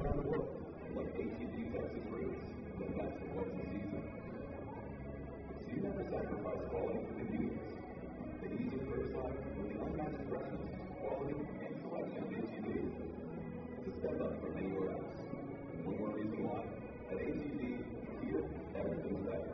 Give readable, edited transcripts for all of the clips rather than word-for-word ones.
around the world, like ATV Texas Race, when that's the once a season. So you never sacrifice quality for convenience. The easy curbside with the unmatched freshness, quality, and selection of ATVs. It's a step up from anywhere else. One more reason why, at ATV, here, everything's better.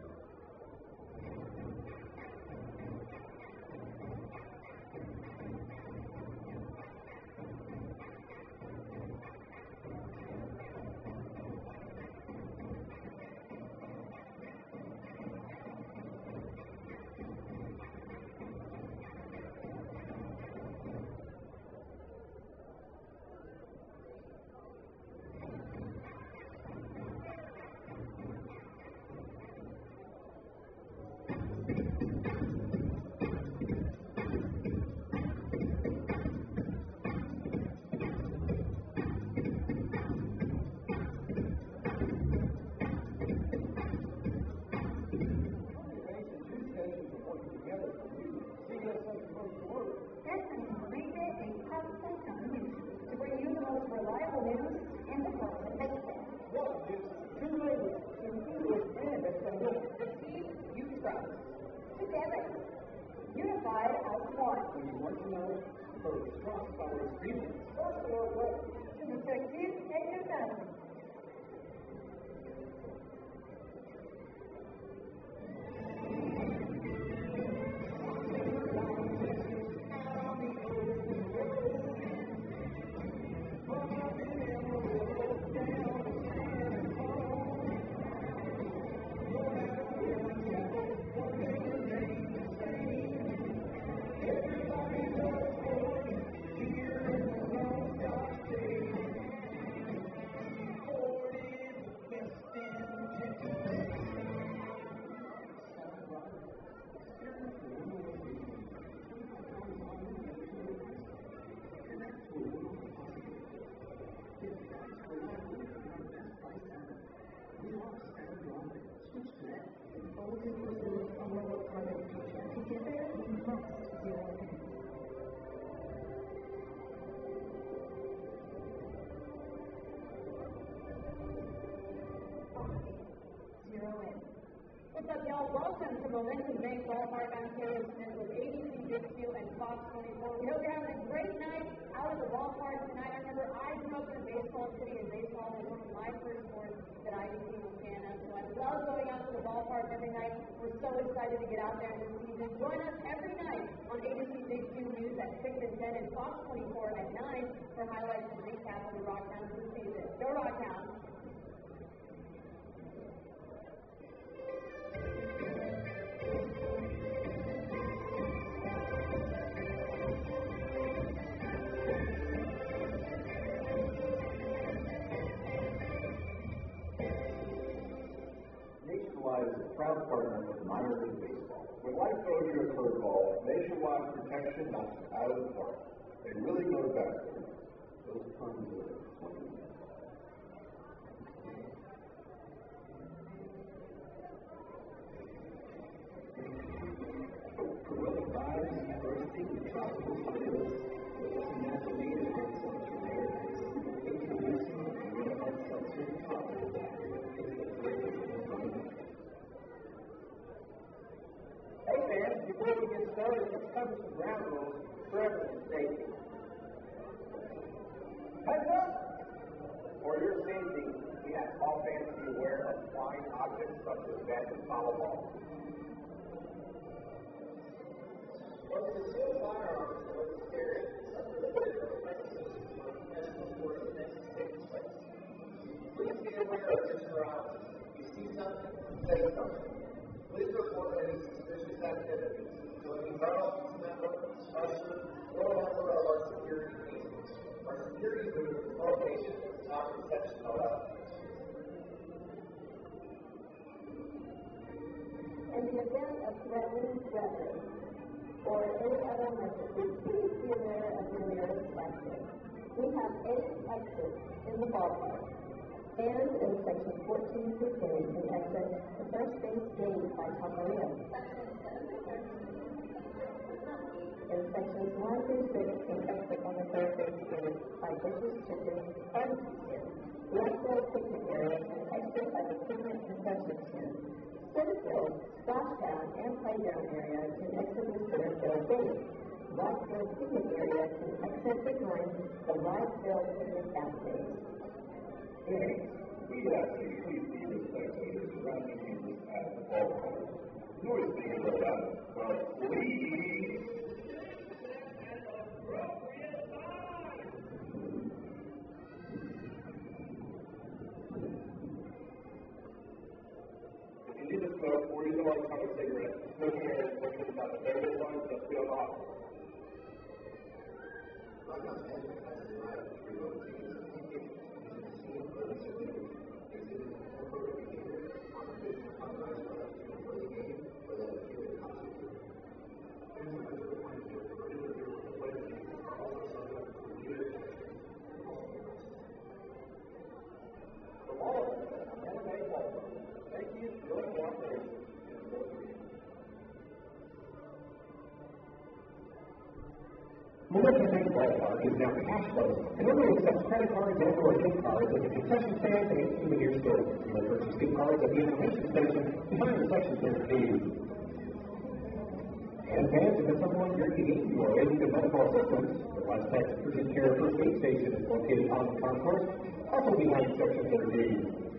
Unified as one. When you want to know the response by the agreement, also what to effective exercise. What's up, y'all? Welcome to Momentum Bank Ballpark. I'm Taylor Smith with ABC Big and Fox 24. We hope you're having a great night out at the ballpark tonight. I remember I grew up in a baseball city, and baseball was one of my first sports that I became a fan of. So I love going out to the ballpark every night. We're so excited to get out there this season. Join us every night on ABC Big News at 6 and 10 and Fox 24 at 9 for highlights and recap of the Rocktown season. Go Rocktown! Nationwide is a proud partner with minor league baseball. When life throws you a curveball, Nationwide protection knocks it out of the park. They really go back. Those tons of 20 minutes. Gorilla Vibes is bursting with tropical flavors with a natural native hard seltzer paradise. Introducing the Gorilla Hard Seltzer Tropical Pack. Hey fans, before we get started, let's cover some ground rules for everyone's safety. Heads up! For your safety, we ask all fans to be aware of flying objects such as bats and foul balls. When we conceal firearms or carry under the hood or premises and before the next takes place. Please be aware of your surroundings. If you see something, say something. Please report any suspicious activities, including violence, member, usher, or member of our security agents. Our security booth is located at the top reception level. In the event of threatening weather or any other emergency, please be aware of the nearest exit. We have 8 exits in the ballpark. And in section 14 through 10, we exit the first base gate by Taqueria. In sections 1 through 6, we exit on the third base gate by by Bush's Chicken barbecue pit, the outdoor picnic area and exit by the picnic concession stand, Surffield, splashdown, and playground area can exit the Surffield gate. Rockville picnic area can exit behind the Rockville picnic basket. Hey, we ask you please be the spectators surrounding you at the ballpark. Noise being let out, but please. If you need to smoke or you don't want to have a cigarette, smoking areas located by the various lines just feel off. Momentum Bank Ballpark is now cashless and only accepts credit cards and or gift cards at the concession stands and souvenir stores. You may purchase gift cards at the information station behind the section center fee. And fans, if at some point during the game you are waiting to medical assistance, the West Texas Urgent Care First Aid Station is located on the concourse, also behind section center fee.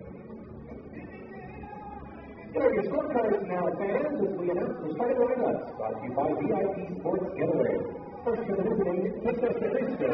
Get your scorecards now, fans, as we announce the starting lineups, brought to you by VIP Sports Getaway. First to the visiting Texas Frisco.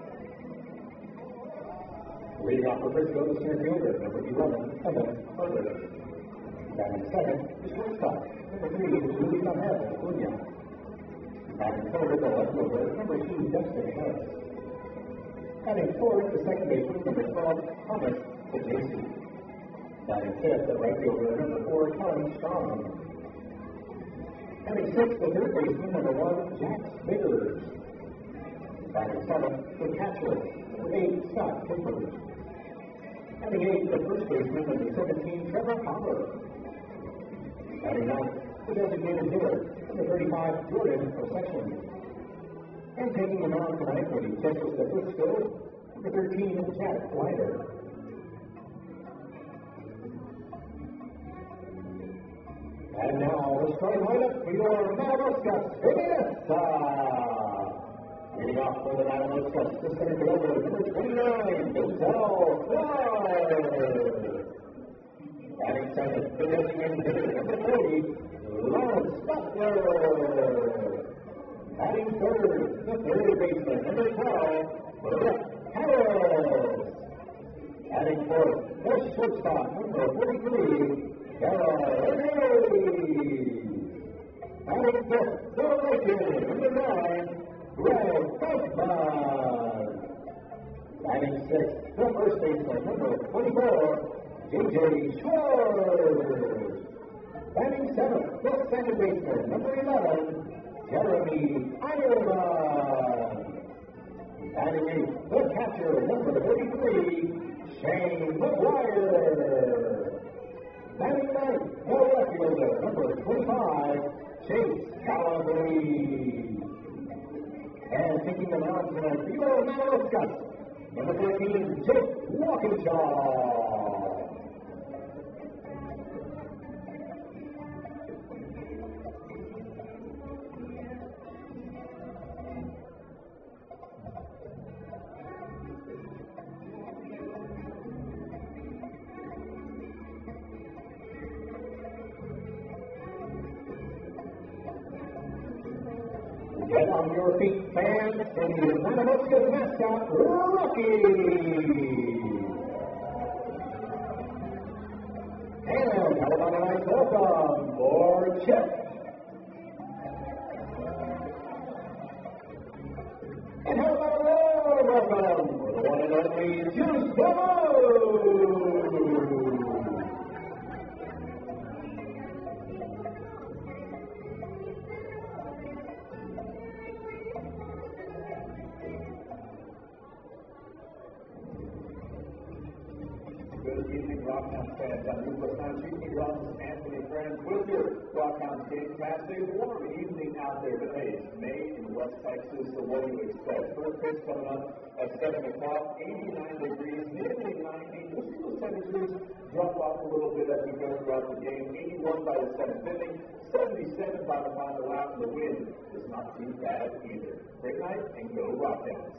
Leading off for Frisco, the center fielder, number 11, Kevin Carter. Batting second is shortstop, number 3 is Luis Angel Acuna. Batting third, the left fielder, number 2, Dustin Harris. Batting fourth, the second baseman, number 12, Thomas Pugliese. Batting fifth, the right fielder, number 4, Kellen Strong. Batting sixth, the third baseman, number 1, Jack Biggers. Batting seventh, the catcher, number 8, Scott Kippers. Batting eighth, the first baseman, number 17, Trevor Hopper. Batting ninth, the designated hitter, number 35, Jordan Procession. And taking the mound tonight for the Texas Frisco, number 13, Jack Glider. And now, the starting lineup for your Madawaska Fiesta. Leading off for the Madawaska, the center fielder, number 29, Giselle Clark. Batting second, the designated hitter, number 40, Lawrence Butler. Batting third, the third baseman, number 12, Brett Harris. Batting fourth, the shortstop, number 43, Batting fifth, the right fielder, number 9, Greg Feldman. Batting sixth, the first baseman, number 24, J.J. Schwartz. Batting seventh, the second baseman, number 11, Jeremy Ireland. Batting eighth, the catcher, number 33, Shane McGuire. Batting ninth, the left fielder, number 25, Chase Calabrese. And taking the mound tonight, for your Madawaska, number 13, Jake Walkinshaw. Get on your feet, fans, and your Madawaska's mascot, Rocky. And how about a nice welcome for Chip? And how about a warm welcome for the one and only Juice Bobo? Good evening, Rockhounds fans. I'm Nicholas Nancy, Robinson, Anthony, friends, with your Rockhounds Gamecast. A warm evening out there today. It's May in West Texas, so what do you expect? First pitch coming up at 7 o'clock, 89 degrees, nearly 90. We'll see those temperatures drop off a little bit as we go throughout the game. 81 by the seventh inning, 77 by the final out, and the wind is not too bad either. Great night, and go Rockhounds.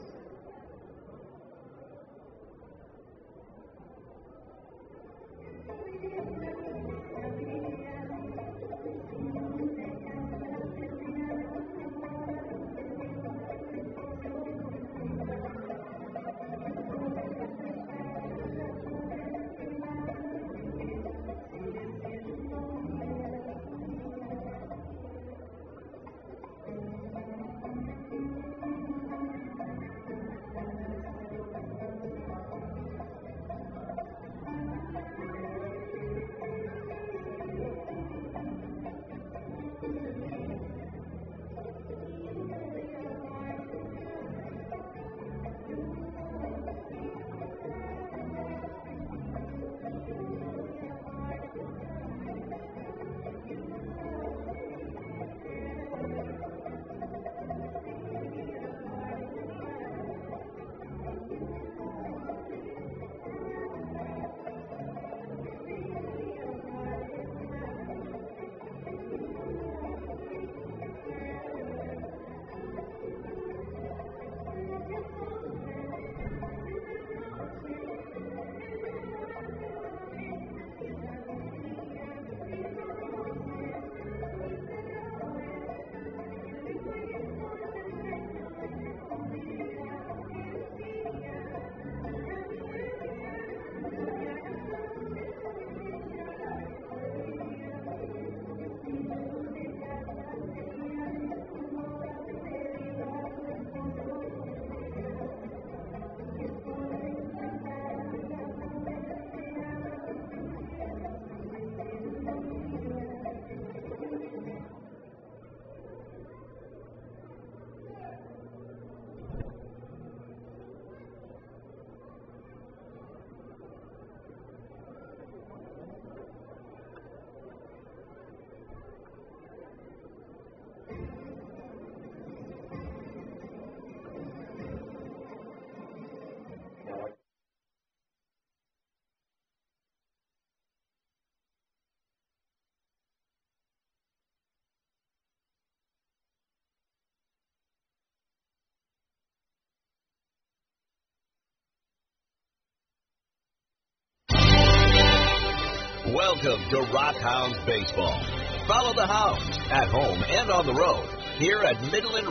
Welcome to Rockhounds Baseball. Follow the Hounds at home and on the road here at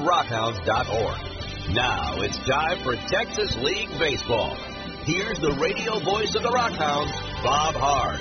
MidlandRockhounds.org. Now it's time for Texas League Baseball. Here's the radio voice of the Rockhounds, Bob Hart.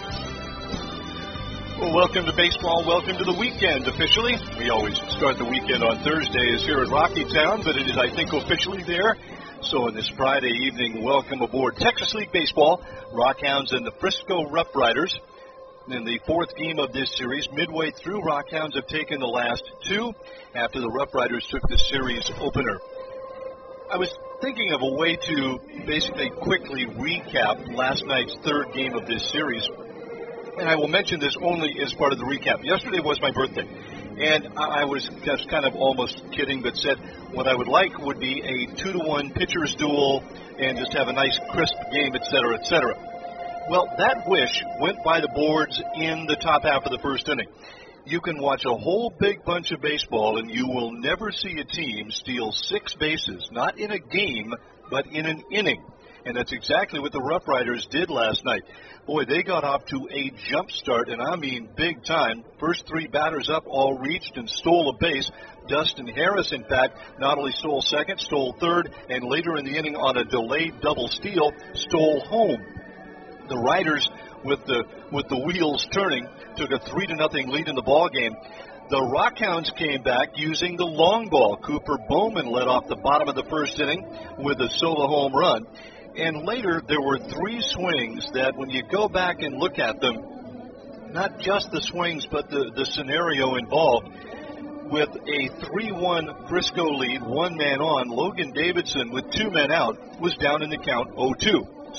Well, welcome to baseball. Welcome to the weekend officially. We always start the weekend on Thursdays here at Rockytown, but it is, I think, officially there. So on this Friday evening, welcome aboard Texas League Baseball, Rockhounds and the Frisco Rough Riders. In the fourth game of this series, midway through, Rockhounds have taken the last two after the Rough Riders took the series opener. I was thinking of a way to basically quickly recap last night's third game of this series, and I will mention this only as part of the recap. Yesterday was my birthday, and I was just kind of almost kidding, but said what I would like would be a 2-to-1 pitcher's duel and just have a nice crisp game, etc., etc. Well, that wish went by the boards in the top half of the first inning. You can watch a whole big bunch of baseball, and you will never see a team steal 6 bases, not in a game, but in an inning. And that's exactly what the Rough Riders did last night. Boy, they got off to a jump start, and I mean big time. First 3 batters up all reached and stole a base. Dustin Harris, in fact, not only stole second, stole third, and later in the inning on a delayed double steal, stole home. The Riders, with the wheels turning, took a 3-0 lead in the ball game. The Rockhounds came back using the long ball. Cooper Bowman led off the bottom of the first inning with a solo home run. And later, there were 3 swings that, when you go back and look at them, not just the swings, but the scenario involved. With a 3-1 Frisco lead, 1 man on, Logan Davidson, with 2 men out, was down in the count 0-2. So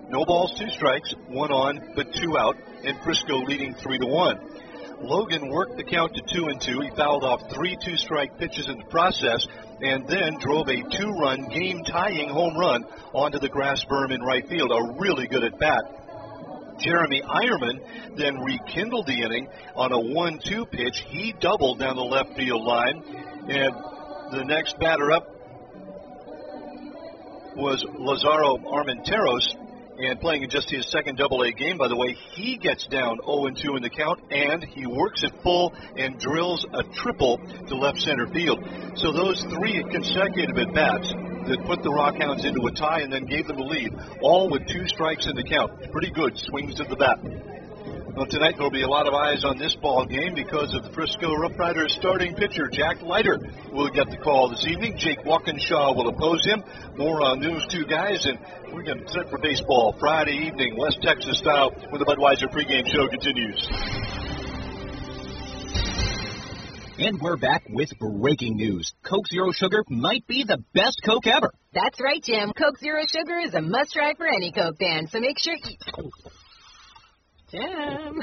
No balls, 2 strikes, 1 on, but 2 out, and Frisco leading 3-1. Logan worked the count to 2-2. He fouled off 3 2-strike pitches in the process, and then drove a 2-run game-tying home run onto the grass berm in right field. A really good at-bat. Jeremy Eierman then rekindled the inning on a 1-2 pitch. He doubled down the left field line, and the next batter up was Lazaro Armenteros, and playing in just his second Double-A game, by the way. He gets down 0-2 in the count, and he works it full and drills a triple to left center field. So those 3 consecutive at-bats that put the Rockhounds into a tie and then gave them the lead, all with 2 strikes in the count. Pretty good swings of the bat. Well, tonight there will be a lot of eyes on this ball game because of the Frisco Rough Riders starting pitcher, Jack Leiter, will get the call this evening. Jake Walkinshaw will oppose him. More on those 2 guys, and we're going to set for baseball Friday evening, West Texas style, when the Budweiser pregame show continues. And we're back with breaking news. Coke Zero Sugar might be the best Coke ever. That's right, Jim. Coke Zero Sugar is a must-try for any Coke fan, so make sure you... Jim.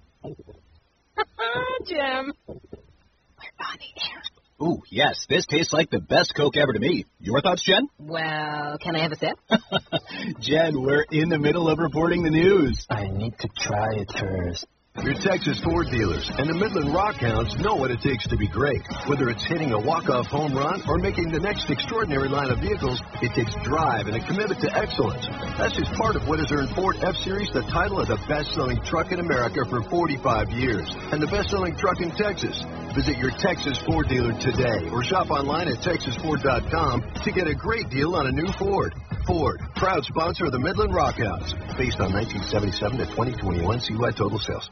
Jim. We're on the air. Ooh, yes, this tastes like the best Coke ever to me. Your thoughts, Jen? Well, can I have a sip? Jen, we're in the middle of reporting the news. I need to try it first. Your Texas Ford dealers and the Midland Rockhounds know what it takes to be great. Whether it's hitting a walk-off home run or making the next extraordinary line of vehicles, it takes drive and a commitment to excellence. That's just part of what has earned Ford F-Series the title of the best-selling truck in America for 45 years and the best-selling truck in Texas. Visit your Texas Ford dealer today or shop online at texasford.com to get a great deal on a new Ford. Ford, proud sponsor of the Midland Rockhounds. Based on 1977 to 2021 CY total sales.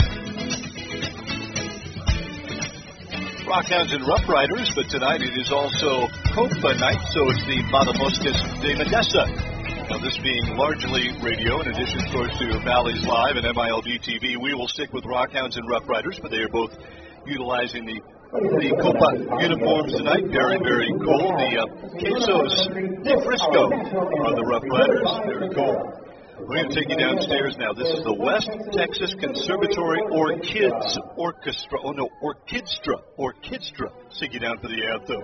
Rockhounds and Rough Riders, but tonight it is also Copa night, so it's the Matamoscas de Medessa. Now, this being largely radio, in addition, of course, to Valley's Live and MILB TV, we will stick with Rockhounds and Rough Riders, but they are both utilizing the Copa uniforms tonight. Very, very cool. The Quesos de Frisco on the Rough Riders. Very cool. We're going to take you downstairs now. This is the West Texas Conservatory Orchids Orchestra. Oh, no, Orchidestra. Orchidestra. Take you down for the anthem.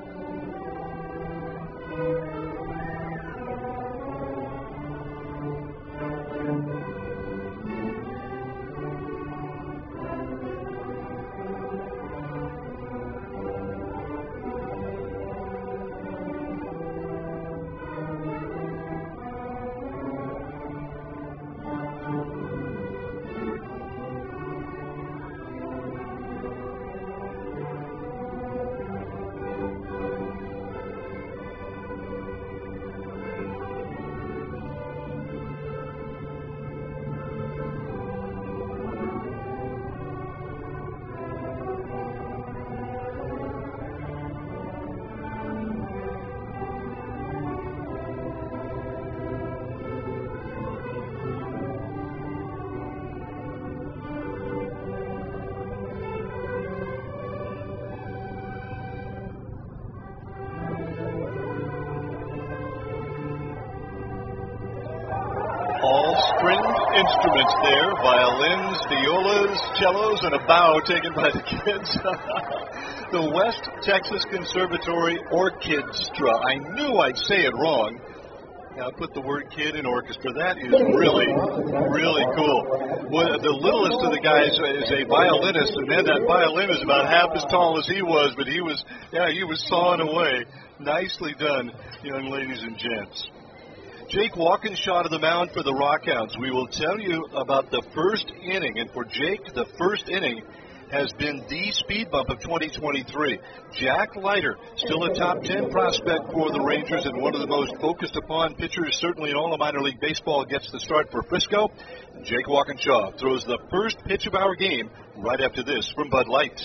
Instruments there, violins, violas, cellos, and a bow taken by the kids. The West Texas Conservatory Orchidestra. I knew I'd say it wrong. Now put the word kid in orchestra. That is really, really cool. Well, the littlest of the guys is a violinist, and man, that violin is about half as tall as he was, but he was sawing away. Nicely done, young ladies and gents. Jake Walkinshaw to the mound for the Rockhounds. We will tell you about the first inning, and for Jake, the first inning has been the speed bump of 2023. Jack Leiter, still a top 10 prospect for the Rangers and one of the most focused upon pitchers, certainly in all of minor league baseball, gets the start for Frisco. Jake Walkinshaw throws the first pitch of our game right after this from Bud Light.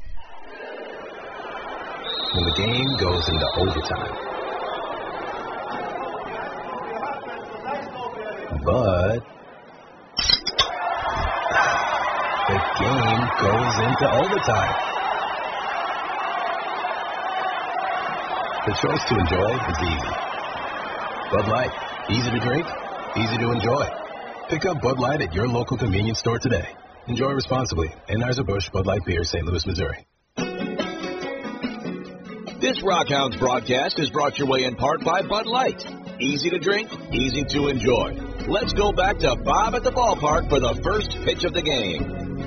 When the game goes into overtime. But the game goes into overtime. The choice to enjoy is easy. Bud Light, easy to drink, easy to enjoy. Pick up Bud Light at your local convenience store today. Enjoy responsibly. Anheuser-Busch Bud Light Beer, St. Louis, Missouri. This Rockhounds broadcast is brought your way in part by Bud Light. Easy to drink, easy to enjoy. Let's go back to Bob at the ballpark for the first pitch of the game.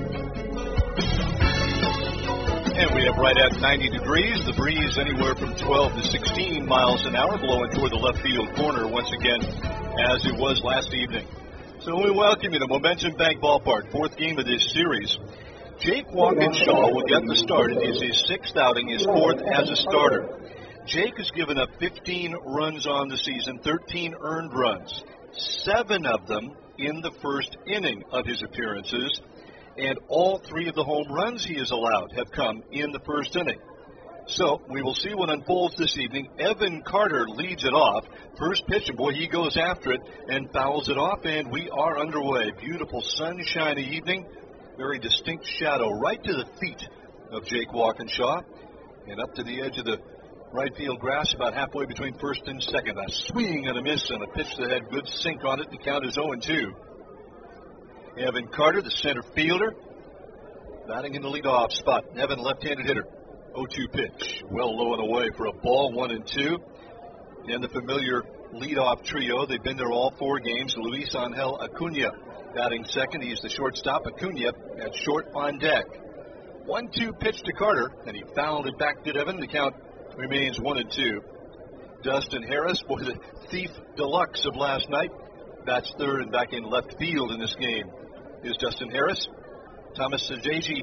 And we have right at 90 degrees. The breeze anywhere from 12 to 16 miles an hour, blowing toward the left field corner once again, as it was last evening. So we welcome you to Momentum Bank Ballpark, fourth game of this series. Jake Walkinshaw will get the start. It is his sixth outing, his fourth as a starter. Jake has given up 15 runs on the season, 13 earned runs, 7 of them in the first inning of his appearances, and all 3 of the home runs he has allowed have come in the first inning. So we will see what unfolds this evening. Evan Carter leads it off. First pitch, and boy, he goes after it and fouls it off, and we are underway. Beautiful sunshiny evening. Very distinct shadow right to the feet of Jake Walkinshaw and up to the edge of the right field grass about halfway between first and second. A swing and a miss and a pitch that had good sink on it. The count is 0-2. Evan Carter, the center fielder, batting in the leadoff spot. Evan, left-handed hitter. 0-2 pitch. Well low and away for a ball, 1-2. And the familiar leadoff trio. They've been there all 4 games. Luis Angel Acuna batting second. He's the shortstop. Acuna at short on deck. 1-2 pitch to Carter, and he fouled it back to Evan. The count remains 1-2. Dustin Harris, boy, the thief deluxe of last night, bats third and back in left field in this game. Is Dustin Harris. Thomas Sajazi,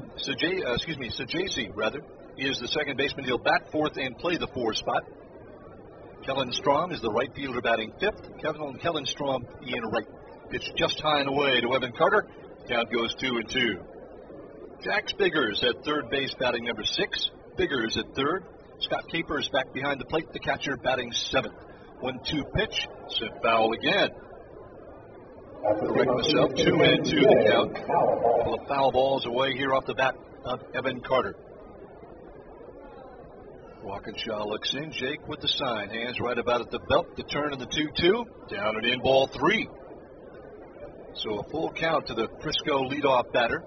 is the second baseman. He'll bat fourth and play the 4 spot. Kellen Strom is the right fielder batting fifth. Kellen Strom in right. Pitch just high and away to Evan Carter. Count goes 2-2. Jax Biggers at third base batting number 6. Biggers at third. Scott Capers back behind the plate. The catcher batting 7th. 1-2 pitch. Sent foul again. Correct myself. 2-2 the count. A couple of foul balls away here off the bat of Evan Carter. Walkinshaw looks in. Jake with the sign. Hands right about at the belt. The turn of the 2-2. Down and in, ball 3. So a full count to the Frisco leadoff batter.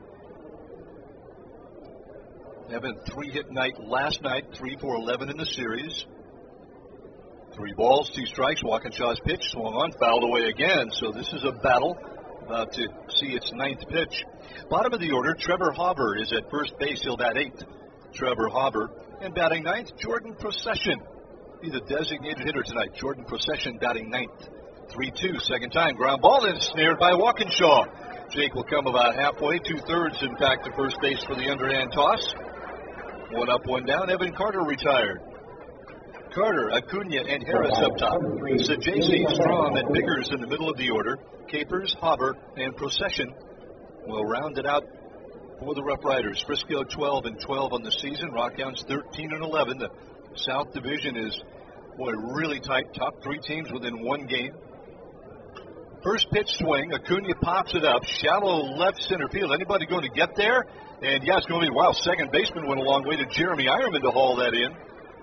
Evan 3-hit night last night. 3 for 11 in the series. 3 balls, 2 strikes. Walkinshaw's pitch swung on, fouled away again. So this is a battle. About to see its 9th pitch. Bottom of the order, Trevor Hauber is at first base. He'll bat 8th. Trevor Hauber. And batting 9th, Jordan Procession. He's a designated hitter tonight. Jordan Procession batting 9th. 3-2, second time. Ground ball and snared by Walkinshaw. Jake will come about halfway, 2/3 in fact to first base for the underhand toss. 1 up, 1 down. Evan Carter retired. Carter, Acuna, and Harris up top. Sajazi, Strom, and Biggers in the middle of the order. Capers, Hauber, and Procession will round it out for the Rough Riders. Frisco 12-12 on the season. Rockhounds 13-11. The South Division is, boy, really tight. Top 3 teams within 1 game. First pitch swing. Acuna pops it up. Shallow left center field. Anybody going to get there? And yeah, it's going to be, wow, second baseman went a long way to Jeremy Ironman to haul that in.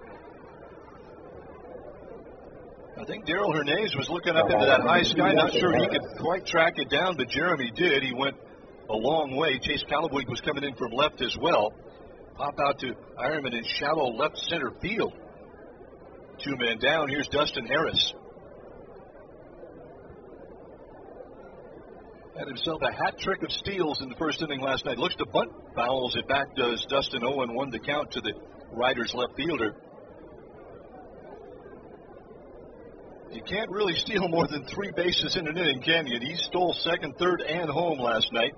I think Darrell Hernandez was looking up into that high sky. Not sure he could quite track it down, but Jeremy did. He went a long way. Chase Calabwig was coming in from left as well. Pop out to Ironman in shallow left center field. 2 men down. Here's Dustin Harris. Had himself a hat trick of steals in the first inning last night. Looks to bunt. Fouls it back, does Dustin. 0-1 to count to the Riders left fielder. You can't really steal more than 3 bases in an inning, can you? And he stole second, third, and home last night.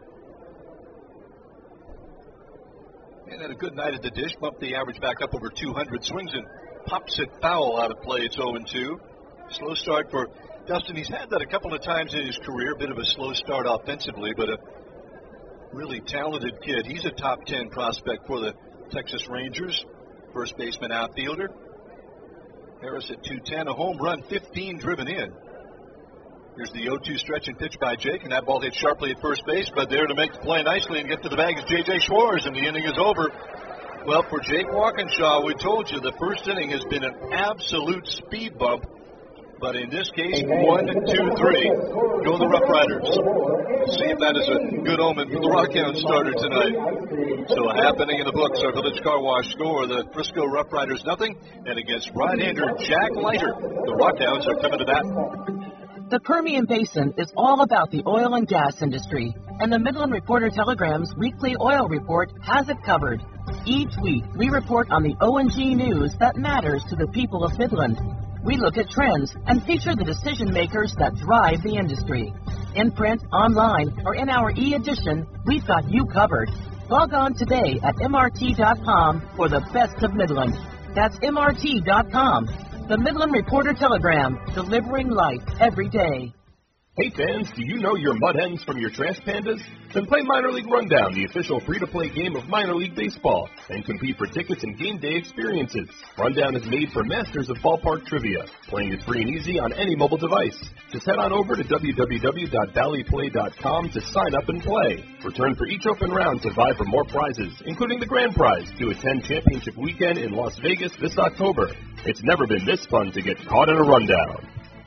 And had a good night at the dish. Bumped the average back up over 200. Swings and pops it foul out of play. It's 0-2. Slow start for Dustin. He's had that a couple of times in his career. A bit of a slow start offensively, but a really talented kid. He's a top 10 prospect for the Texas Rangers. First baseman, outfielder. Harris at 210, a home run, 15 driven in. Here's the 0-2 stretch and pitch by Jake, and that ball hit sharply at first base, but there to make the play nicely and get to the bag is J.J. Schwartz, and the inning is over. Well, for Jake Walkinshaw, we told you the first inning has been an absolute speed bump. But in this case, 1, 2, 3, go the Rough Riders. See if that is a good omen for the Rockhound starter tonight. So happening in the books, our Village Car Wash score, the Frisco Rough Riders nothing, and against right-hander Jack Leiter, the Rockhounds are coming to bat. The Permian Basin is all about the oil and gas industry, and the Midland Reporter-Telegram's weekly oil report has it covered. Each week, we report on the O&G news that matters to the people of Midland. We look at trends and feature the decision makers that drive the industry. In print, online, or in our e-edition, we've got you covered. Log on today at MRT.com for the best of Midland. That's MRT.com. The Midland Reporter-Telegram, delivering life every day. Hey fans, do you know your Mud Hens from your Trash Pandas? Then play Minor League Rundown, the official free-to-play game of minor league baseball, and compete for tickets and game day experiences. Rundown is made for masters of ballpark trivia. Playing is free and easy on any mobile device. Just head on over to www.valleyplay.com to sign up and play. Return for each open round to vie for more prizes, including the grand prize to attend Championship Weekend in Las Vegas this October. It's never been this fun to get caught in a rundown.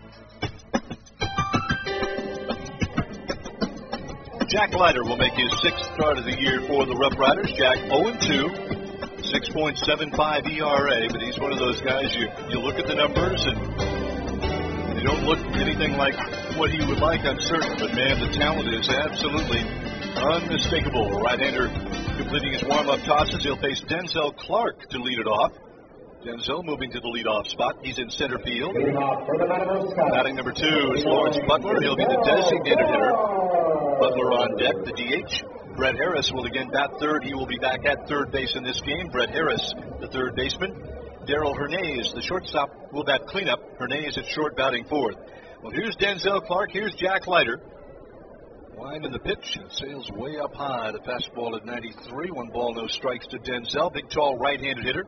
Jack Leiter will make his 6th start of the year for the Rough Riders. Jack 0-2, 6.75 ERA, but he's one of those guys, you look at the numbers and they don't look anything like what he would like, I'm certain, but man, the talent is absolutely unmistakable. A right-hander completing his warm-up tosses. He'll face Denzel Clark to lead it off. Denzel moving to the leadoff spot. He's in center field. Batting number 2 is Lawrence Butler. He'll be the designated hitter. Butler on deck, the DH. Brett Harris will again bat third. He will be back at third base in this game. Brett Harris, the third baseman. Darrell Hernandez, the shortstop, will bat cleanup. Hernandez at short, batting fourth. Well, here's Denzel Clark. Here's Jack Leiter. Winding the pitch, and sails way up high. The fastball at 93. 1 ball, no strikes to Denzel. Big, tall, right-handed hitter.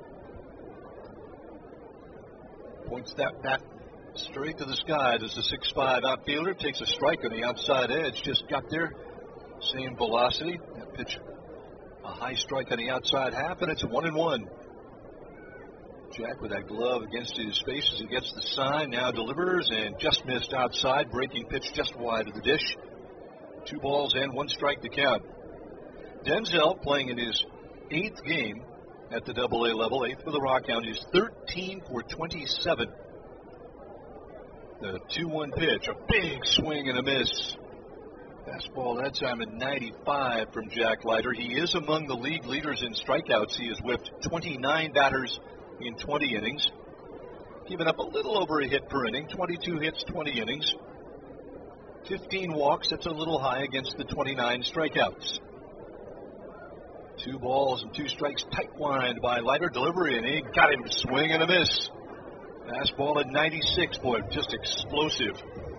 Points that bat straight to the sky. Does the 6'5" outfielder. Takes a strike on the outside edge. Just got there. Same velocity. That pitch, a high strike on the outside half, and it's a 1-1. Jack with that glove against his face as he gets the sign. Now delivers and just missed outside. Breaking pitch just wide of the dish. 2 balls and 1 strike to count. Denzel playing in his 8th game at the AA level, 8th for the Rockhounds. He's 13 for 27. The 2-1 pitch, a big swing and a miss. Fastball that time at 95 from Jack Leiter. He is among the league leaders in strikeouts. He has whipped 29 batters in 20 innings. Giving up a little over a hit per inning, 22 hits, 20 innings. 15 walks, that's a little high against the 29 strikeouts. 2 balls and 2 strikes, tight wind by Leiter. Delivery, and he got him. Swing and a miss. Fastball at 96, boy, just explosive.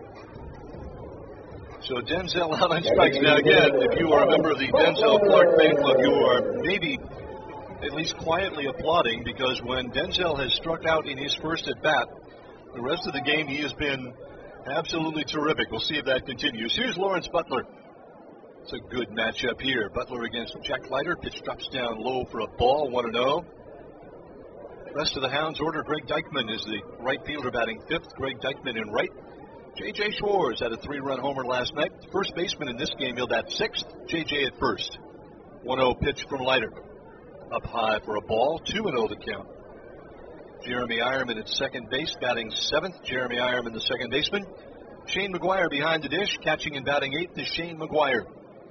So Denzel out on strikes. Now again, if you are a member of the Denzel Clark fan club, you are maybe at least quietly applauding, because when Denzel has struck out in his first at bat, the rest of the game he has been absolutely terrific. We'll see if that continues. Here's Lawrence Butler. It's a good matchup here. Butler against Jack Leiter. Pitch drops down low for a ball, 1-0. Rest of the Hounds order. Greg Dykman is the right fielder batting 5th. Greg Dykman in right. J.J. Schwartz had a 3-run homer last night. First baseman in this game, he'll bat 6th. J.J. at first. 1-0 pitch from Leiter. Up high for a ball, 2-0 to count. Jeremy Ironman at second base, batting 7th. Jeremy Ironman, the second baseman. Shane McGuire behind the dish, catching and batting 8th is Shane McGuire.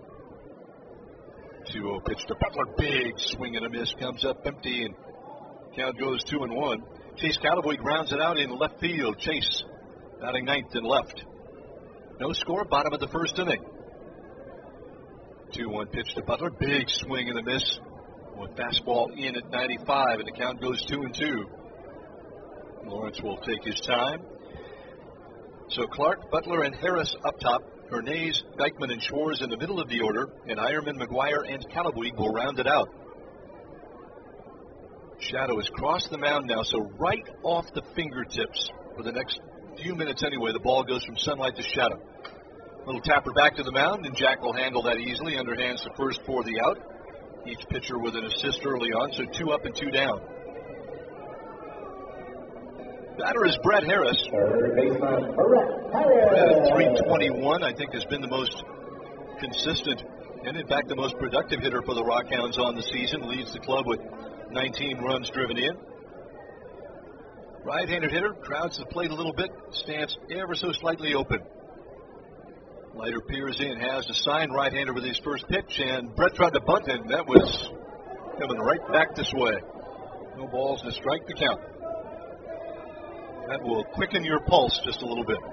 2-0 pitch to Butler. Big swing and a miss. Comes up empty, and count goes 2-1. Chase Callaway grounds it out in left field. Chase batting 9th and left. No score, bottom of the first inning. 2-1 pitch to Butler. Big swing and a miss. With fastball in at 95, and the count goes 2-2. Lawrence will take his time. So Clark, Butler, and Harris up top. Hernandez, Dykman, and Schwartz in the middle of the order, and Ironman, McGuire, and Callaway will round it out. Shadow has crossed the mound now, so right off the fingertips for the next few minutes anyway, the ball goes from Sunlight to Shadow. Little tapper back to the mound, and Jack will handle that easily. Underhands to first for the out. Each pitcher with an assist early on, so 2 up and 2 down. Batter is Brett Harris. Third baseman, Brett Harris. 321, I think, has been the most consistent and, in fact, the most productive hitter for the Rockhounds on the season. Leads the club with 19 runs driven in. Right-handed hitter, crowds the plate a little bit, stance ever so slightly open. Leiter peers in, has a signed right-hander with his first pitch, and Brett tried to bunt it, and that was coming right back this way. No balls to strike the count. That will quicken your pulse just a little bit.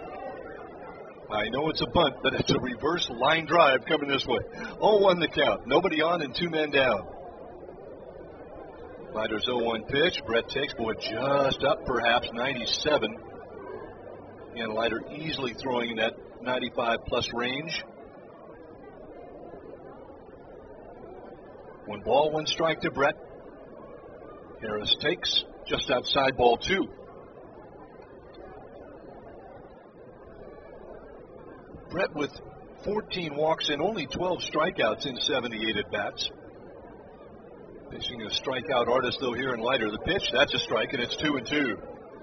I know it's a bunt, but it's a reverse line drive coming this way. 0-1 the count. Nobody on and 2 men down. Leiter's 0-1 pitch. Brett takes, boy, just up perhaps, 97. And Leiter easily throwing in that 95-plus range. 1 ball, 1 strike to Brett. Harris takes just outside ball 2. Brett with 14 walks and only 12 strikeouts in 78 at-bats. Facing a strikeout artist, though, here in Leiter. The pitch, that's a strike, and it's 2-2.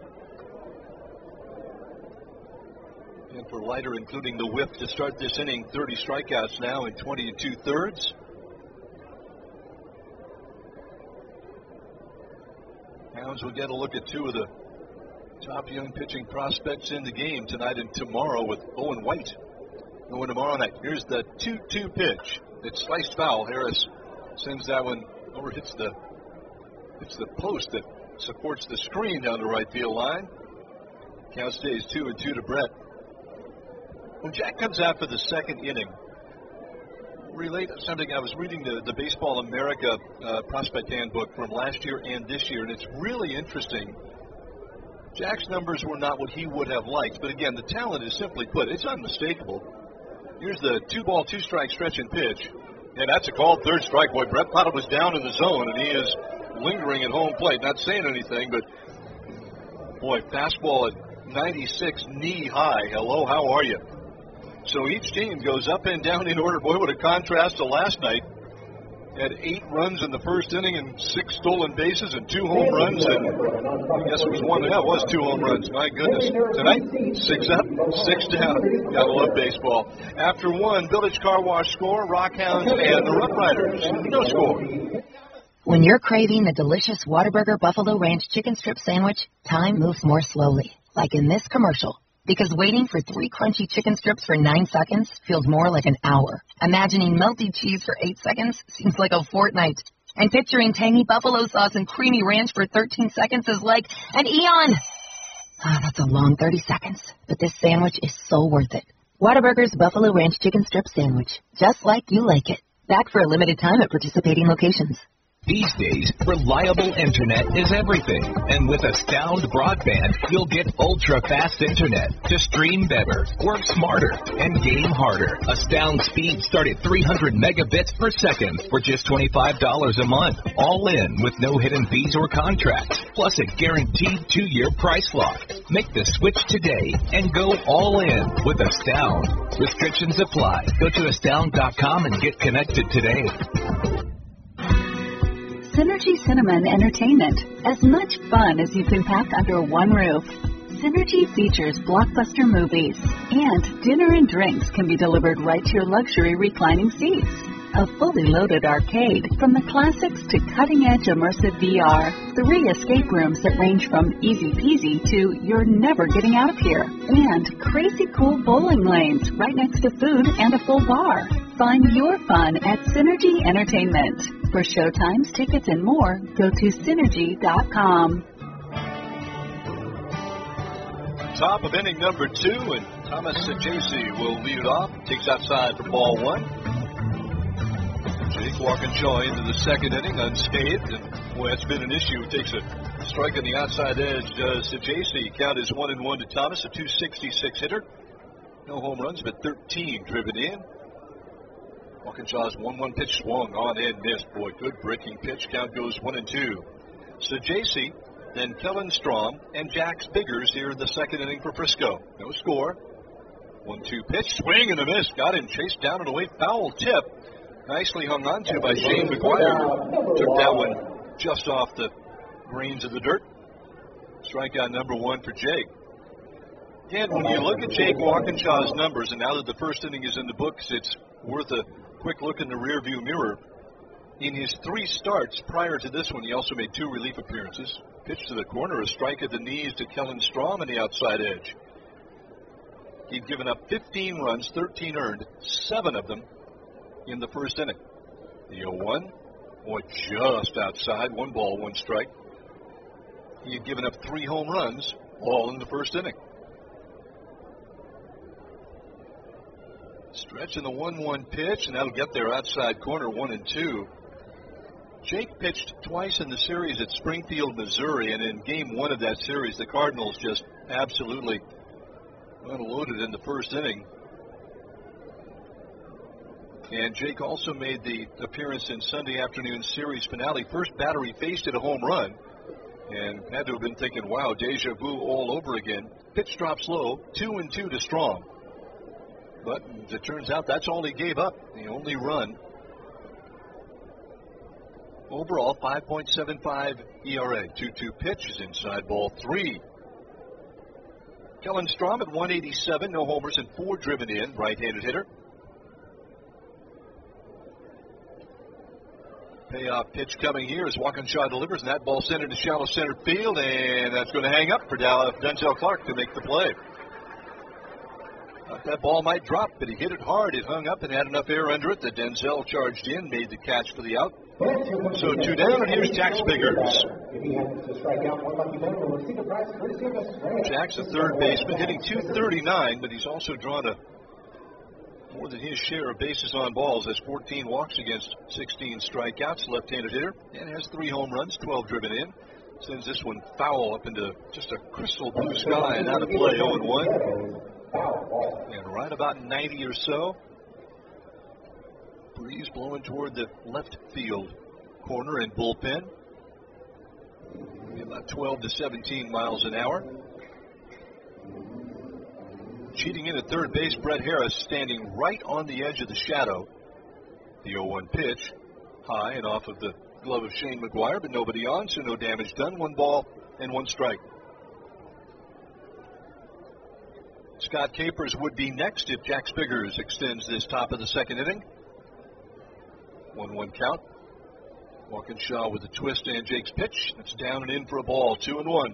And for Leiter, including the whip to start this inning, 30 strikeouts now in 20 2/3. Hounds will get a look at 2 of the top young pitching prospects in the game tonight and tomorrow with Owen White going tomorrow night. Here's the 2-2 pitch. It's sliced foul. Harris sends that one over, hits the post that supports the screen down the right field line. Count stays 2-2 to Brett. When Jack comes out for the second inning, relate something. I was reading the Baseball America prospect handbook from last year and this year, and it's really interesting. Jack's numbers were not what he would have liked, but again, the talent is simply put, it's unmistakable. Here's the 2-ball, 2-strike stretch and pitch. And that's a called third strike. Boy, Brett thought it was down in the zone, and he is lingering at home plate. Not saying anything, but, boy, fastball at 96, knee high. Hello, how are you? So each team goes up and down in order. Boy, what a contrast to last night. Had 8 runs in the first inning and 6 stolen bases and 2 home runs. And I guess it was 1 out. It was 2 home runs. My goodness. Tonight, 6 up, 6 down. Gotta love baseball. After 1, Village Car Wash score, Rockhounds and the Rough Riders. No score. When you're craving the delicious Whataburger Buffalo Ranch chicken strip sandwich, time moves more slowly, like in this commercial. Because waiting for 3 crunchy chicken strips for 9 seconds feels more like an hour. Imagining melty cheese for 8 seconds seems like a fortnight. And picturing tangy buffalo sauce and creamy ranch for 13 seconds is like an eon. That's a long 30 seconds, but this sandwich is so worth it. Whataburger's Buffalo Ranch Chicken Strip Sandwich, just like you like it. Back for a limited time at participating locations. These days, reliable internet is everything. And with Astound Broadband, you'll get ultra-fast internet to stream better, work smarter, and game harder. Astound speeds start at 300 megabits per second for just $25 a month. All in with no hidden fees or contracts, plus a guaranteed 2-year price lock. Make the switch today and go all in with Astound. Restrictions apply. Go to astound.com and get connected today. Synergy Cinnamon Entertainment. As much fun as you can pack under one roof. Synergy features blockbuster movies, and dinner and drinks can be delivered right to your luxury reclining seats. A fully loaded arcade, from the classics to cutting-edge immersive VR. 3 escape rooms that range from easy peasy to you're never getting out of here. And crazy cool bowling lanes right next to food and a full bar. Find your fun at Synergy Entertainment. For showtimes, tickets, and more, go to Synergy.com. Top of inning number 2, and Thomas Sajasi will lead it off. Takes outside for ball 1. Jake Walkinshaw into the second inning unscathed, and boy, that's been an issue. It takes a strike on the outside edge. Sajasi count is 1-1 to Thomas, a .266 hitter. No home runs, but 13 driven in. Walkinshaw's 1-1 pitch swung on and missed. Boy, good breaking pitch. Count goes 1-2. Sajasi, then Kellen Strom, and Jax Biggers here in the second inning for Frisco. No score. 1-2 pitch, swing and a miss. Got him chased down and away. Foul tip. Nicely hung on to by Shane McGuire. Took that one just off the grains of the dirt. Strikeout number 1 for Jake. Again, when you look at Jake Walkinshaw's numbers, and now that the first inning is in the books, it's worth a quick look in the rearview mirror. In his 3 starts prior to this one, he also made 2 relief appearances. Pitch to the corner, a strike at the knees to Kellen Strom on the outside edge. He'd given up 15 runs, 13 earned, 7 of them in the first inning. The 0-1, just outside, 1 ball, 1 strike. He had given up 3 home runs, all in the first inning. Stretch in the 1-1 pitch, and that'll get there outside corner 1-2. Jake pitched twice in the series at Springfield, Missouri, and in game 1 of that series, the Cardinals just absolutely unloaded in the first inning. And Jake also made the appearance in Sunday afternoon series finale. First batter he faced at a home run, and had to have been thinking, wow, deja vu all over again. Pitch drops low, 2-2 to Strom. But as it turns out, that's all he gave up, the only run. Overall, 5.75 ERA. 2-2 pitch is inside ball 3. Kellen Strom at 187, no homers and 4 driven in, right-handed hitter. Payoff pitch coming here as Walkinshaw delivers, and that ball sent into shallow center field, and that's going to hang up for Denzel Clark to make the play. Thought that ball might drop, but he hit it hard. It hung up and had enough air under it that Denzel charged in, made the catch for the out. So 2 down, and here's Jack Spiggers. Jack's a third baseman, hitting .239, but he's also drawn more than his share of bases on balls, has 14 walks against 16 strikeouts, left-handed hitter, and has 3 home runs, 12 driven in. Sends this one foul up into just a crystal blue sky and out of play, 0-1. And right about 90 or so. Breeze blowing toward the left field corner and bullpen. About 12 to 17 miles an hour. Cheating in at third base, Brett Harris standing right on the edge of the shadow. The 0-1 pitch, high and off of the glove of Shane McGuire, but nobody on, so no damage done. 1 ball and 1 strike. Scott Capers would be next if Jack Spiggers extends this top of the second inning. 1-1 count. Walkinshaw with a twist and Jake's pitch. It's down and in for a ball, 2-1.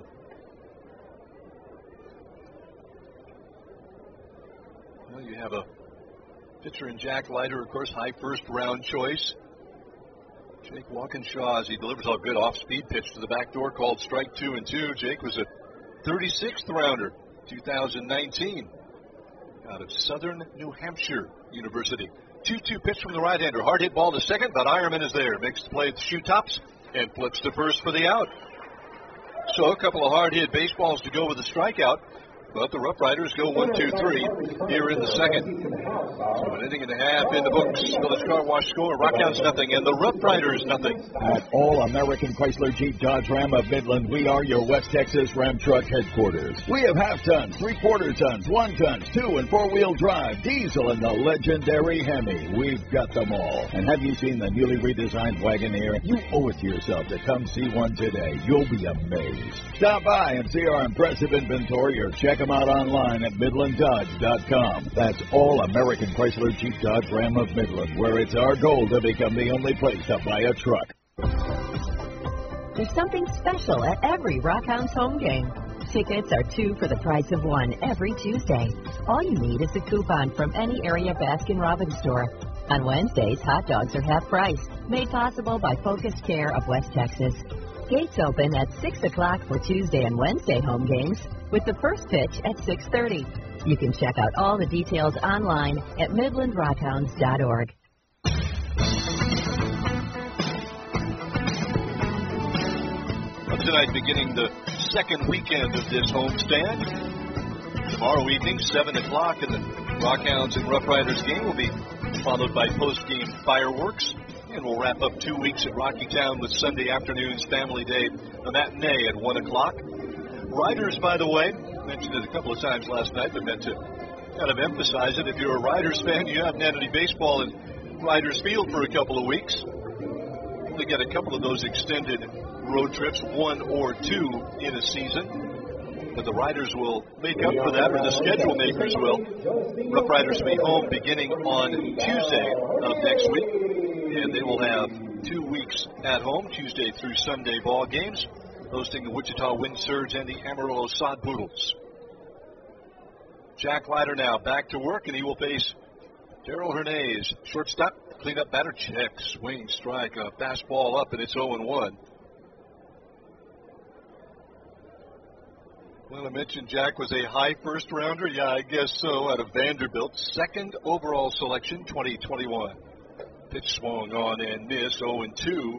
Well, you have a pitcher in Jack Leiter, of course, high first round choice. Jake Walkinshaw, as he delivers a good off-speed pitch to the back door, called strike 2-2. Jake was a 36th rounder, 2019, out of Southern New Hampshire University. 2-2 pitch from the right-hander. Hard hit ball to second, but Ironman is there. Makes the play at the shoe tops and flips to first for the out. So a couple of hard hit baseballs to go with the strikeout. But the Rough Riders go 1-2-3 here in the second. So an inning and a half in the books. Village Car Wash score, Rockhounds nothing, and the Rough Riders nothing. At All American Chrysler Jeep Dodge Ram of Midland, we are your West Texas Ram Truck headquarters. We have half-tons, 3/4 tons, 1-tons, 2- and 4-wheel drive, diesel, and the legendary Hemi. We've got them all. And have you seen the newly redesigned Wagoneer? You owe it to yourself to come see one today. You'll be amazed. Stop by and see our impressive inventory or check them out online at MidlandDodge.com. That's All American Chrysler Jeep Dodge Ram of Midland, where it's our goal to become the only place to buy a truck. There's something special at every Rockhounds home game. Tickets are 2 for the price of 1 every Tuesday. All you need is a coupon from any area Baskin-Robbins store. On Wednesdays, hot dogs are half price, made possible by Focused Care of West Texas. Gates open at 6 o'clock for Tuesday and Wednesday home games, with the first pitch at 6:30. You can check out all the details online at MidlandRockhounds.org. Tonight beginning the second weekend of this homestand. Tomorrow evening, 7 o'clock, and the Rockhounds and Rough Riders game will be followed by post-game fireworks. And we'll wrap up 2 weeks at Rocky Town with Sunday afternoon's Family Day, a matinee at 1 o'clock. Riders, by the way, mentioned it a couple of times last night, but meant to kind of emphasize it. If you're a Riders fan, you haven't had any baseball in Riders Field for a couple of weeks. Only get a couple of those extended road trips, 1 or 2 in a season. But the Riders will make up for that, or the schedule makers will. Rough Riders will be home beginning on Tuesday of next week, and they will have 2 weeks at home, Tuesday through Sunday ball games, hosting the Wichita Wind Surge and the Amarillo Sod Poodles. Jack Leiter now back to work, and he will face Daryl Hernandez. Shortstop, cleanup batter, check, swing, strike, a fastball up, and it's 0-1. Well, I mentioned Jack was a high first rounder. Yeah, I guess so, out of Vanderbilt. Second overall selection, 2021. Pitch swung on and missed, 0-2.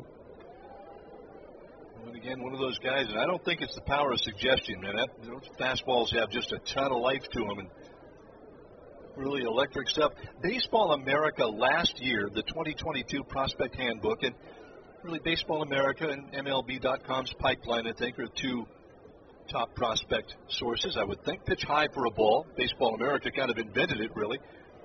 And again, one of those guys, and I don't think it's the power of suggestion, man. Those fastballs have just a ton of life to them and really electric stuff. Baseball America last year, the 2022 Prospect Handbook, and really Baseball America and MLB.com's Pipeline, I think, are 2 top prospect sources, I would think. Pitch high for a ball. Baseball America kind of invented it, really.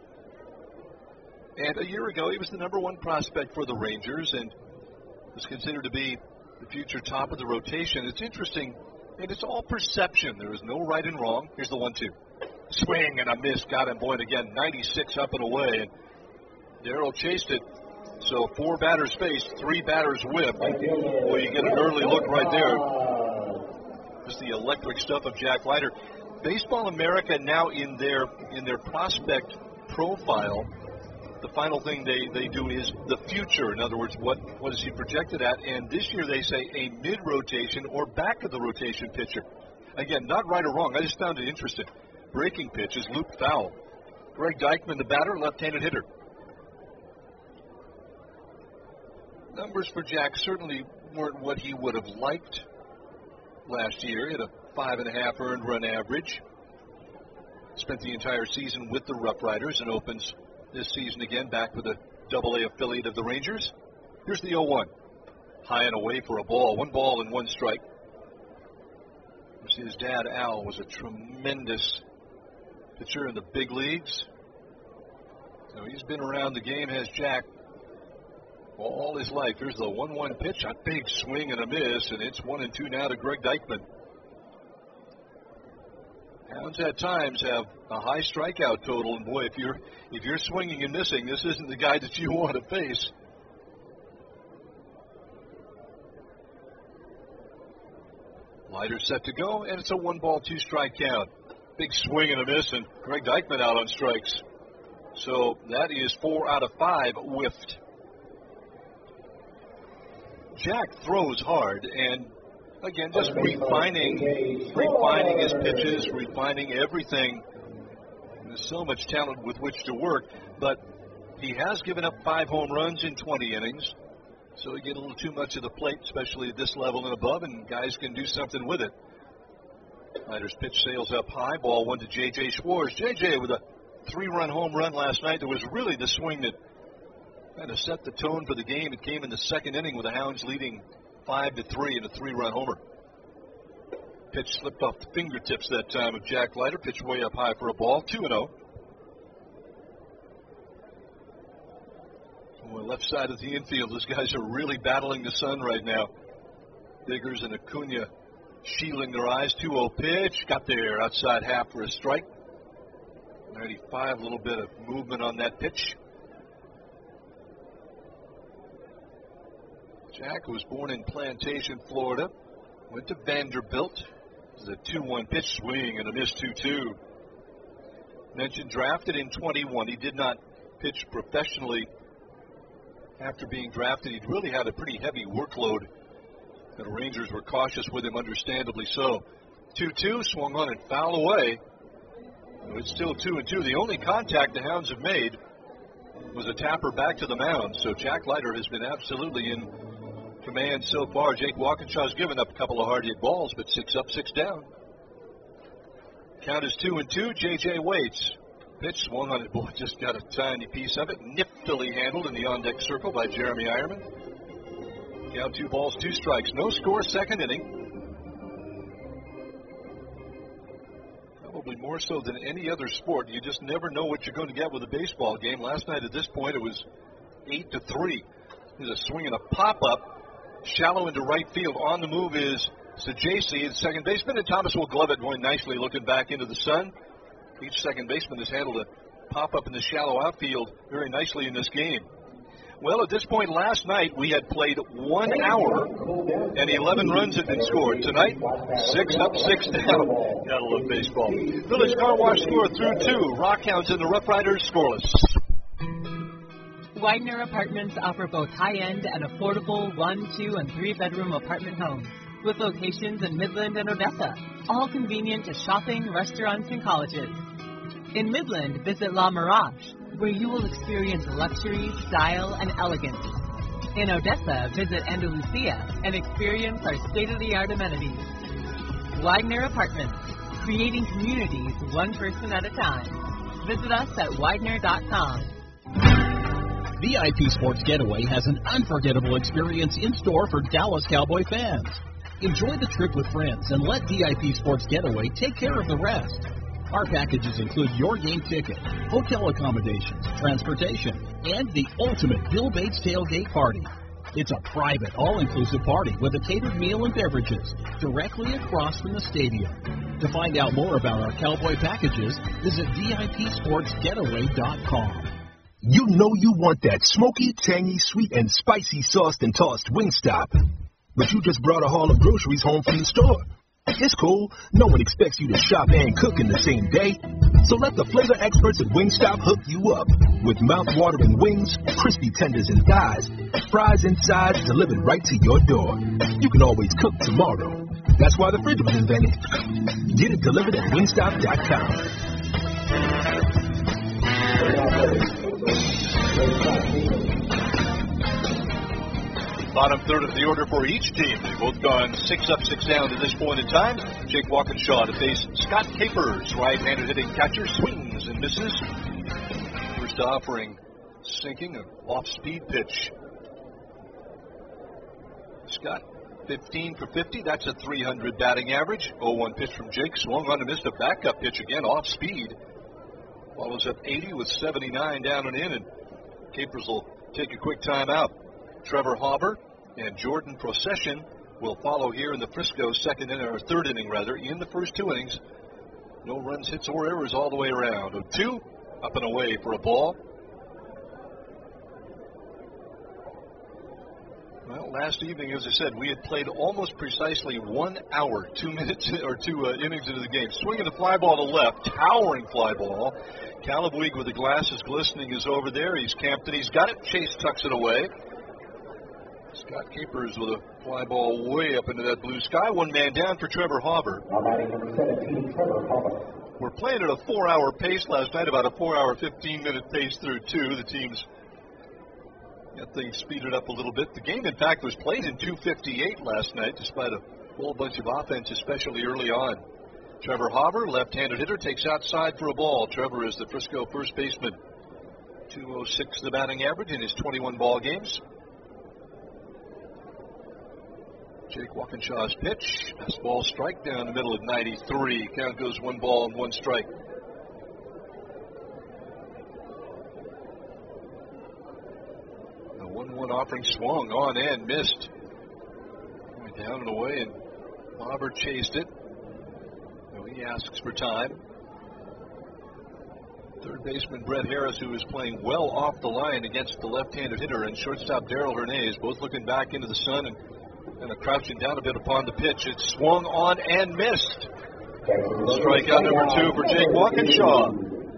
And a year ago, he was the #1 prospect for the Rangers and was considered to be the future top of the rotation. It's interesting, and it's all perception. There is no right and wrong. Here's the 1-2. Swing and a miss. Got him, boy, and again, 96 up and away. And Daryl chased it. So 4 batters faced, 3 batters whipped. Well, you get an early look right there. Just the electric stuff of Jack Leiter. Baseball America now in their prospect profile, the final thing they do is the future. In other words, what is he projected at? And this year they say a mid-rotation or back of the rotation pitcher. Again, not right or wrong. I just found it interesting. Breaking pitch is looped foul. Greg Deichmann, the batter, left-handed hitter. Numbers for Jack certainly weren't what he would have liked last year. He had a 5.5 earned run average. Spent the entire season with the Rough Riders and opens this season again back with a AA affiliate of the Rangers. Here's the 0-1. High and away for a ball. 1 ball and 1 strike. You see his dad, Al, was a tremendous pitcher in the big leagues. So he's been around the game, has Jack, all his life. Here's the 1-1 pitch, a big swing and a miss, and it's 1-2 now to Greg Deichmann. Hounds at times have a high strikeout total, and boy, if you're swinging and missing, this isn't the guy that you want to face. Leiter set to go, and it's a 1-ball, 2-strike count. Big swing and a miss, and Greg Deichmann out on strikes. So that is 4 out of 5 whiffed. Jack throws hard, and again, just refining his pitches, refining everything. There's so much talent with which to work, but he has given up 5 home runs in 20 innings. So you get a little too much of the plate, especially at this level and above, and guys can do something with it. Leiter's pitch sails up high. Ball 1 to J.J. Schwartz. J.J. with a 3-run home run last night. That was really the swing that kind of set the tone for the game. It came in the second inning with the Hounds leading 5-3 in a 3-run homer. Pitch slipped off the fingertips that time of Jack Leiter. Pitch way up high for a ball. 2-0. On the left side of the infield, those guys are really battling the sun right now. Biggers and Acuna shielding their eyes. 2-0 pitch. Got there outside half for a strike. 95, a little bit of movement on that pitch. Jack was born in Plantation, Florida. Went to Vanderbilt. This is a 2-1 pitch, swing and a miss. 2-2. Mentioned drafted in 21. He did not pitch professionally after being drafted. He'd really had a pretty heavy workload. The Rangers were cautious with him, understandably so. 2-2, swung on and foul away. It's still 2-2. The only contact the Hounds have made was a tapper back to the mound. So Jack Leiter has been absolutely in command so far. Jake Walkinshaw's given up a couple of hard hit balls, but 6 up, 6 down. Count is 2-2. J.J. waits. Pitch swung on it. Boy, just got a tiny piece of it. Niftily handled in the on-deck circle by Jeremy Ironman. Down 2 balls, 2 strikes. No score, second inning. Probably more so than any other sport. You just never know what you're going to get with a baseball game. Last night at this point, it was 8-3. There's a swing and a pop-up. Shallow into right field. On the move is Sajasi, the second baseman, and Thomas will glove it going nicely, looking back into the sun. Each second baseman has handled a pop-up in the shallow outfield very nicely in this game. Well, at this point last night, we had played 1 hour and 11 runs had been scored. Tonight, 6 up, 6 down. Gotta love baseball. Village Car Wash score through 2. Rockhounds and the Rough Riders scoreless. Widener Apartments offer both high-end and affordable 1, 2, and 3-bedroom apartment homes with locations in Midland and Odessa, all convenient to shopping, restaurants, and colleges. In Midland, visit La Mirage, where you will experience luxury, style, and elegance. In Odessa, visit Andalusia and experience our state-of-the-art amenities. Widener Apartments, creating communities one person at a time. Visit us at Widener.com. VIP Sports Getaway has an unforgettable experience in store for Dallas Cowboy fans. Enjoy the trip with friends and let VIP Sports Getaway take care of the rest. Our packages include your game ticket, hotel accommodations, transportation, and the ultimate Bill Bates tailgate party. It's a private, all-inclusive party with a catered meal and beverages directly across from the stadium. To find out more about our Cowboy packages, visit VIPSportsGetaway.com. You know you want that smoky, tangy, sweet, and spicy sauced and tossed Wingstop. But you just brought a haul of groceries home from the store. It's cool. No one expects you to shop and cook in the same day. So let the flavor experts at Wingstop hook you up with mouth-watering wings, crispy tenders and thighs, fries and sides delivered right to your door. You can always cook tomorrow. That's why the fridge was invented. Get it delivered at Wingstop.com. Bottom third of the order for each team. They've both gone 6 up, 6 down to this point in time. Jake Walkinshaw to face Scott Capers. Right-handed hitting catcher, swings and misses. First offering, sinking, an off-speed pitch. Scott, 15 for 50. That's a 300 batting average. 0-1 pitch from Jake. Swung on and missed a backup pitch again, off-speed. Follows up 80 with 79 down and in, and Capers will take a quick timeout. Trevor Hauber and Jordan Procession will follow here in the Frisco third inning in the first 2 innings. No runs, hits, or errors all the way around. 2 up and away for a ball. Well, last evening, as I said, we had played almost precisely 1 hour, 2 minutes, or 2 innings into the game. Swinging the fly ball to left, towering fly ball. Calabweeg with the glasses glistening is over there. He's camped it. He's got it. Chase tucks it away. Scott Capers with a fly ball way up into that blue sky. 1 man down for Trevor Hauber. We're playing at a 4-hour pace last night, about a 4-hour, 15-minute pace through 2. The teams got things speeded up a little bit. The game, in fact, was played in 2:58 last night, despite a whole bunch of offense, especially early on. Trevor Hauber, left-handed hitter, takes outside for a ball. Trevor is the Frisco first baseman. 206 the batting average in his 21 ball games. Jake Walkinshaw's pitch. Fastball strike down the middle at 93. Count goes 1 ball and 1 strike. The 1-1 offering swung on and missed. Went down and away, and Hauber chased it. So he asks for time. Third baseman Brett Harris, who is playing well off the line against the left-handed hitter, and shortstop Darrell Hernandez, both looking back into the sun and crouching down a bit upon the pitch. It swung on and missed. Strikeout number 2 for Jake Walkinshaw.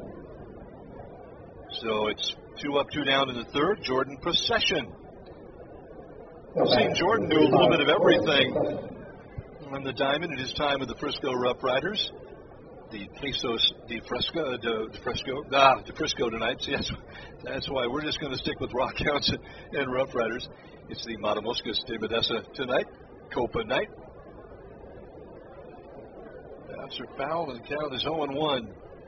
So it's 2 up, 2 down in the third. Jordan Procession. We've seen Jordan do a little bit of everything on the diamond in his time with the Frisco Rough Riders. The Quesos de Frisco tonight. See, that's why we're just going to stick with Rockhounds and Rough Riders. It's the Matamoscas de Modesto tonight, Copa night. Bats are fouled and the count is 0-1.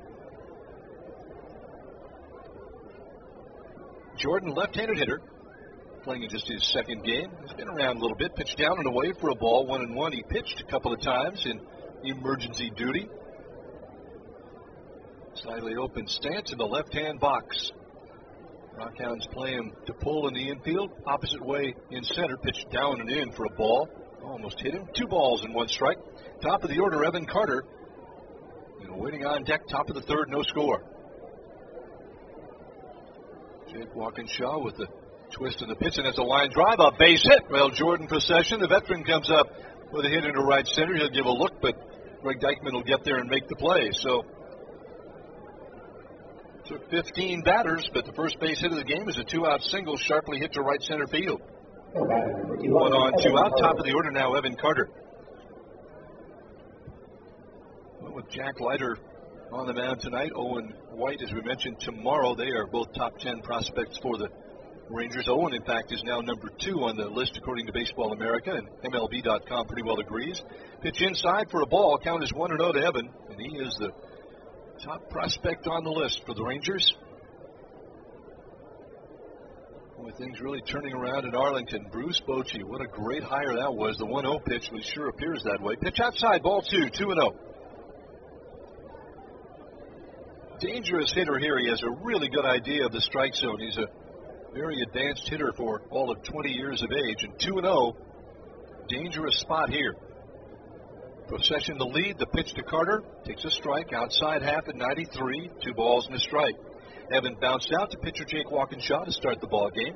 Jordan, left-handed hitter, playing in just his second game. He's been around a little bit, pitched down and away for a ball, 1-1. He pitched a couple of times in emergency duty. Slightly open stance in the left-hand box. Rockhounds play him to pull in the infield, opposite way in center, pitched down and in for a ball. Almost hit him. 2 balls and 1 strike. Top of the order, Evan Carter. Waiting on deck, top of the third, no score. Jake Walkinshaw with the twist of the pitch, and it's a line drive, a base hit. Well, Jordan Procession, the veteran, comes up with a hit into right center. He'll give a look, but Greg Dykman will get there and make the play. So, took 15 batters, but the first base hit of the game is a 2-out single, sharply hit to right center field. 1 on, 2 out. Top of the order now, Evan Carter. Well, with Jack Leiter on the mound tonight, Owen White, as we mentioned, tomorrow. They are both top 10 prospects for the Rangers. Owen, in fact, is now number 2 on the list according to Baseball America, and MLB.com pretty well agrees. Pitch inside for a ball. Count is 1-0 to Evan, and he is the top prospect on the list for the Rangers. With things really turning around in Arlington. Bruce Bochy, what a great hire that was. The 1-0 pitch sure appears that way. Pitch outside, ball 2, 2-0. Dangerous hitter here. He has a really good idea of the strike zone. He's a very advanced hitter for all of 20 years of age. And 2-0, dangerous spot here. Procession the lead. The pitch to Carter. Takes a strike outside half at 93. 2 balls and a strike. Evan bounced out to pitcher Jake Walkinshaw to start the ball game.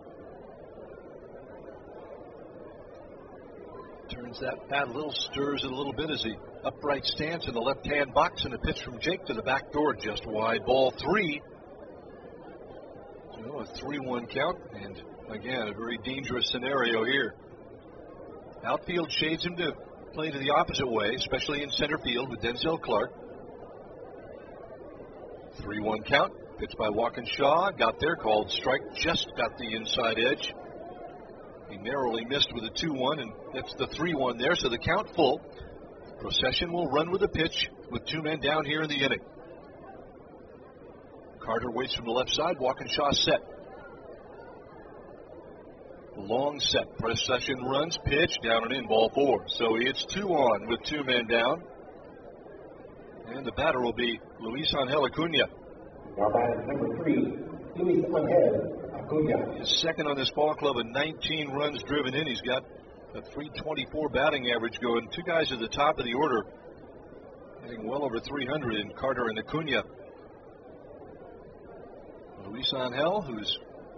Turns that bat a little, stirs it a little bit as he upright stance in the left-hand box, and a pitch from Jake to the back door, just wide. Ball 3. So a 3-1 count, and again, a very dangerous scenario here. Outfield shades him to play to the opposite way, especially in center field with Denzel Clark. 3-1 count. Pitched by Walkinshaw, got there, called strike, just got the inside edge. He narrowly missed with a 2-1, and that's the 3-1 there, so the count full. Procession will run with the pitch with 2 men down here in the inning. Carter waits from the left side, Walkinshaw set. Long set, Procession runs, pitch, down and in, ball 4. So it's 2 on with 2 men down. And the batter will be Luis Angel Acuna. Now batting number 3, Luis Angel Acuna. His second on this ball club, and 19 runs driven in. He's got a .324 batting average going. 2 guys at the top of the order, hitting well over 300 in Carter and Acuna. Luis Angel, whose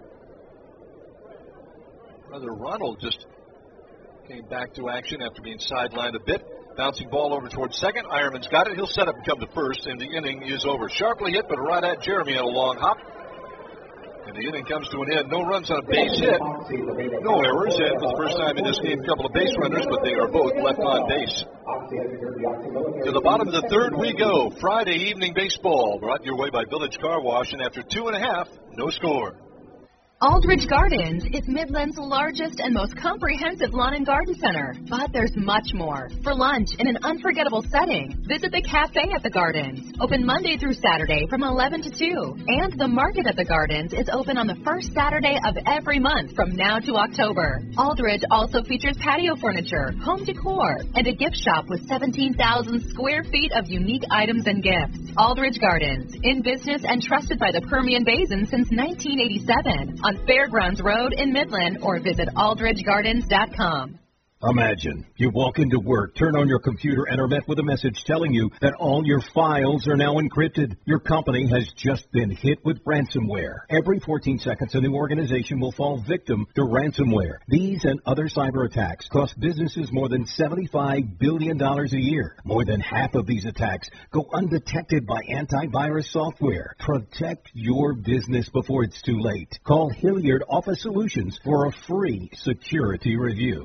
brother Ronald just came back to action after being sidelined a bit. Bouncing ball over towards second. Ironman's got it. He'll set up and come to first, and the inning is over. Sharply hit, but right at Jeremy on a long hop. And the inning comes to an end. No runs on a base hit. No errors. And for the first time in this game, a couple of base runners, but they are both left on base. To the bottom of the third we go. Friday evening baseball brought your way by Village Car Wash, and after 2.5, no score. Aldridge Gardens is Midland's largest and most comprehensive lawn and garden center. But there's much more. For lunch in an unforgettable setting, visit the Cafe at the Gardens. Open Monday through Saturday from 11 to 2. And the Market at the Gardens is open on the first Saturday of every month from now to October. Aldridge also features patio furniture, home decor, and a gift shop with 17,000 square feet of unique items and gifts. Aldridge Gardens, in business and trusted by the Permian Basin since 1987. On Fairgrounds Road in Midland, or visit aldridgegardens.com. Imagine you walk into work, turn on your computer, and are met with a message telling you that all your files are now encrypted. Your company has just been hit with ransomware. Every 14 seconds, a new organization will fall victim to ransomware. These and other cyber attacks cost businesses more than $75 billion a year. More than half of these attacks go undetected by antivirus software. Protect your business before it's too late. Call Hilliard Office Solutions for a free security review.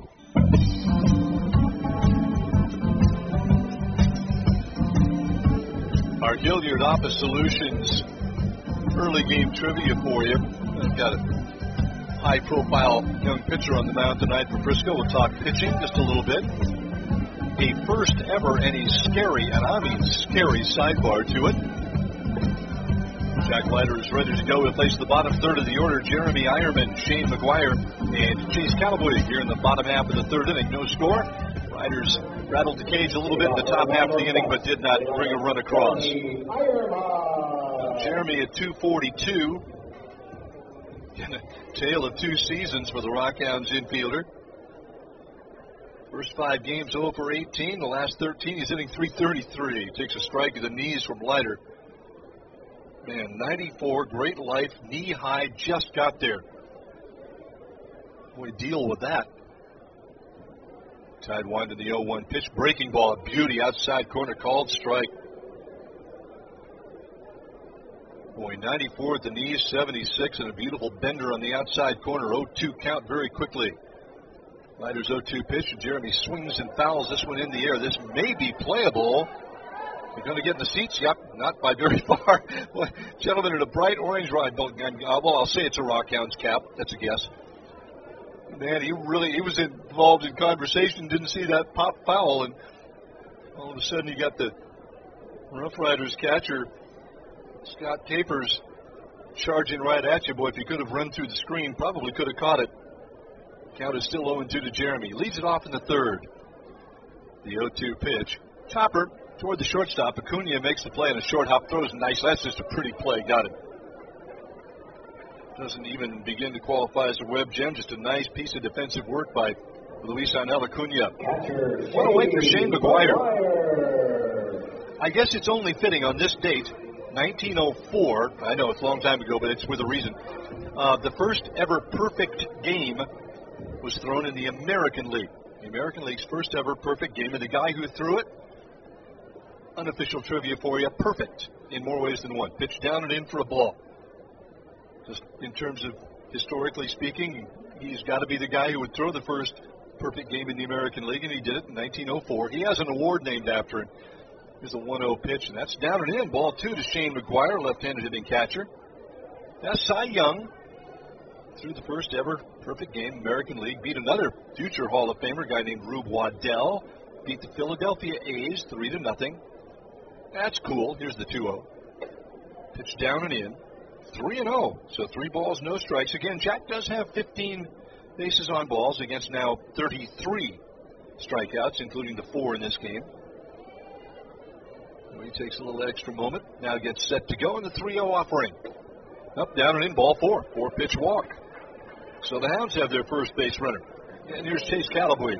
Our Hilliard Office Solutions early game trivia for you. I've got a high-profile young pitcher on the mound tonight for Frisco. We'll talk pitching just a little bit. A first ever, and he's scary, and I mean scary, sidebar to it. Jack Leiter is ready to go. Replace the bottom third of the order. Jeremy Ironman, Shane McGuire, and Chase Callaway here in the bottom half of the third inning. No score. Riders rattled the cage a little bit in the top half of the inning, but did not bring a run across. Jeremy at 242. Again, a tale of two seasons for the Rockhounds infielder. First 5 games 0 for 18. The last 13, he's hitting .333. Takes a strike at the knees from Leiter. Man, 94, great life, knee high, just got there. Boy, deal with that. Tied one to the 0-1 pitch. Breaking ball, beauty, outside corner, called strike. Boy, 94 at the knees, 76, and a beautiful bender on the outside corner. 0-2 count very quickly. Leiter's 0-2 pitch, and Jeremy swings and fouls this one in the air. This may be playable. You're going to get in the seats? Yep, not by very far. Well, gentlemen in a bright orange ride. Well, I'll say it's a Rockhounds cap. That's a guess. Man, he was involved in conversation, didn't see that pop foul, and all of a sudden you got the Rough Riders catcher, Scott Capers, charging right at you. Boy, if he could have run through the screen, probably could have caught it. Count is still 0-2 to Jeremy. Leads it off in the third. The 0-2 pitch. Chopper toward the shortstop. Acuna makes the play, and a short hop throws nice. That's just a pretty play. Got it. Doesn't even begin to qualify as a web gem. Just a nice piece of defensive work by Luis Angel Acuna. What a wait for Shane McGuire. I guess it's only fitting on this date, 1904. I know it's a long time ago, but it's with a reason. The first ever perfect game was thrown in the American League. The American League's first ever perfect game, and the guy who threw it, unofficial trivia for you, perfect in more ways than one. Pitched down and in for a ball. Just in terms of historically speaking, he's got to be the guy who would throw the first perfect game in the American League, and he did it in 1904. He has an award named after him. Here's a 1-0 pitch, and that's down and in. Ball 2 to Shane McGuire, left-handed hitting catcher. That's Cy Young. Through the first ever perfect game, American League, beat another future Hall of Famer, guy named Rube Waddell. Beat the Philadelphia A's 3-0. That's cool. Here's the 2-0. Pitch down and in. 3-0. So 3 balls, no strikes. Again, Jack does have 15 bases on balls against now 33 strikeouts, including the 4 in this game. So he takes a little extra moment. Now gets set to go in the 3-0 offering. Up, down, and in, ball 4. 4-pitch walk. So the Hounds have their first base runner. And here's Chase Callaway.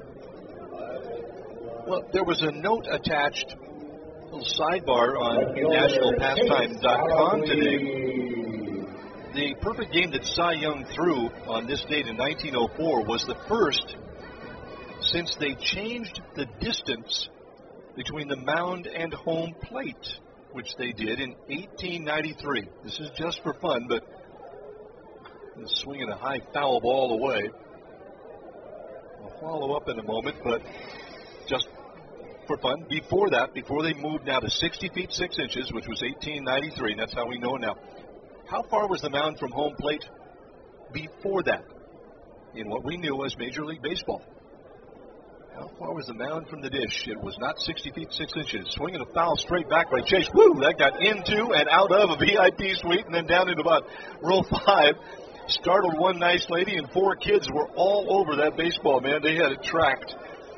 Well, there was a note attached, a little sidebar on nationalpastime.com today. The perfect game that Cy Young threw on this date in 1904 was the first since they changed the distance between the mound and home plate, which they did in 1893. This is just for fun, but swinging a high foul ball away. I'll follow up in a moment, but just for fun. Before that, before they moved now to 60 feet 6 inches, which was 1893, and that's how we know now. How far was the mound from home plate before that in what we knew as Major League Baseball? How far was the mound from the dish? It was not 60 feet 6 inches. Swinging a foul straight back by Chase. Woo! That got into and out of a VIP suite and then down into about row 5. Startled one nice lady, and 4 kids were all over that baseball, man. They had it tracked.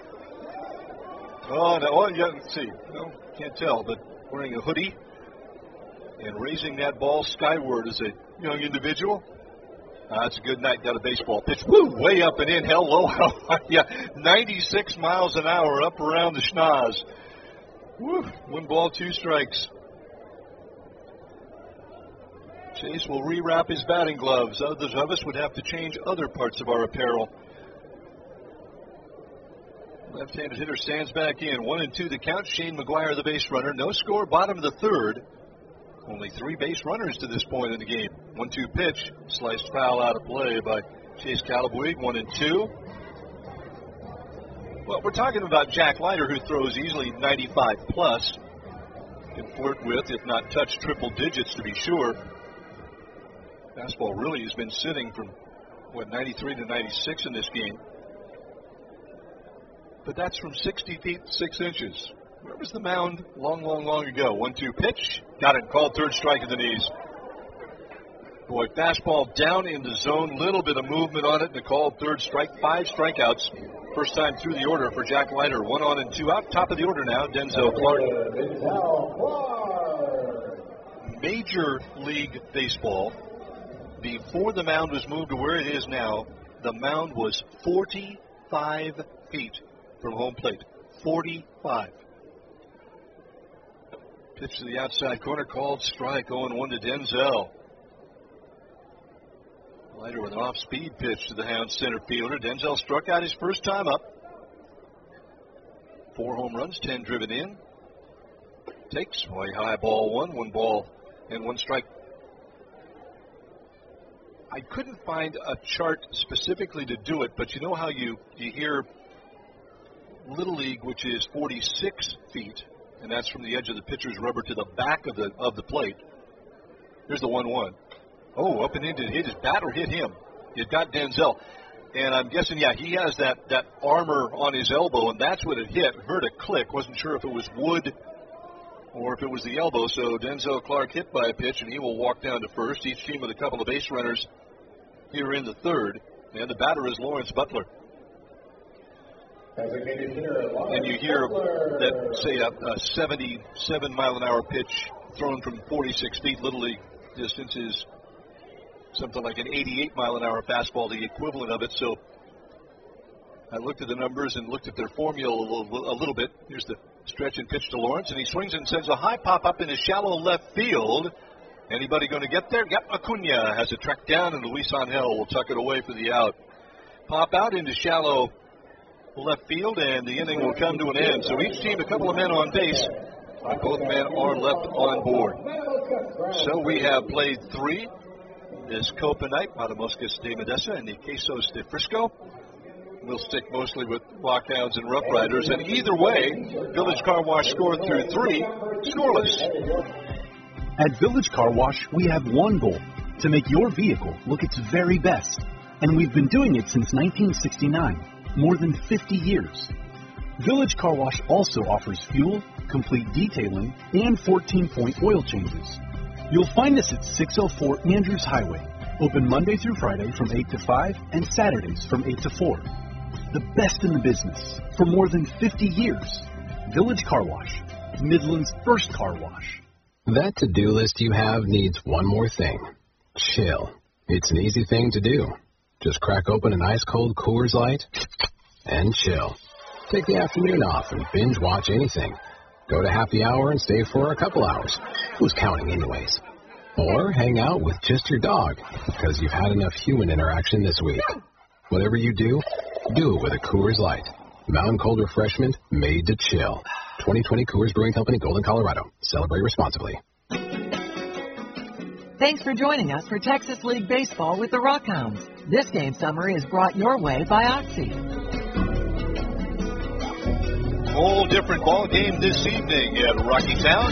Oh, no, yeah, let's see. No, can't tell, but wearing a hoodie and raising that ball skyward as a young individual. That's a good night. Got a baseball pitch. Woo! Way up and in. Hello. Yeah, 96 miles an hour up around the schnoz. Woo! 1 ball, 2 strikes. Chase will rewrap his batting gloves. Others of us would have to change other parts of our apparel. Left-handed hitter stands back in. 1-2 the count. Shane McGuire, the base runner. No score. Bottom of the third. Only 3 base runners to this point in the game. 1-2 pitch. Sliced foul out of play by Chase Callaway. 1-2. Well, we're talking about Jack Leiter, who throws easily 95 plus. Can flirt with, if not touch triple digits to be sure. Fastball really has been sitting from, 93 to 96 in this game. But that's from 60 feet 6 inches. Where was the mound long ago? 1-2 pitch. Got it. Called third strike at the knees. Boy, fastball down in the zone. Little bit of movement on it. And a called third strike. 5 strikeouts. First time through the order for Jack Leiter. 1 on and 2 out. Top of the order now, Denzel Clark. Major League Baseball. before the mound was moved to where it is now, the mound was 45 feet from home plate. 45. Pitch to the outside corner, called strike, 0-1 to Denzel. Leiter with an off-speed pitch to the Hounds center fielder. Denzel struck out his first time up. 4 home runs, 10 driven in. Takes way high, ball 1 ball and 1 strike. I couldn't find a chart specifically to do it, but you know how you hear Little League, which is 46 feet, and that's from the edge of the pitcher's rubber to the back of the plate. There's the 1-1. Oh, up and in, did it hit his bat or hit him? It got Denzel. And I'm guessing, yeah, he has that armor on his elbow, and that's what it hit. Heard a click. Wasn't sure if it was wood or if it was the elbow. So Denzel Clark hit by a pitch, and he will walk down to first. Each team with a couple of base runners here in the third. And the batter is Lawrence Butler. And you hear that, say, a 77-mile-an-hour pitch thrown from 46 feet, Little League distance is something like an 88-mile-an-hour fastball, the equivalent of it. So I looked at the numbers and looked at their formula a little bit. Here's the stretch and pitch to Lawrence, and he swings and sends a high pop up in his shallow left field. Anybody going to get there? Yep, Acuna has it tracked down, and Luis Angel will tuck it away for the out. Pop out into shallow left field, and the inning will come to an end. So each team, a couple of men on base, and both men are left on board. So we have played 3. Is Copa Night, Matamoros de Modesto, and the Quesos de Frisco. We'll stick mostly with Rockhounds and Rough Riders, and either way, Village Car Wash scored through 3, scoreless. At Village Car Wash, we have one goal, to make your vehicle look its very best. And we've been doing it since 1969, more than 50 years. Village Car Wash also offers fuel, complete detailing, and 14-point oil changes. You'll find us at 604 Andrews Highway, open Monday through Friday from 8 to 5 and Saturdays from 8 to 4. The best in the business for more than 50 years. Village Car Wash, Midland's first car wash. That to-do list you have needs one more thing. Chill. It's an easy thing to do. Just crack open an ice-cold Coors Light and chill. Take the afternoon off and binge watch anything. Go to happy hour and stay for a couple hours. Who's counting anyways? Or hang out with just your dog because you've had enough human interaction this week. Whatever you do, do it with a Coors Light. Mountain Cold Refreshment made to chill. 2020 Coors Brewing Company, Golden, Colorado. Celebrate responsibly. Thanks for joining us for Texas League Baseball with the Rockhounds. This game summary is brought your way by Oxy. Whole different ball game this evening at Rocky Town.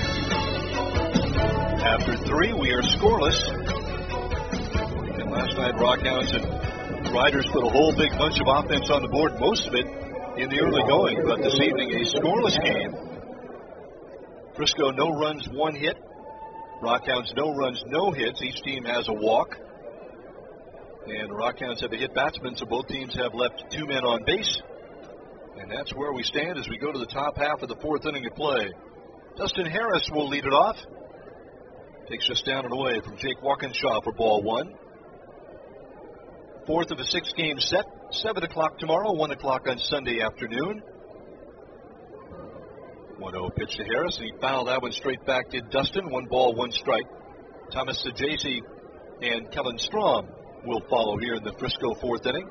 After 3, we are scoreless. And last night, Rockhounds and Riders put a whole big bunch of offense on the board, most of it in the early going. But this evening, a scoreless game. Frisco, no runs, 1 hit. Rockhounds, no runs, no hits. Each team has a walk. And Rockhounds have a hit batsman, so both teams have left 2 men on base. And that's where we stand as we go to the top half of the 4th inning of play. Dustin Harris will lead it off. Takes us down and away from Jake Walkinshaw for ball 1. 4th of a 6-game set. 7 o'clock tomorrow, 1 o'clock on Sunday afternoon. 1-0 pitch to Harris, and he fouled that one straight back to Dustin. 1 ball, 1 strike. Thomas Sajazi and Kellen Strom will follow here in the Frisco 4th inning.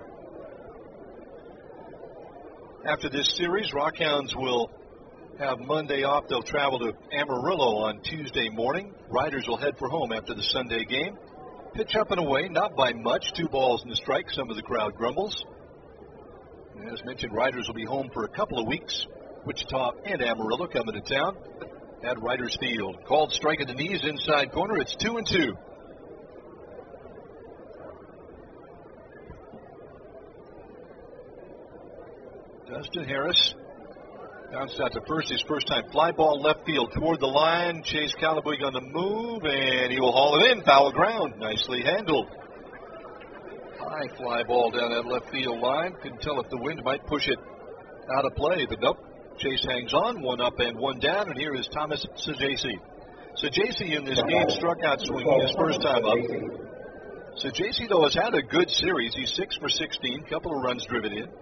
After this series, Rockhounds will have Monday off. They'll travel to Amarillo on Tuesday morning. Riders will head for home after the Sunday game. Pitch up and away, not by much. 2 balls and a strike. Some of the crowd grumbles. And as mentioned, Riders will be home for a couple of weeks. Wichita and Amarillo coming to town at Riders Field. Called strike at the knees, inside corner. It's 2-2. Dustin Harris bounced out to first, his first time. Fly ball left field toward the line. Chase Calabuig on the move, and he will haul it in. Foul ground. Nicely handled. High fly ball down that left field line. Couldn't tell if the wind might push it out of play, but nope. Chase hangs on. 1 up and 1 down, and here is Thomas Sajazi. Sajazi in this game struck out swinging his first time up. So JC, though, has had a good series. He's 6 for 16, couple of runs driven in.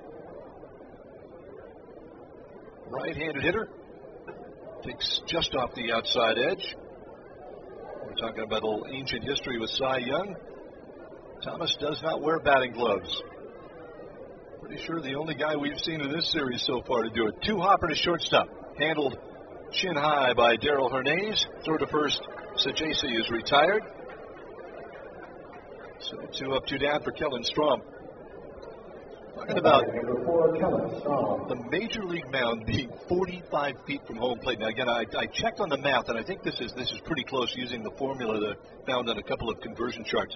Right-handed hitter. Takes just off the outside edge. We're talking about old ancient history with Cy Young. Thomas does not wear batting gloves. Pretty sure the only guy we've seen in this series so far to do it. Two-hopper to shortstop. Handled chin high by Darrell Hernandez. Throw to first. Sajasi is retired. So 2 up, 2 down for Kellen Strom. Talking about the Major League mound being 45 feet from home plate. Now, again, I checked on the math, and I think this is pretty close using the formula that I found on a couple of conversion charts.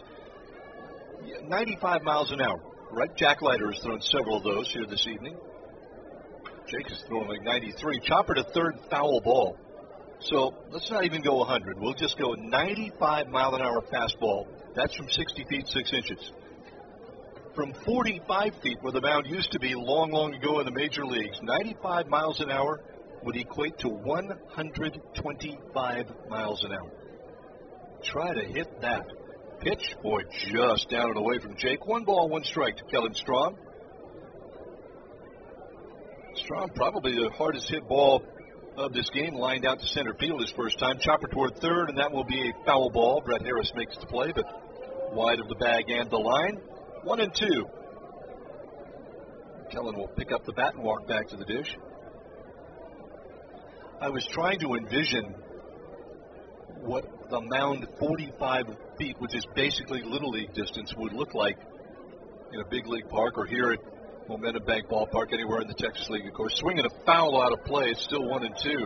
95 miles an hour, right? Jack Leiter has thrown several of those here this evening. Jake is throwing like 93. Chopper to third, foul ball. So let's not even go 100. We'll just go 95 mile an hour fastball. That's from 60 feet, 6 inches. From 45 feet, where the mound used to be long ago in the major leagues, 95 miles an hour would equate to 125 miles an hour. Try to hit that. Pitch, boy, just down and away from Jake. 1 ball, 1 strike to Kellen Strom. Strom probably the hardest hit ball of this game, lined out to center field his first time. Chopper toward third, and that will be a foul ball. Brett Harris makes the play, but wide of the bag and the line. 1-2. Kellen will pick up the bat and walk back to the dish. I was trying to envision what the mound 45 feet, which is basically Little League distance, would look like in a big league park or here at Momentum Bank Ballpark, anywhere in the Texas League, of course. Swinging a foul out of play, it's still 1-2.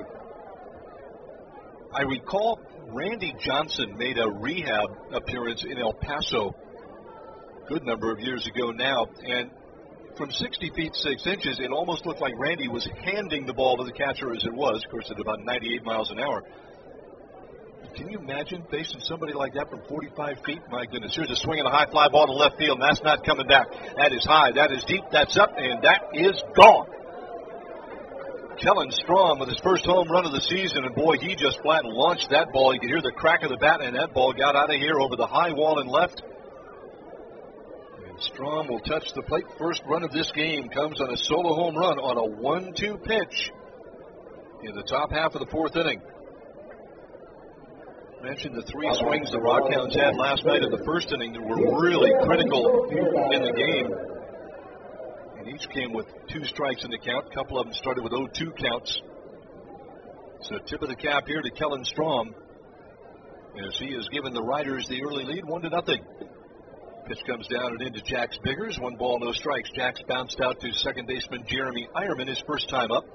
I recall Randy Johnson made a rehab appearance in El Paso a good number of years ago now, and from 60 feet 6 inches, it almost looked like Randy was handing the ball to the catcher as it was, of course, at about 98 miles an hour. Can you imagine facing somebody like that from 45 feet? My goodness, here's a swing and a high fly ball to left field, and that's not coming back. That is high, that is deep, that's up, and that is gone. Kellen Strom with his first home run of the season, and boy, he just flat launched that ball. You could hear the crack of the bat, and that ball got out of here over the high wall and left. And Strom will touch the plate. First run of this game comes on a solo home run on a 1-2 pitch in the top half of the 4th inning. Mentioned the 3 swings the Rockhounds had last night in the 1st inning that were really critical in the game. And each came with 2 strikes in the count. A couple of them started with 0-2 counts. So tip of the cap here to Kellen Strom, as he has given the Riders the early lead, 1-0. Pitch comes down and into Jax Biggers. 1 ball, no strikes. Jax bounced out to second baseman Jeremy Eierman his first time up.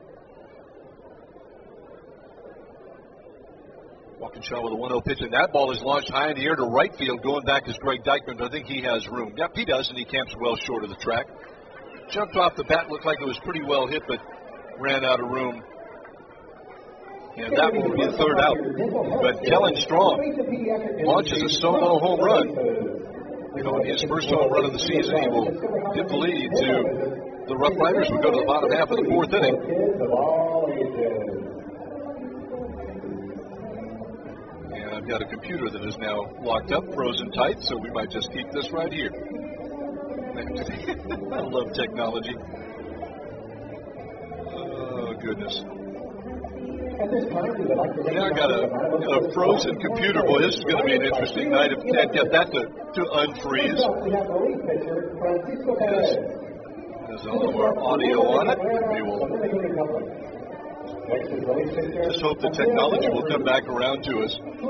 Walkinshaw with a 1-0 pitch, and that ball is launched high in the air to right field. Going back is Greg Dykman, but I think he has room. Yep, he does, and he camps well short of the track. Jumped off the bat, looked like it was pretty well hit, but ran out of room. And that will be the 3rd out. But Kellen Strom launches a solo home run. You know, in his first home run of the season, he will give the lead to the Rough Riders. We'll go to the bottom half of the 4th inning. I've got a computer that is now locked up, frozen tight, so we might just keep this right here. I love technology. Oh, goodness. Yeah, I got a frozen computer. Boy, this is going to be an interesting night if we can't get that to unfreeze. There's all of our audio on it. We will just hope the technology will come back around to us.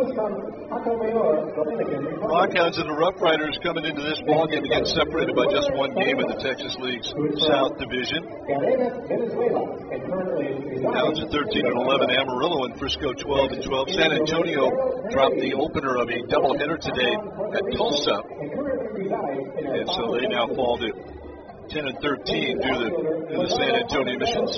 Rockhounds and the Rough Riders coming into this ballgame again separated by just 1 game in the Texas League's South Division. Hounds at 13-11, Amarillo and Frisco 12-12. San Antonio dropped the opener of a doubleheader today at Tulsa, and so they now fall to 10-13 due to the San Antonio Missions.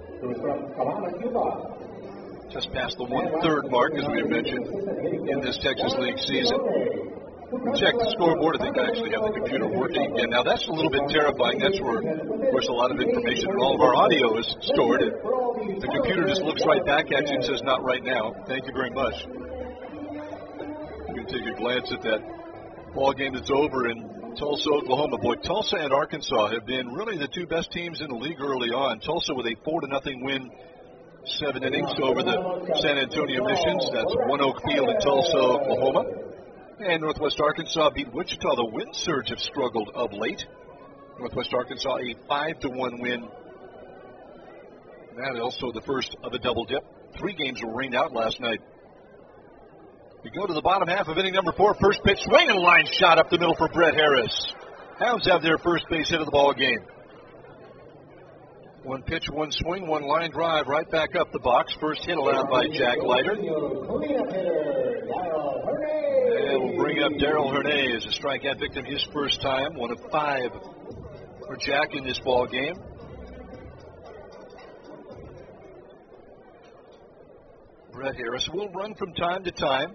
Just past the 1/3 mark, as we mentioned, in this Texas League season. Check the scoreboard. I think I actually have the computer working again. Now, that's a little bit terrifying. That's where, of course, a lot of information and all of our audio is stored. And the computer just looks right back at you and says, not right now. Thank you very much. You can take a glance at that Ball game that's over in Tulsa, Oklahoma. Boy, Tulsa and Arkansas have been really the two best teams in the league early on. Tulsa with a 4-0 win, 7 innings over the San Antonio Missions. That's One Oak Field in Tulsa, Oklahoma. And Northwest Arkansas beat Wichita. The Wind Surge have struggled of late. Northwest Arkansas a 5-1 win. That also the first of a double dip. 3 games were rained out last night. We go to the bottom half of inning number 4. First pitch, swing and line shot up the middle for Brett Harris. Hounds have their first base hit of the ball game. 1 pitch, 1 swing, 1 line drive right back up the box. First hit allowed by Jack Leiter. And we'll bring up Darrell Hernandez, a strikeout victim his first time. 1 of 5 for Jack in this ball game. Brett Harris will run from time to time.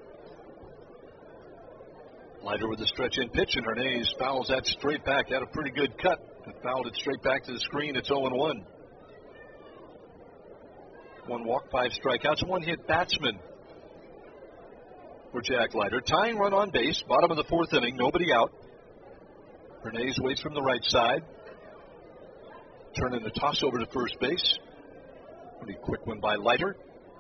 Leiter with the stretch-in pitch, and Hernandez fouls that straight back. Had a pretty good cut. Fouled it straight back to the screen. It's 0-1. 1 walk, 5 strikeouts, 1 hit batsman for Jack Leiter. Tying run on base, bottom of the 4th inning, nobody out. Hernandez waits from the right side. Turning the toss over to first base. Pretty quick one by Leiter.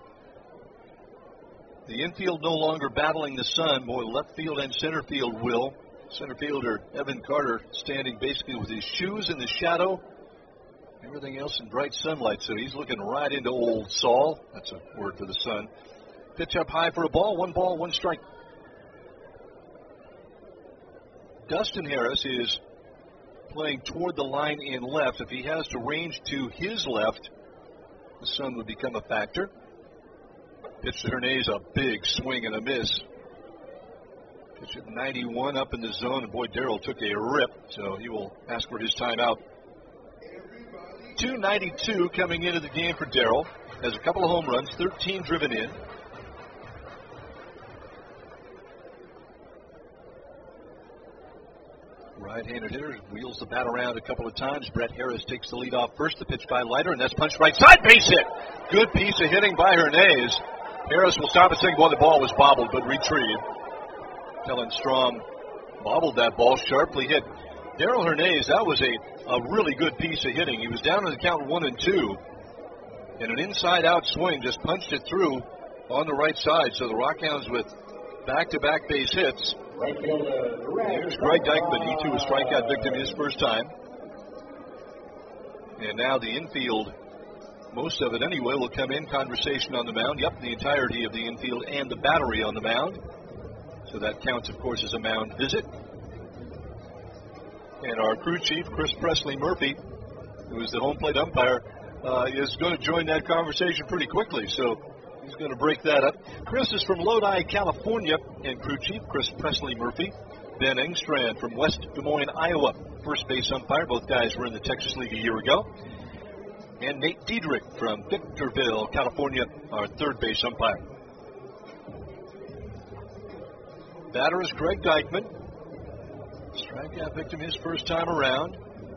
The infield no longer battling the sun. Boy, left field and center field will. Center fielder Evan Carter standing basically with his shoes in the shadow. Everything else in bright sunlight, so he's looking right into old Saul. That's a word for the sun. Pitch up high for a ball, 1 ball, 1 strike. Dustin Harris is playing toward the line in left. If he has to range to his left, the sun would become a factor. Pitch to Hernandez, a big swing and a miss. Pitch at 91 up in the zone, and boy, Darrell took a rip, so he will ask for his timeout. 292 coming into the game for Darrell. Has a couple of home runs, 13 driven in. Right-handed hitter wheels the bat around a couple of times. Brett Harris takes the lead off first. The pitch by Leiter, and that's punched right side. Base hit. Good piece of hitting by Hernandez. Harris will stop at second. Boy, the ball was bobbled, but retrieved. Kellen Strom bobbled that ball, sharply hit. Darrell Hernandez, that was a really good piece of hitting. He was down in the count 1-2. And an inside-out swing just punched it through on the right side. So the Rockhounds with back-to-back base hits. Here's Greg Dykman. He too was strikeout victim his first time. And now the infield, most of it anyway, will come in. Conversation on the mound. Yep, the entirety of the infield and the battery on the mound. So that counts, of course, as a mound visit. And our crew chief, Chris Presley Murphy, who is the home plate umpire, is going to join that conversation pretty quickly. So he's going to break that up. Chris is from Lodi, California, and crew chief Chris Presley Murphy. Ben Engstrand from West Des Moines, Iowa, first base umpire. Both guys were in the Texas League a year ago. And Nate Diedrich from Victorville, California, our third base umpire. Batter is Greg Dykman. Strikeout victim his first time around.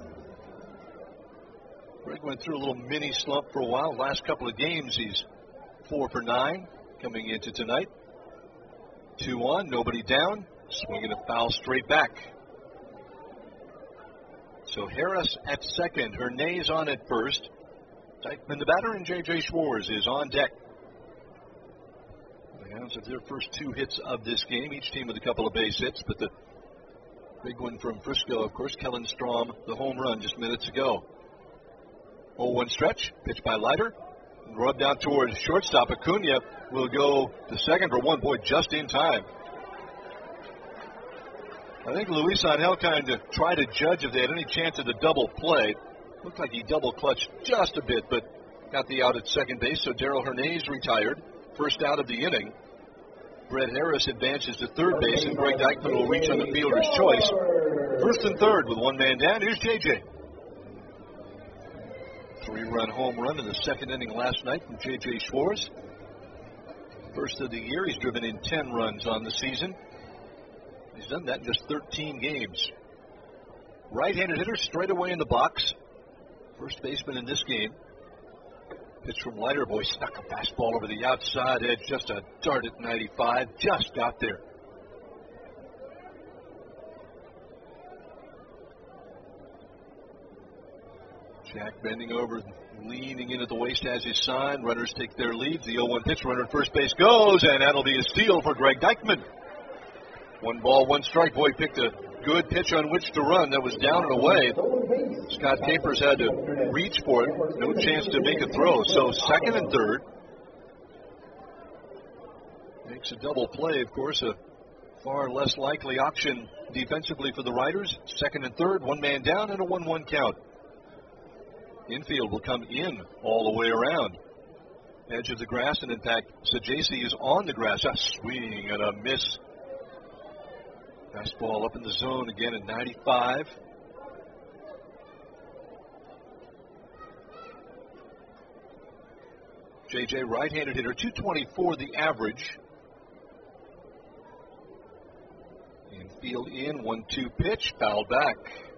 Greg went through a little mini slump for a while. Last couple of games, he's 4 for 9 coming into tonight. 2 on, nobody down. Swinging a foul straight back. So Harris at second, Hernandez on at first. Dykman the batter, and J.J. Schwartz is on deck. The Hounds have their first 2 hits of this game, each team with a couple of base hits, but the big one from Frisco, of course, Kellen Strom, the home run just minutes ago. 0-1 stretch, pitch by Leiter. Rubbed out towards shortstop. Acuna will go to second for 1. Boy, just in time. I think Luis Angel kind of tried to judge if they had any chance of the double play. Looked like he double clutched just a bit, but got the out at second base, so Darrell Hernandez retired. First out of the inning. Brett Harris advances to third base, and Greg Dykman will reach on the fielder's choice. First and third with 1 man down. Here's J.J. 3-run home run in the second inning last night from J.J. Schwartz. First of the year, he's driven in 10 runs on the season. He's done that in just 13 games. Right-handed hitter straight away in the box. First baseman in this game. Pitch from Leiter. Boy, snuck a fastball over the outside edge. Just a dart at 95. Just got there. Jack bending over, leaning in at the waist as his sign. Runners take their lead. The 0-1 pitch, runner at first base goes, and that'll be a steal for Greg Dykman. 1 ball, 1 strike. Boy, picked a good pitch on which to run. That was down and away. Scott Capers had to reach for it. No chance to make a throw. So second and third. Makes a double play, of course, a far less likely option defensively for the Riders. Second and third, 1 man down and a 1-1 count. Infield will come in all the way around. Edge of the grass, and in fact, Sajasi is on the grass. A swing and a miss. Fastball up in the zone again at 95. JJ, right-handed hitter, 224 the average. Infield in, 1-2 pitch, fouled back.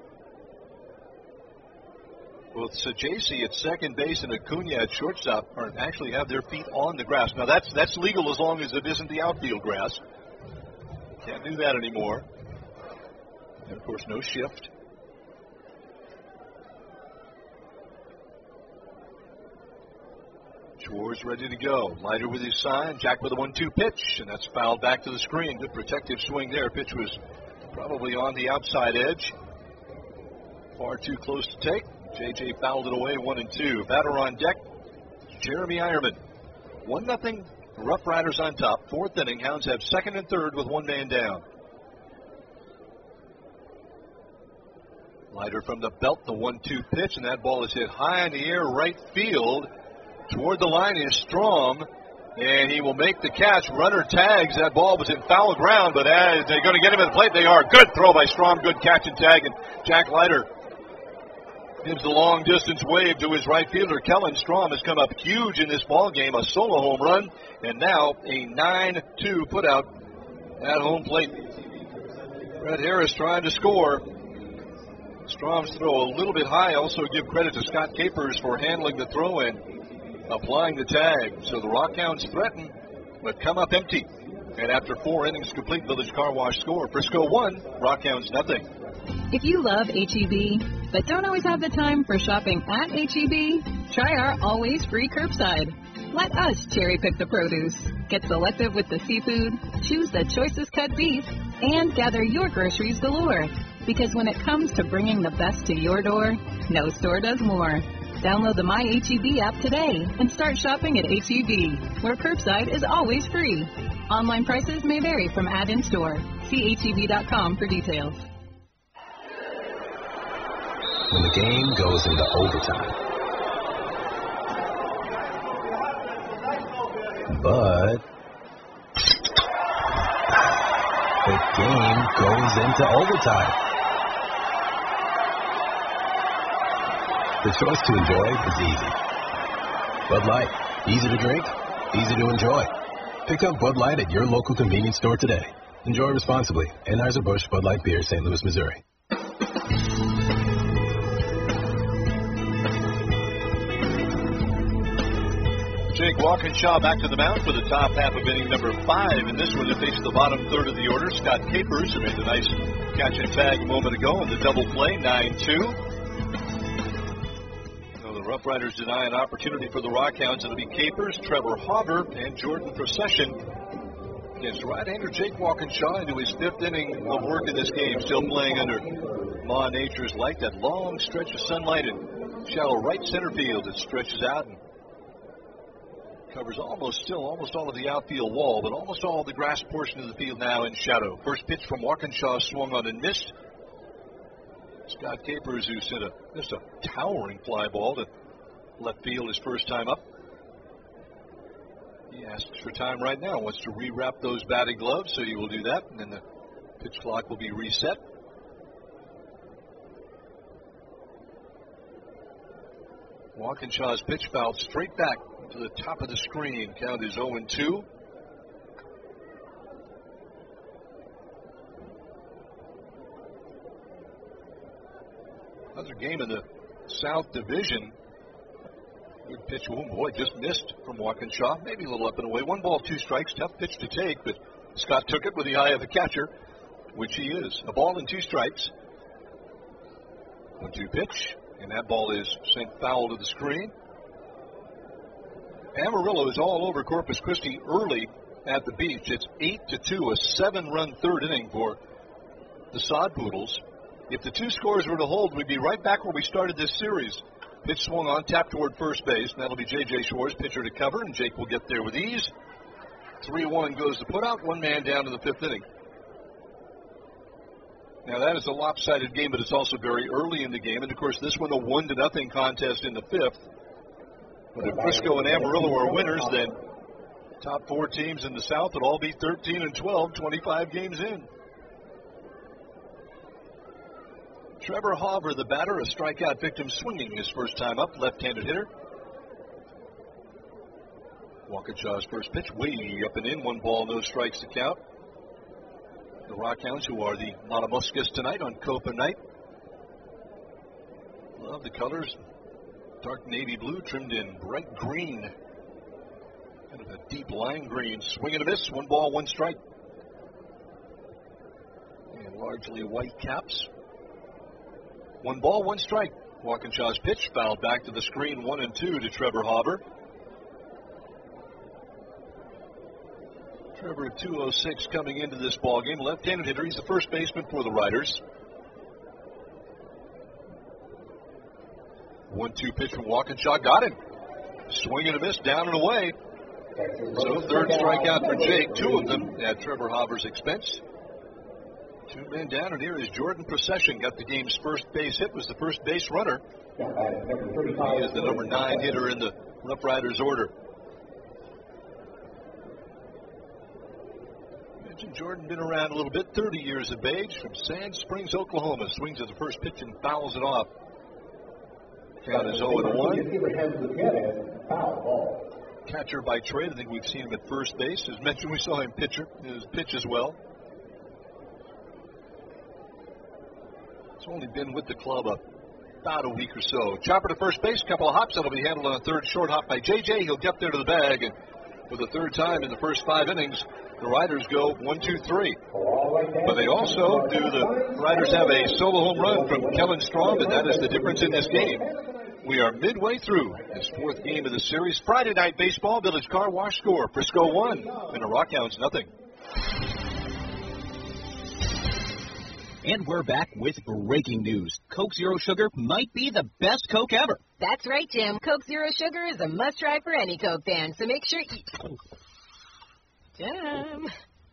Both Sajasi at second base and Acuna at shortstop actually have their feet on the grass. Now that's legal as long as it isn't the outfield grass. Can't do that anymore. And of course, no shift. Schwartz ready to go. Leiter with his sign. Jack with a 1-2 pitch, and that's fouled back to the screen. Good protective swing there. Pitch was probably on the outside edge. Far too close to take. JJ fouled it away, 1-2. Batter on deck, Jeremy Eierman. 1-0. Rough Riders on top. 4th inning. Hounds have second and third with 1 man down. Leiter from the belt, the 1-2 pitch, and that ball is hit high in the air, right field. Toward the line is Strom, and he will make the catch. Runner tags. That ball was in foul ground, but as they're going to get him at the plate, they are. Good throw by Strom. Good catch and tag, and Jack Leiter gives the long-distance wave to his right fielder. Kellen Strom has come up huge in this ball game, a solo home run, and now a 9-2 putout at home plate. Brett Harris trying to score. Strom's throw a little bit high. Also give credit to Scott Capers for handling the throw and applying the tag. So the Rockhounds threaten, but come up empty. And after 4 innings complete, Village Car Wash score. Frisco 1, Rockhounds nothing. If you love H-E-B, but don't always have the time for shopping at H-E-B, try our always free curbside. Let us cherry pick the produce, get selective with the seafood, choose the choicest cut beef, and gather your groceries galore. Because when it comes to bringing the best to your door, no store does more. Download the My H-E-B app today and start shopping at H-E-B, where curbside is always free. Online prices may vary from ad-in store. See HEB.com for details. When the game goes into overtime. But the game goes into overtime. The choice to enjoy is easy. Bud Light, easy to drink, easy to enjoy. Pick up Bud Light at your local convenience store today. Enjoy responsibly. Anheuser-Busch Bud Light Beer, St. Louis, Missouri. Jake Walkinshaw back to the mound for the top half of inning number 5. And this one to face the bottom third of the order. Scott Capers, who made the nice catch and tag a moment ago on the double play, 9-2. Rough Riders deny an opportunity for the Rockhounds. It'll be Capers, Trevor Hauber, and Jordan Procession against right-hander Jake Walkinshaw into his 5th inning of work in this game. Still playing under Ma Nature's light. That long stretch of sunlight in shallow right center field that stretches out and covers almost all of the outfield wall, but almost all of the grass portion of the field now in shadow. First pitch from Walkinshaw swung on and missed. Scott Capers, who sent just a towering fly ball to left field his first time up. He asks for time right now, wants to rewrap those batting gloves, so he will do that, and then the pitch clock will be reset. Walkinshaw's pitch fouled straight back to the top of the screen. Count is 0-2. Another game in the South Division. Good pitch. Oh, boy, just missed from Walkinshaw. Maybe a little up and away. 1 ball, 2 strikes. Tough pitch to take, but Scott took it with the eye of the catcher, which he is. A ball and 2 strikes. 1-2 pitch, And that ball is sent foul to the screen. Amarillo is all over Corpus Christi early at the beach. It's 8-2, a 7-run third inning for the Sod Poodles. If the two scores were to hold, we'd be right back where we started this series. Pitch swung on, tap toward first base, and that'll be J.J. Shores, pitcher to cover, and Jake will get there with ease. 3-1 goes to put out, one man down in the fifth inning. Now, that is a lopsided game, but it's also very early in the game. And, of course, this one a 1-0 contest in the fifth. But if Frisco and Amarillo are winners, then top four teams in the South would all be 13-12, 25 games in. Trevor Hauver, the batter, a strikeout victim, swinging his first time up, left-handed hitter. Waukesha's first pitch, way up and in, 1 ball, no strikes to count. The Rockhounds, who are the Matamuskas tonight on Copa night. Love the colors. Dark navy blue trimmed in bright green. Kind of a deep lime green. Swing and a miss. 1 ball, 1 strike. And largely white caps. 1 ball, 1 strike. Waukesha's pitch fouled back to the screen. 1-2 to Trevor Hauver. Trevor, 206 coming into this ball game. Left-handed hitter. He's the first baseman for the Riders. 1-2 pitch from Waukesha. Got him. Swing and a miss, down and away. So third strikeout for Jake. 2 of them at Trevor Hauver's expense. 2 men down, and here is Jordan Procession. Got the game's first base hit. Was the first base runner. He is the number 9 hitter in the Rough Riders order. Jordan been around a little bit, 30 years of age, from Sand Springs, Oklahoma. Swings at the first pitch and fouls it off. Count is 0-1. Catcher by trade. I think we've seen him at first base. As mentioned, we saw him pitch as well. He's only been with the club about a week or so. Chopper to first base, couple of hops. That'll be handled on a third short hop by JJ. He'll get there to the bag, and for the third time in the first 5 innings, the Riders go 1-2-3. But they also the Riders have a solo home run from Kellen Strom, and that is the difference in this game. We are midway through this 4th game of the series. Friday night baseball, Village Car Wash score. Frisco 1 and the Rockhounds nothing. And we're back with breaking news. Coke Zero Sugar might be the best Coke ever. That's right, Jim. Coke Zero Sugar is a must-try for any Coke fan, so make sure you... Jim.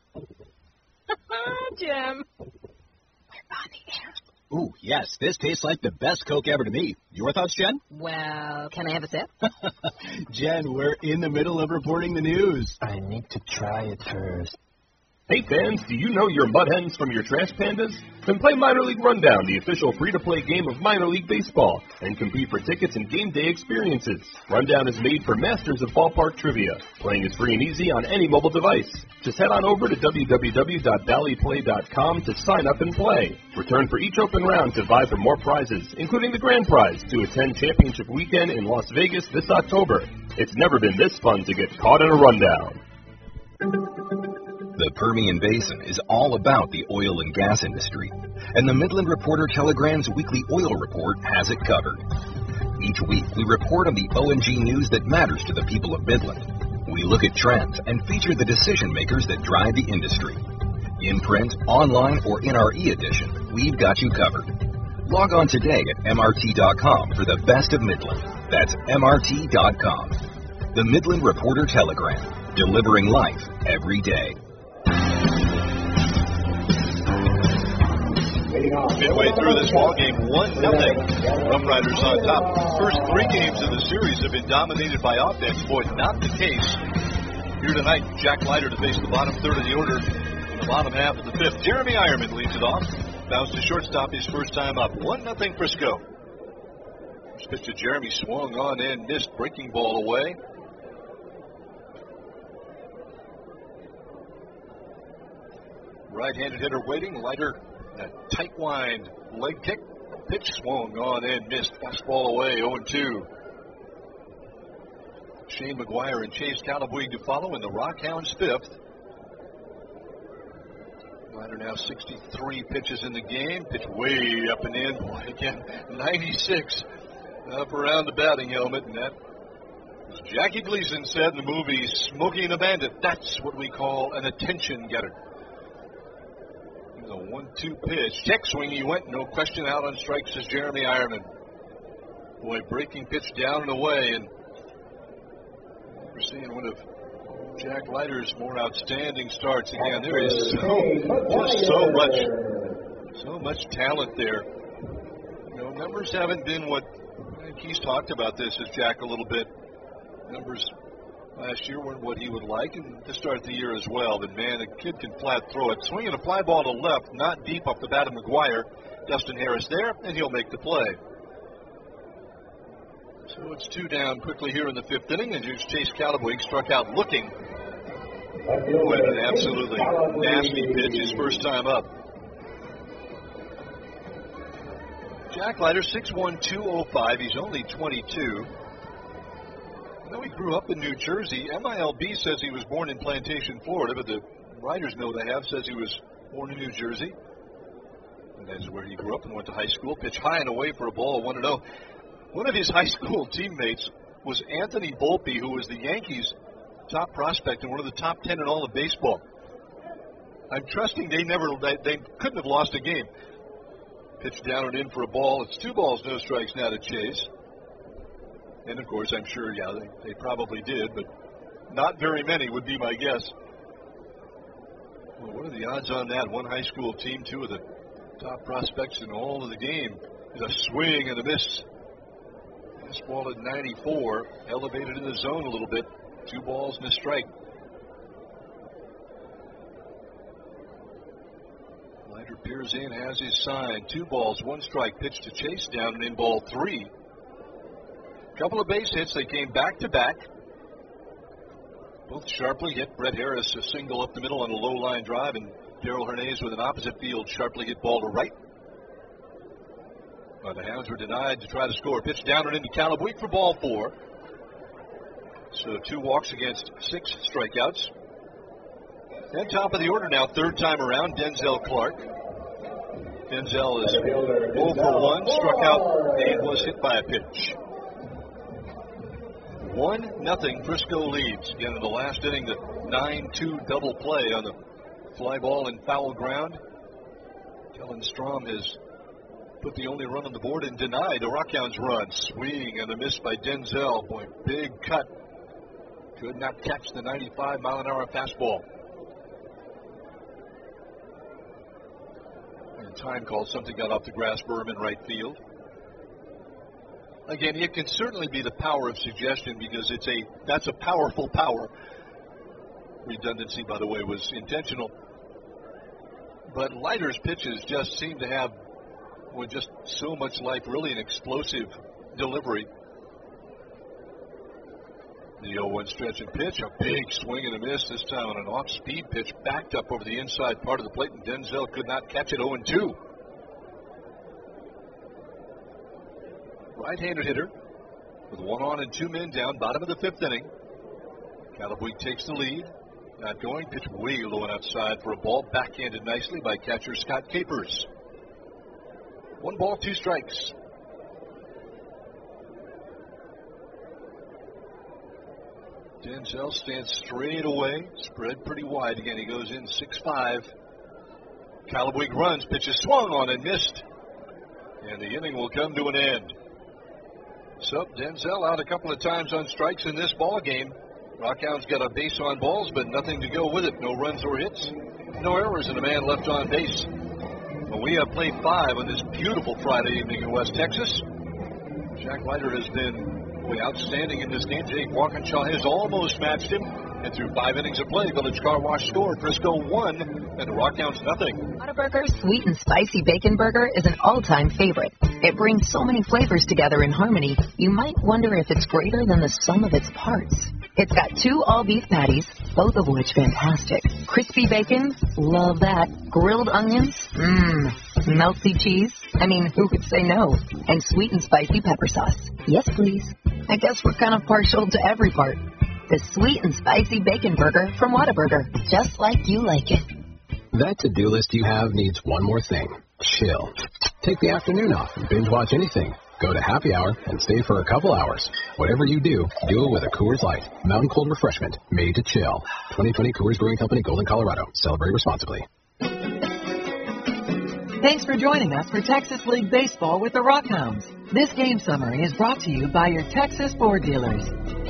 Jim. We're on the air. Ooh, yes, this tastes like the best Coke ever to me. Your thoughts, Jen? Well, can I have a sip? Jen, we're in the middle of reporting the news. I need to try it first. Hey fans, do you know your Mud Hens from your Trash Pandas? Then play Minor League Rundown, the official free-to-play game of minor league baseball, and compete for tickets and game day experiences. Rundown is made for masters of ballpark trivia. Playing is free and easy on any mobile device. Just head on over to www.valleyplay.com to sign up and play. Return for each open round to vie for more prizes, including the grand prize to attend Championship Weekend in Las Vegas this October. It's never been this fun to get caught in a rundown. The Permian Basin is all about the oil and gas industry, and the Midland Reporter-Telegram's weekly oil report has it covered. Each week, we report on the O&G news that matters to the people of Midland. We look at trends and feature the decision makers that drive the industry. In print, online, or in our e-edition, we've got you covered. Log on today at MRT.com for the best of Midland. That's MRT.com. The Midland Reporter-Telegram, delivering life every day. Midway through this ballgame, 1-0. Rough Riders on top. First 3 games of the series have been dominated by offense. Boy, not the case here tonight. Jack Leiter to face the bottom third of the order in the bottom half of the 5th. Jeremy Ironman leads it off. Bounced to shortstop his first time up. 1-0 Frisco. First pitch to Jeremy, swung on and missed. Breaking ball away. Right-handed hitter waiting. Leiter, a tight wind leg kick. Pitch swung on and missed. Fastball away, 0-2. Shane McGuire and Chase Calabwig to follow in the Rockhounds 5th. Ryder now 63 pitches in the game. Pitch way up and in. Boy, again, 96 up around the batting helmet. And that, as Jackie Gleason said in the movie Smokey and the Bandit, that's what we call an attention getter. It was a 1-2 pitch. Check swing, he went. No question, out on strikes is Jeremy Ironman. Boy, breaking pitch down and away. And we're seeing one of Jack Leiter's more outstanding starts again. There is so much talent there. You know, numbers haven't been what, I think he's talked about this as Jack a little bit. Numbers last year weren't what he would like, and to start the year as well. But man, the kid can flat throw it. Swinging a fly ball to left, not deep off the bat of McGuire. Dustin Harris there, and he'll make the play. So it's 2 down quickly here in the 5th inning, and here's Chase Callaway, struck out looking with an absolutely nasty pitch his first time up. Jack Leiter, 6'1", 205. He's only 22. I know he grew up in New Jersey. MILB says he was born in Plantation, Florida, but the writers know they have says he was born in New Jersey. And that is where he grew up and went to high school. Pitch high and away for a ball, 1-0. One of his high school teammates was Anthony Volpe, who was the Yankees' top prospect and one of the top 10 in all of baseball. I'm trusting they couldn't have lost a game. Pitch down and in for a ball. It's 2 balls, no strikes now to Chase. And, of course, I'm sure, yeah, they probably did, but not very many would be my guess. Well, what are the odds on that? One high school team, 2 of the top prospects in all of the game. There's a swing and a miss. This ball at 94, elevated in the zone a little bit. 2 balls and a strike. Leiter peers in, has his sign. 2 balls, 1 strike. Pitch to Chase, down and in, ball 3. Couple of base hits. They came back to back. Both sharply hit. Brett Harris a single up the middle on a low line drive, and Darrell Hernandez with an opposite field sharply hit ball to right. But the Hounds were denied to try to score. Pitch down and into Callaway for ball 4. So 2 walks against 6 strikeouts. And top of the order now, 3rd time around, Denzel Clark. Denzel is 0 for 1, struck out and was hit by a pitch. 1-0 Frisco leads. Again, in the last inning, the 9-2 double play on the fly ball and foul ground. Kellen Strom has put the only run on the board and denied the Rockhounds' run. Swing and a miss by Denzel. Boy, big cut. Could not catch the 95-mile-an-hour fastball. And time called. Something got off the grass berm in right field. Again, it can certainly be the power of suggestion because that's a powerful power. Redundancy, by the way, was intentional. But Leiter's pitches just seem to have just so much life, really an explosive delivery. The 0-1 stretch and pitch, a big swing and a miss, this time on an off-speed pitch, backed up over the inside part of the plate, and Denzel could not catch it. 0-2. Right-handed hitter with 1 on and 2 men down, bottom of the 5th inning. Callaway takes the lead. Not going, pitch way low and outside for a ball, backhanded nicely by catcher Scott Capers. 1 ball, 2 strikes. Denzel stands straight away, spread pretty wide. Again, he goes in 6-5. Callaway runs, pitch is swung on and missed. And the inning will come to an end. So Denzel out a couple of times on strikes in this ball game. Rockhounds got a base on balls, but nothing to go with it. No runs or hits, no errors, and a man left on base. Well, we have played 5 on this beautiful Friday evening in West Texas. Jack Leiter has been outstanding in this game. Jake Walkinshaw has almost matched him. And through 5 innings of play, Village Car Wash scored. Frisco 1 and the Rockhounds nothing. Whataburger's Sweet and Spicy Bacon Burger is an all-time favorite. It brings so many flavors together in harmony, you might wonder if it's greater than the sum of its parts. It's got 2 all-beef patties, both of which fantastic. Crispy bacon, love that. Grilled onions, melty cheese. I mean, who could say no? And sweet and spicy pepper sauce. Yes, please. I guess we're kind of partial to every part. The Sweet and Spicy Bacon Burger from Whataburger, just like you like it. That to-do list you have needs one more thing. Chill. Take the afternoon off and binge watch anything. Go to happy hour and stay for a couple hours. Whatever you do it with a Coors Light. Mountain cold refreshment made to chill. 2020 Coors Brewing Company, Golden, Colorado. Celebrate responsibly. Thanks for joining us for Texas League Baseball with the Rockhounds. This game summary is brought to you by your Texas Ford dealers.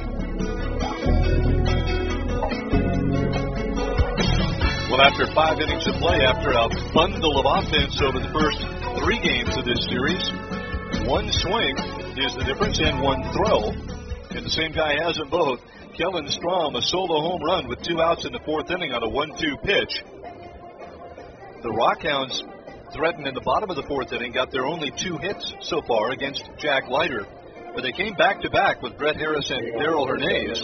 Well, after 5 innings of play, after a bundle of offense over the first 3 games of this series, one swing is the difference and one throw, and the same guy has them both. Kellen Strom, a solo home run with 2 outs in the 4th inning on a 1-2 pitch. The Rockhounds threatened in the bottom of the 4th inning, got their only 2 hits so far against Jack Leiter, but they came back-to-back with Brett Harris and Darrell Hernandez.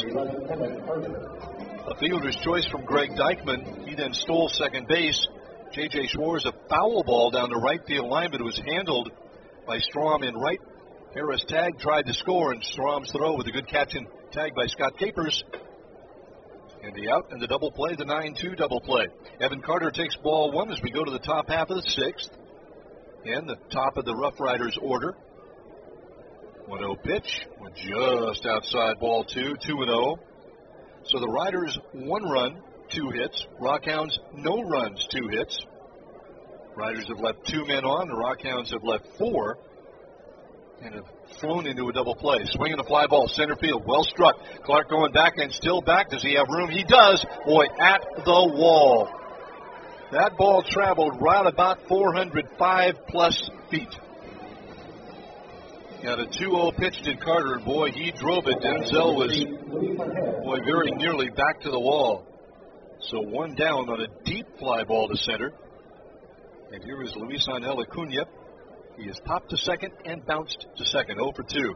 A fielder's choice from Greg Dykman. He then stole second base. J.J. Schwartz, a foul ball down the right field line, but it was handled by Strom in right. Harris tagged, tried to score, and Strom's throw with a good catch and tag by Scott Capers. And the out and the double play, the 9-2 double play. Evan Carter takes ball 1 as we go to the top half of the 6th. And the top of the Rough Riders order. 1-0 pitch, just outside ball 2, 2-0. So the Riders 1 run, 2 hits. Rockhounds no runs, 2 hits. Riders have left 2 men on. The Rockhounds have left 4 and have flown into a double play. Swinging a fly ball, center field, well struck. Clark going back and still back. Does he have room? He does. Boy, at the wall. That ball traveled right about 405-plus feet. Got a 2-0 pitch to Carter, and boy, he drove it. Denzel was, very nearly back to the wall. So 1 down on a deep fly ball to center. And here is Luis Angel Acuna. He is popped to second and bounced to second, 0 for 2.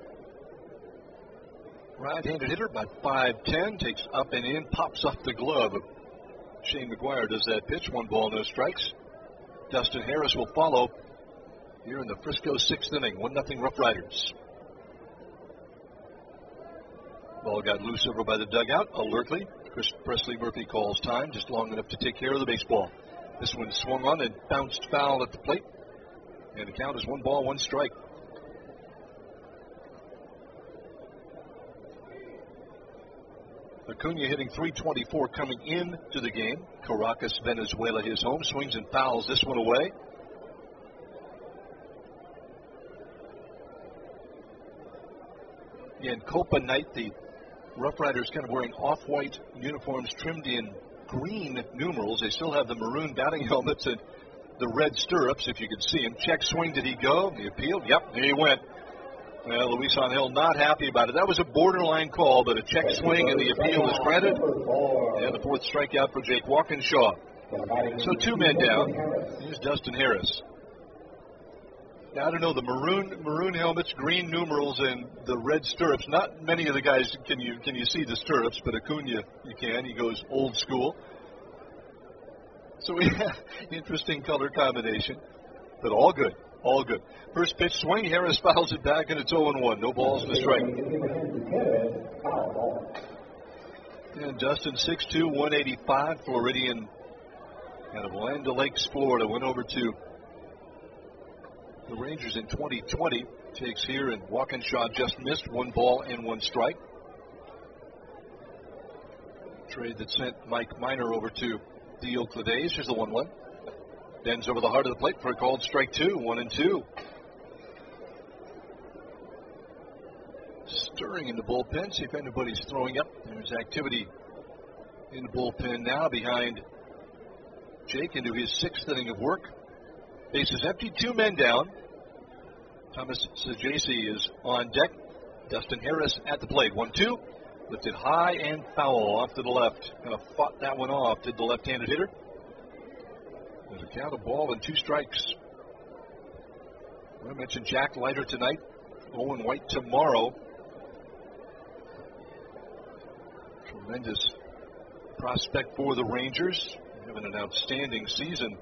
Right-handed hitter, about 5'10", takes up and in, pops off the glove. Shane McGuire does that pitch, 1 ball, no strikes. Dustin Harris will follow here in the Frisco 6th inning, 1-0 Rough Riders. Ball got loose over by the dugout, alertly. Chris Presley Murphy calls time, just long enough to take care of the baseball. This one swung on and bounced foul at the plate. And the count is 1 ball, 1 strike. Acuna hitting .324 coming into the game. Caracas, Venezuela, his home. Swings and fouls this one away. In Copa night, the Rough Riders kind of wearing off-white uniforms trimmed in green numerals. They still have the maroon batting helmets and the red stirrups, if you can see him. Check swing, did he go? He appealed? Yep, he went. Well, Luis Angel not happy about it. That was a borderline call, but a check swing and the appeal is granted. And the 4th strikeout for Jake Walkinshaw. So 2 men down. Here's Dustin Harris. Now, I don't know, the maroon helmets, green numerals, and the red stirrups. Not many of the guys can you see the stirrups, but Acuna you can. He goes old school. So we have interesting color combination, but all good, all good. First pitch swing, Harris fouls it back, and it's 0-1. No balls and a strike. And Dustin, 6'2", 185, Floridian out of Land O'Lakes, Florida, went over to the Rangers in 2020. Takes here, and Walkinshaw just missed 1 ball and 1 strike. Trade that sent Mike Minor over to the Oakland A's. Here's the 1-1. Bends over the heart of the plate for a called strike 2, 1-2. Stirring in the bullpen. See if anybody's throwing up. There's activity in the bullpen now behind Jake into his 6th inning of work. Bases empty, 2 men down. Thomas Sajaci is on deck. Dustin Harris at the plate. 1-2. Lifted high and foul off to the left. Kind of fought that one off, did the left-handed hitter. There's a count of ball and 2 strikes. I mentioned Jack Leiter tonight. Owen White tomorrow. Tremendous prospect for the Rangers. Having an outstanding season.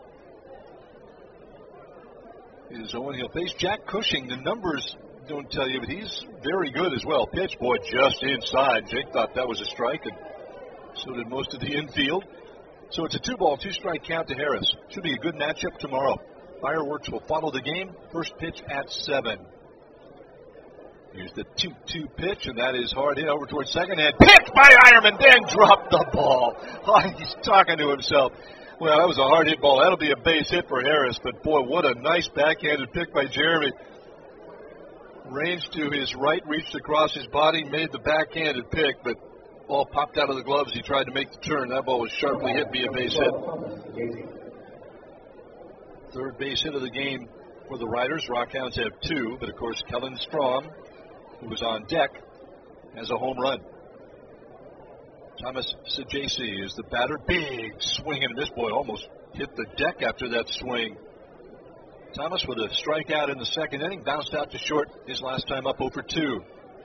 Is Owen. He'll face Jack Cushing. The numbers don't tell you, but he's very good as well. Pitch, boy, just inside. Jake thought that was a strike, and so did most of the infield. So it's a 2-ball, 2-strike count to Harris. Should be a good matchup tomorrow. Fireworks will follow the game. First pitch at 7. Here's the 2-2 pitch, and that is hard hit over towards second. And picked by Ironman, then dropped the ball. Oh, he's talking to himself. Well, that was a hard hit ball. That'll be a base hit for Harris. But, boy, what a nice backhanded pick by Jeremy. Ranged to his right, reached across his body, made the backhanded pick, but ball popped out of the gloves. He tried to make the turn. That ball was sharply hit via base hit. Third base hit of the game for the Riders. Rockhounds have 2, but, of course, Kellen Strom, who was on deck, has a home run. Thomas Saggese is the batter. Big swing, and this boy almost hit the deck after that swing. Thomas with a strikeout in the second inning, bounced out to short his last time up 0 for 2.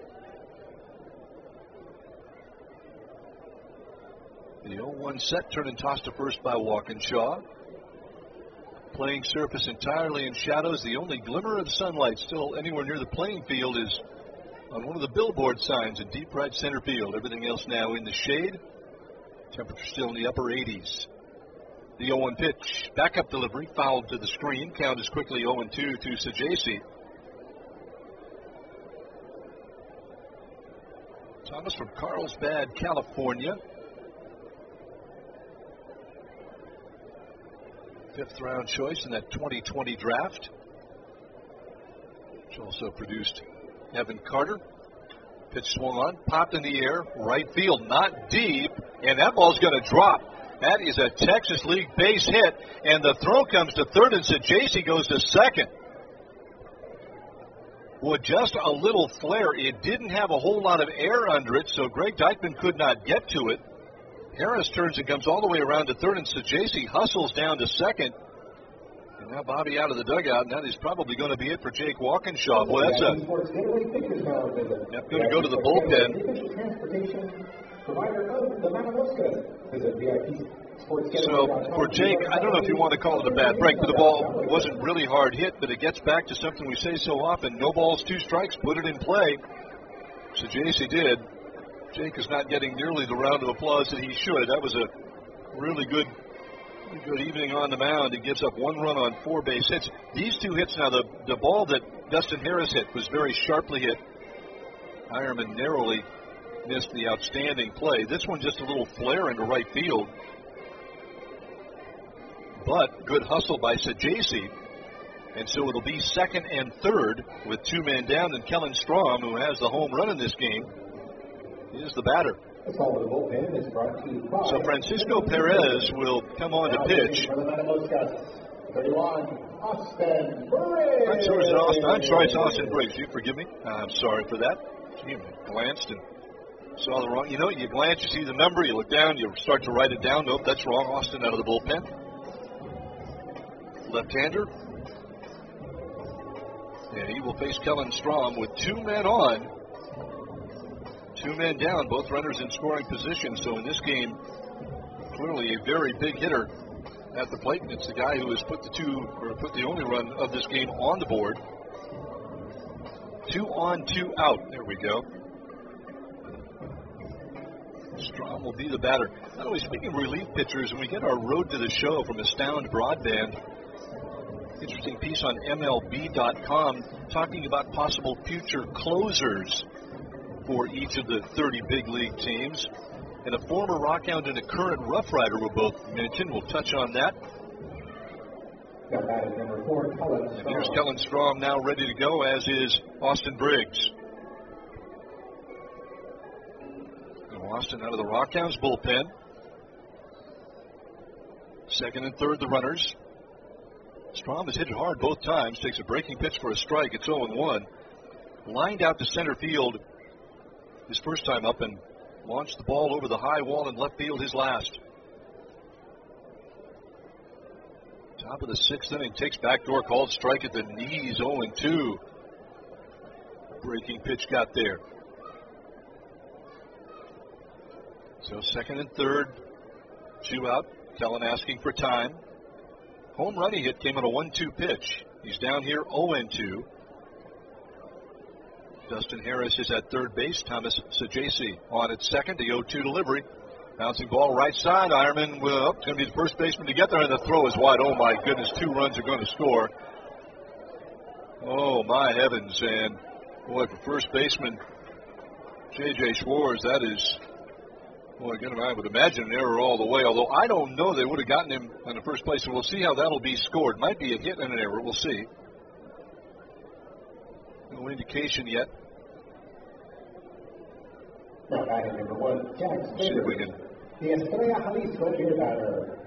The 0-1 set turned and tossed to first by Walkinshaw. Playing surface entirely in shadows. The only glimmer of sunlight still anywhere near the playing field is on one of the billboard signs in deep right center field. Everything else now in the shade. Temperature still in the upper 80s. The 0-1 pitch. Backup delivery. Fouled to the screen. Count is quickly 0-2 to Saggese. Thomas from Carlsbad, California. 5th round choice in that 2020 draft. Which also produced Evan Carter. Pitch swung on, popped in the air, right field, not deep, and that ball's going to drop. That is a Texas League base hit, and the throw comes to third, and Saggese goes to second. With just a little flare, it didn't have a whole lot of air under it, so Greg Dykman could not get to it. Harris turns and comes all the way around to third, and Saggese hustles down to second. And now Bobby out of the dugout, and that is probably going to be it for Jake Walkinshaw. Boy, that's going to go to the bullpen. So for Jake, I don't know if you want to call it a bad break, but the ball wasn't really hard hit, but it gets back to something we say so often: no balls, 2 strikes, put it in play. Saggese did. Jake is not getting nearly the round of applause that he should. That was a really good evening on the mound. He gives up 1 run on 4 base hits. These 2 hits now, the ball that Dustin Harris hit was very sharply hit. Ironman narrowly missed the outstanding play. This one just a little flare into right field. But good hustle by Saggese. And so it'll be second and third with 2 men down, and Kellen Strom, who has the home run in this game, is the batter. So Francisco Perez will come on to pitch. I'm sorry, it's Austin Briggs. You forgive me? I'm sorry for that. You glanced and saw the wrong. You know, you glance, you see the number, you look down, you start to write it down. Nope, that's wrong. Austin out of the bullpen. Left-hander. And he will face Kellen Strom with 2 men on. 2 men down, both runners in scoring position. So in this game, clearly a very big hitter at the plate. And it's the guy who has put the only run of this game on the board. 2 on, 2 out. There we go. Strom will be the batter. By the way, speaking of relief pitchers, when we get our road to the show from Astound Broadband, interesting piece on MLB.com talking about possible future closers for each of the 30 big league teams. And a former Rockhound and a current Rough Rider were both mentioned. We'll touch on that. And here's Kellen Strom now ready to go, as is Austin Briggs. And Austin out of the Rockhounds bullpen. Second and third, the runners. Strom has hit it hard both times. Takes a breaking pitch for a strike. It's 0-1. Lined out to center field his first time up and launched the ball over the high wall in left field his last. Top of the 6th inning, takes backdoor, called strike at the knees, 0-2. Breaking pitch got there. So second and third, 2 out. Kellen asking for time. Home run he hit came on a 1-2 pitch. He's down here 0-2. Dustin Harris is at third base. Thomas Saggese on at second. The 0-2 delivery. Bouncing ball right side. Ironman will going to be the first baseman to get there, and the throw is wide. Oh, my goodness, 2 runs are going to score. Oh, my heavens. And, boy, for first baseman J.J. Schwartz, that is, boy, again, I would imagine an error all the way, although I don't know they would have gotten him in the first place, and we'll see how that'll be scored. Might be a hit and an error. We'll see. No indication yet. Now batting number 1, Jack See if we can. The Estrella Jalisco here batter.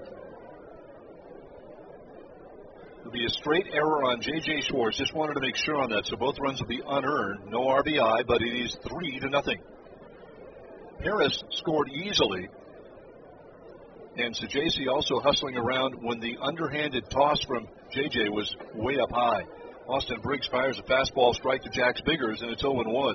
It'll be a straight error on J.J. Schwartz. Just wanted to make sure on that, so both runs will be unearned. No RBI, but it is 3-0. Harris scored easily. And Sajaci also hustling around when the underhanded toss from J.J. was way up high. Austin Briggs fires a fastball strike to Jax Biggers, and it's 0-1.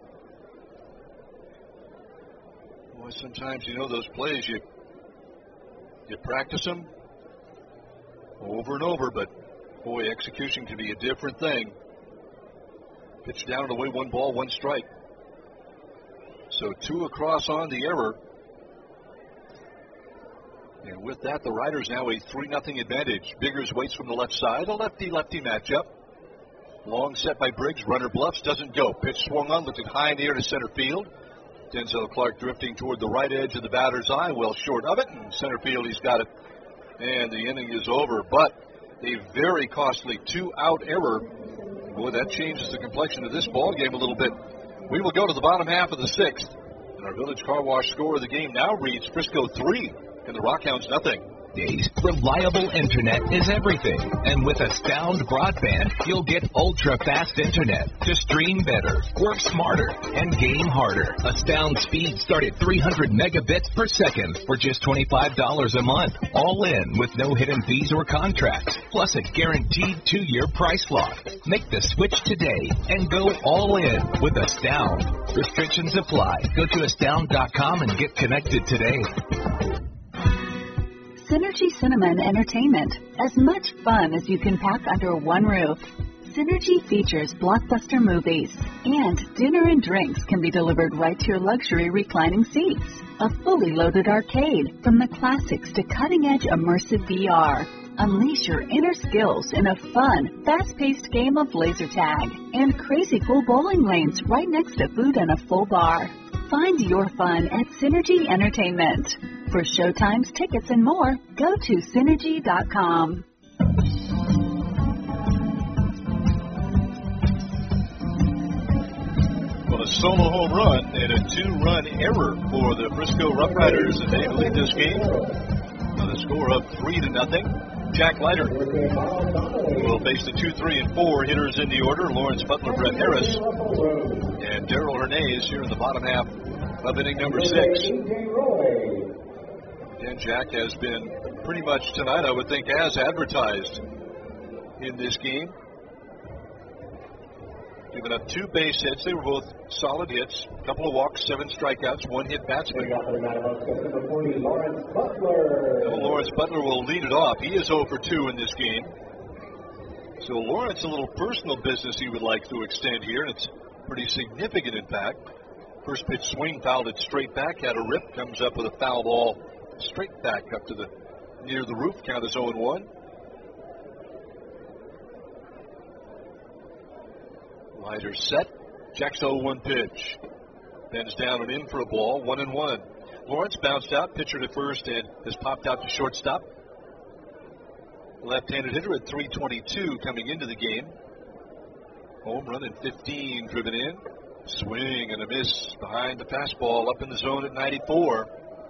Boy, sometimes, those plays, you practice them over and over, but, boy, execution can be a different thing. Pitch down and away, 1 ball, 1 strike. So 2 across on the error. And with that, the Riders now a 3-0 advantage. Biggers waits from the left side, a lefty-lefty matchup. Long set by Briggs, runner bluffs, doesn't go. Pitch swung on, lifted high in the air to center field. Denzel Clark drifting toward the right edge of the batter's eye, well short of it. In center field, he's got it. And the inning is over. But a very costly 2-out error. Boy, that changes the complexion of this ball game a little bit. We will go to the bottom half of the 6th. And our Village Car Wash score of the game now reads Frisco 3 and the Rockhounds nothing. Reliable internet is everything. And with Astound Broadband, you'll get ultra-fast internet to stream better, work smarter, and game harder. Astound speeds start at 300 megabits per second for just $25 a month. All in with no hidden fees or contracts, plus a guaranteed 2-year price lock. Make the switch today and go all in with Astound. Restrictions apply. Go to astound.com and get connected today. Synergy Cinema and Entertainment. As much fun as you can pack under one roof. Synergy features blockbuster movies, and dinner and drinks can be delivered right to your luxury reclining seats. A fully loaded arcade, from the classics to cutting-edge immersive VR. Unleash your inner skills in a fun, fast-paced game of laser tag, and crazy cool bowling lanes right next to food and a full bar. Find your fun at Synergy Entertainment. For showtimes, tickets, and more, go to Synergy.com. Well, a solo home run and a 2-run error for the Frisco Rough Riders, and they lead this game on a score of 3-0. Jack Leiter will face the 2, 3, and 4 hitters in the order. Lawrence Butler, Brett Harris, and Darrell Hernandez here in the bottom half of inning number 6. And Jack has been pretty much tonight, I would think, as advertised in this game. Giving up 2 base hits. They were both solid hits. A couple of walks, 7 strikeouts, 1 hit batsman. Lawrence Butler will lead it off. He is 0 for 2 in this game. So Lawrence, a little personal business he would like to extend here, and it's pretty significant, in fact. First pitch swing, fouled it straight back, had a rip, comes up with a foul ball straight back up to the near the roof. Count is 0-1. Leiter set. Jack's 0-1 pitch. Bends down and in for a ball. 1-1. Lawrence bounced out. Pitcher to first and has popped out to shortstop. Left-handed hitter at 322 coming into the game. Home run and 15 driven in. Swing and a miss behind the fastball up in the zone at 94.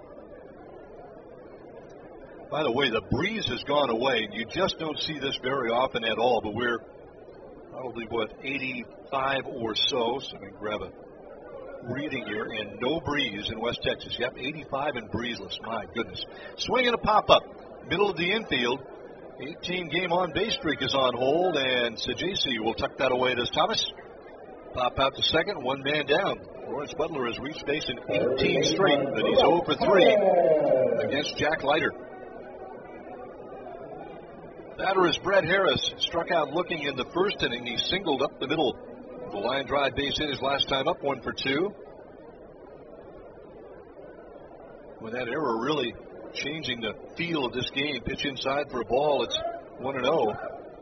By the way, the breeze has gone away, and you just don't see this very often at all, but we're probably, 85 or so. So I'm going to grab a reading here, and no breeze in West Texas. Yep, 85 and breezeless. My goodness. Swing and a pop-up. Middle of the infield. 18-game on-base streak is on hold, and Sajaci will tuck that away. Does Thomas? Pop out to second, 1 man down. Lawrence Butler has reached base in 18 straight, but he's 0 for 3 against Jack Leiter. Batter is Brett Harris. Struck out looking in the first inning. He singled up the middle. The line drive base hit his last time up, 1 for 2. With that error really changing the feel of this game. Pitch inside for a ball. It's 1-0.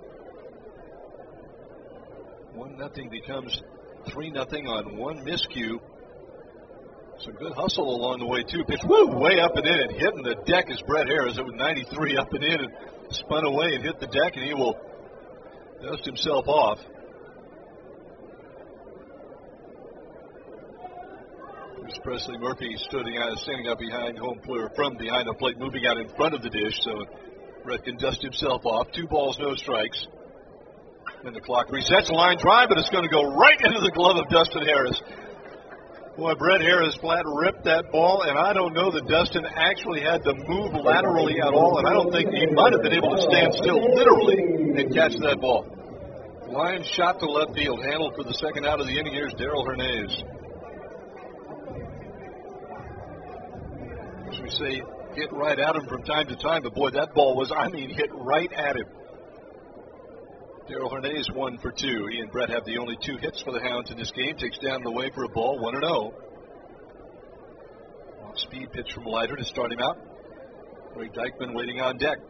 1-0 becomes 3-0 on one miscue. Some good hustle along the way, too. Pitch way up and in and hitting the deck is Brett Harris. It was 93 up and in and spun away and hit the deck, and he will dust himself off. Chris Presley Murphy standing up behind home player from behind the plate, moving out in front of the dish, so Brett can dust himself off. 2 balls, no strikes. And the clock resets. A line drive, but it's going to go right into the glove of Dustin Harris. Boy, Brett Harris flat ripped that ball, and I don't know that Dustin actually had to move laterally at all, and I don't think he might have been able to stand still literally and catch that ball. Line shot to left field, handled for the second out of the inning. Here's Darrell Hernandez. As we say, hit right at him from time to time, but boy, that ball was, hit right at him. Darrell Hernandez 1 for 2. He and Brett have the only 2 hits for the Hounds in this game. Takes down the way for a ball, 1-0. Off-speed pitch from Leiter to start him out. Greg Dykman waiting on deck.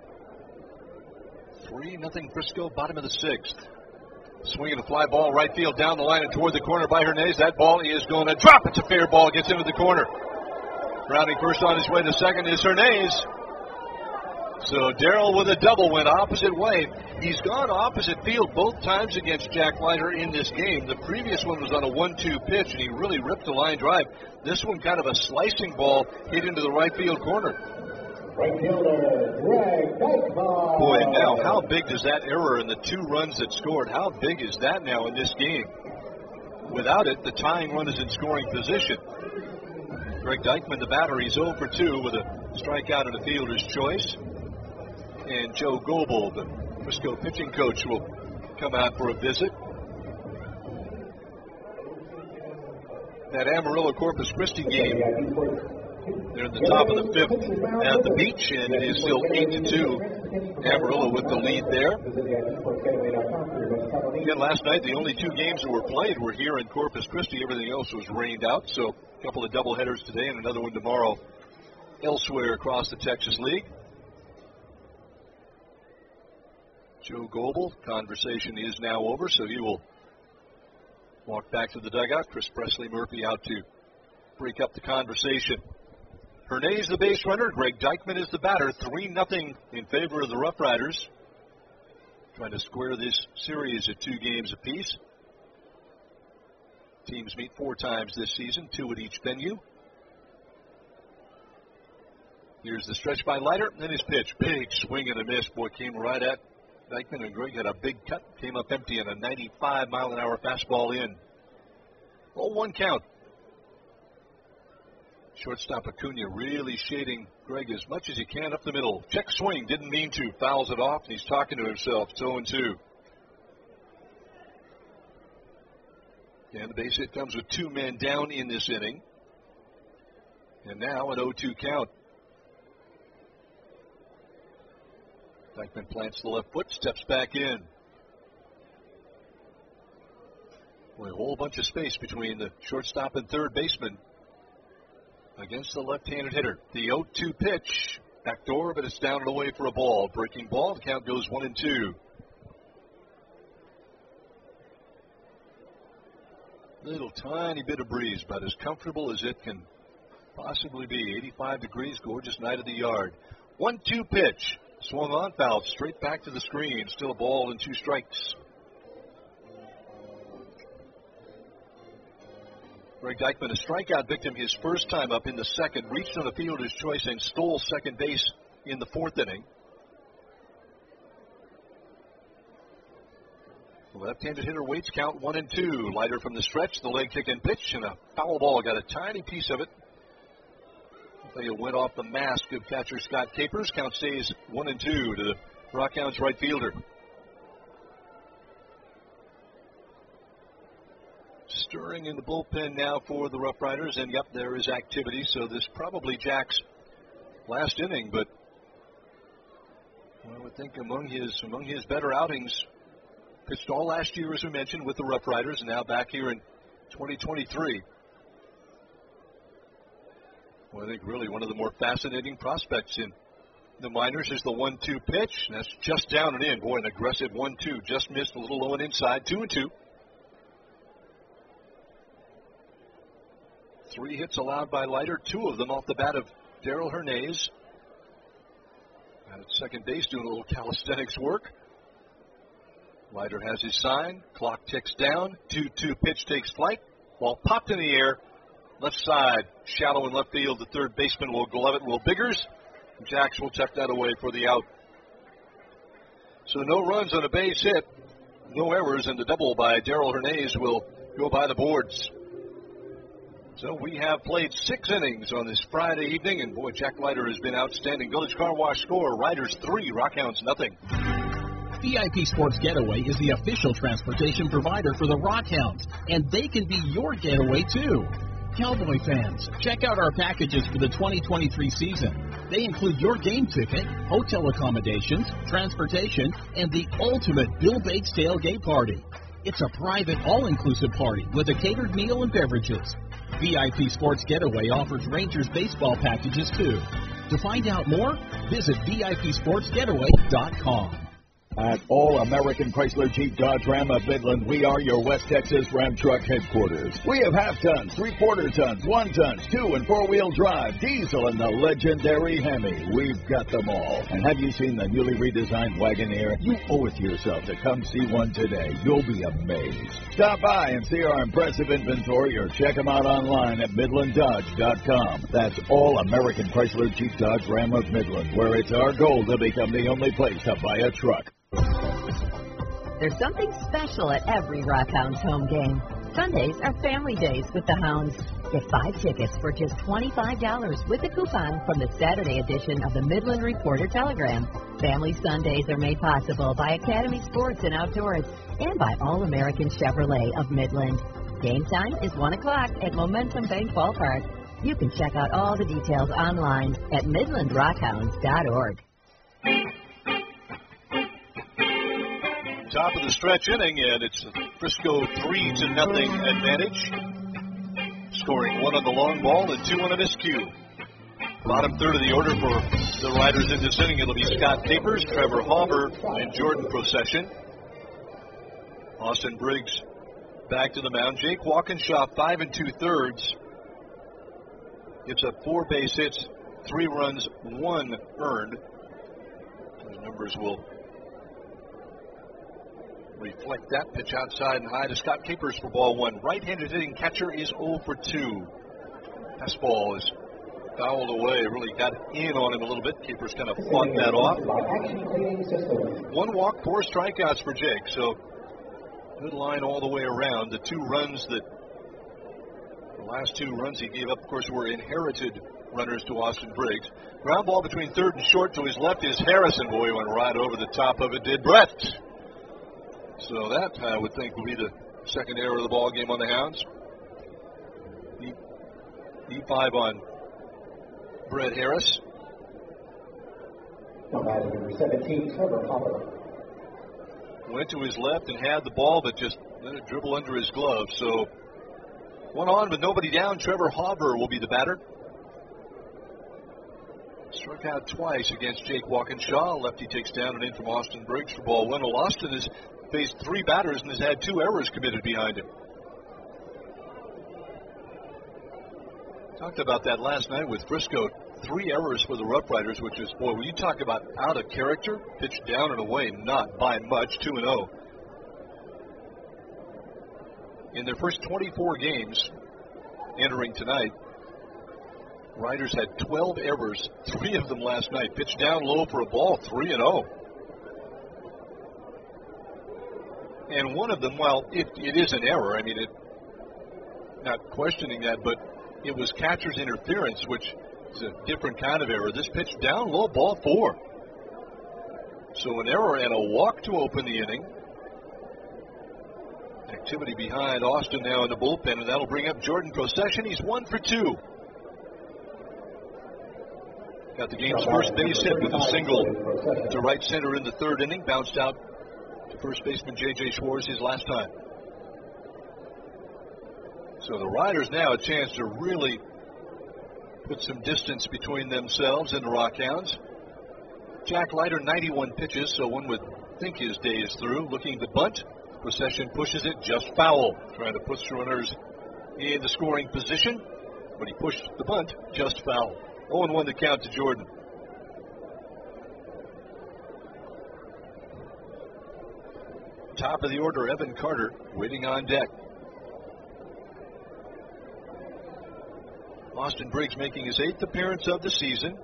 3-0 Frisco, bottom of the 6th. Swinging a fly ball right field down the line and toward the corner by Hernandez. That ball is going to drop. It's a fair ball. Gets into the corner. Rounding first on his way to second is Hernandez. So Darrell with a double went opposite way. He's gone opposite field both times against Jack Leiter in this game. The previous one was on a 1-2 pitch, and he really ripped a line drive. This one kind of a slicing ball hit into the right field corner. Right fielder, Greg Dykman. Boy, now how big does that error in the 2 runs that scored, how big is that now in this game? Without it, the tying run is in scoring position. Greg Dykman, the batter, he's 0 for 2 with a strikeout and a fielder's choice. And Joe Goebel, the Frisco pitching coach, will come out for a visit. That Amarillo-Corpus Christi game, they're in the top of the 5th at the beach, and it is still 8-2. Amarillo with the lead there. Again, last night, the only 2 games that were played were here in Corpus Christi. Everything else was rained out, so a couple of doubleheaders today and another one tomorrow elsewhere across the Texas League. Joe Goebel, conversation is now over, so he will walk back to the dugout. Chris Presley Murphy out to break up the conversation. Hernandez the base runner. Greg Dykman is the batter. 3-0 in favor of the Rough Riders. Trying to square this series at 2 games apiece. Teams meet 4 times this season, 2 at each venue. Here's the stretch by Leiter, and then his pitch. Big swing and a miss. Boy, came right at Dykman, and Greg had a big cut. Came up empty and a 95-mile-an-hour fastball in. 0-1 count. Shortstop Acuna really shading Greg as much as he can up the middle. Check swing, didn't mean to. Fouls it off, and he's talking to himself. It's 0-2. And the base hit comes with 2 men down in this inning. And now an 0-2 count. Dykman plants the left foot, steps back in. Boy, a whole bunch of space between the shortstop and third baseman against the left-handed hitter. The 0-2 pitch, backdoor, but it's down and away for a ball. Breaking ball, the count goes 1-2. Little tiny bit of breeze, about as comfortable as it can possibly be. 85 degrees, gorgeous night at the yard. 1-2 pitch. Swung on, fouled straight back to the screen. Still a ball and 2 strikes. Greg Dykman, a strikeout victim his first time up in the 2nd. Reached on a fielder's choice and stole second base in the 4th inning. The left-handed hitter waits, count 1-2. Leiter from the stretch, the leg kick and pitch, and a foul ball. Got a tiny piece of it. It went off the mask of catcher Scott Capers. Count stays 1-2 to the Rockhounds right fielder. Stirring in the bullpen now for the Rough Riders, and yep, there is activity. So this probably Jack's last inning, but I would think among his better outings. Pitched all last year, as we mentioned, with the Rough Riders, and now back here in 2023. Well, I think really one of the more fascinating prospects in the minors is the 1-2 pitch. That's just down and in. Boy, an aggressive 1-2. Just missed a little low and inside. 2-2. 3 hits allowed by Leiter. 2 of them off the bat of Darrell Hernandez. At second base doing a little calisthenics work. Leiter has his sign. Clock ticks down. 2-2 pitch takes flight. Ball popped in the air. Left side. Shallow in left field. The third baseman will glove it. Will Biggers. Jacks will check that away for the out. So no runs on a base hit. No errors, and the double by Darrell Hernandez will go by the boards. So we have played 6 innings on this Friday evening, and boy, Jack Leiter has been outstanding. Village Car Wash score, Riders 3, Rockhounds nothing. VIP Sports Getaway is the official transportation provider for the Rockhounds, and they can be your getaway too. Cowboy fans, check out our packages for the 2023 season. They include your game ticket, hotel accommodations, transportation, and the ultimate Bill Bates tailgate party. It's a private, all-inclusive party with a catered meal and beverages. VIP Sports Getaway offers Rangers baseball packages too. To find out more, visit VIPSportsGetaway.com. At All American Chrysler Jeep Dodge Ram of Midland, we are your West Texas Ram Truck headquarters. We have half-tons, three-quarter tons, 1-tons, 2- and 4-wheel drive, diesel, and the legendary Hemi. We've got them all. And have you seen the newly redesigned Wagoneer? You owe it to yourself to come see one today. You'll be amazed. Stop by and see our impressive inventory or check them out online at MidlandDodge.com. That's All American Chrysler Jeep Dodge Ram of Midland, where it's our goal to become the only place to buy a truck. There's something special at every Rockhounds home game. Sundays are family days with the Hounds. Get 5 tickets for just $25 with a coupon from the Saturday edition of the Midland Reporter Telegram. Family Sundays are made possible by Academy Sports and Outdoors and by All American Chevrolet of Midland. Game time is 1 o'clock at Momentum Bank Ballpark. You can check out all the details online at MidlandRockhounds.org. Top of the stretch inning, and it's a Frisco 3-0 advantage. Scoring 1 on the long ball and 2 on a miscue. Bottom third of the order for the Riders in this inning. It'll be Scott Capers, Trevor Hauber, and Jordan Procession. Austin Briggs back to the mound. Jake Walkinshaw, 5 2/3. Gives up 4 base hits, 3 runs, 1 earned. Those numbers will reflect that. Pitch outside and high to Scott Capers for ball 1. Right-handed hitting catcher is 0 for 2. Fastball is fouled away. Really got in on him a little bit. Capers kind of fought that off. 1 walk, 4 strikeouts for Jake. So good line all the way around. The 2 runs that, the last 2 runs he gave up, of course, were inherited runners to Austin Briggs. Ground ball between third and short. To his left is Harrison. Boy, went right over the top of it, did Brett. So that, I would think, will be the second error of the ball game on the Hounds. E5 on Brett Harris. Number 17, Trevor Hauber. Went to his left and had the ball, but just let it dribble under his glove. So 1 on, but nobody down. Trevor Hauber will be the batter. Struck out twice against Jake Walkinshaw. Lefty takes down and in from Austin Briggs for ball 1. Well, Austin has faced 3 batters and has had 2 errors committed behind him. Talked about that last night with Frisco. 3 errors for the Rough Riders, which is, boy, when you talk about out of character, pitched down and away, not by much, 2-0. In their first 24 games entering tonight, Riders had 12 errors, 3 of them last night. Pitched down low for a ball, 3-0. And one of them, well, it is an error. I mean, not questioning that, but it was catcher's interference, which is a different kind of error. This pitch down low, ball 4. So an error and a walk to open the inning. Activity behind Austin now in the bullpen, and that'll bring up Jordan Procession. He's 1 for 2. Got the game's first base hit with a single to right center in the 3rd inning. Bounced out to first baseman J.J. Schwartz his last time. So the Riders now a chance to really put some distance between themselves and the Rockhounds. Jack Leiter, 91 pitches, so one would think his day is through. Looking to bunt. Procession pushes it, just foul. Trying to push runners in the scoring position, but he pushed the bunt, just foul. 0-1 the count to Jordan. Top of the order, Evan Carter, waiting on deck. Austin Briggs making his 8th appearance of the season.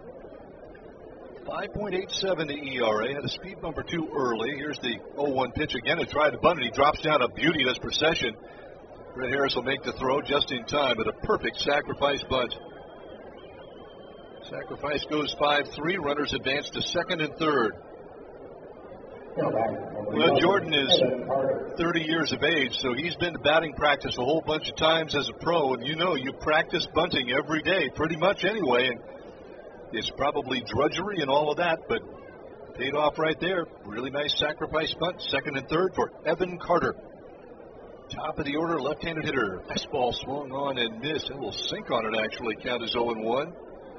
5.87 the ERA, had a speed bump or two early. Here's the 0-1 pitch again to try to bunt it. He drops down a beauty, that's Procession. Brett Harris will make the throw just in time, but a perfect sacrifice bunt. Sacrifice goes 5-3. Runners advance to second and third. Well, Jordan is 30 years of age, so he's been to batting practice a whole bunch of times as a pro, and you practice bunting every day, pretty much anyway, and it's probably drudgery and all of that, but paid off right there. Really nice sacrifice bunt, second and third for Evan Carter. Top of the order, left-handed hitter. Fastball swung on and missed. A little sink on it, actually. Count is 0-1.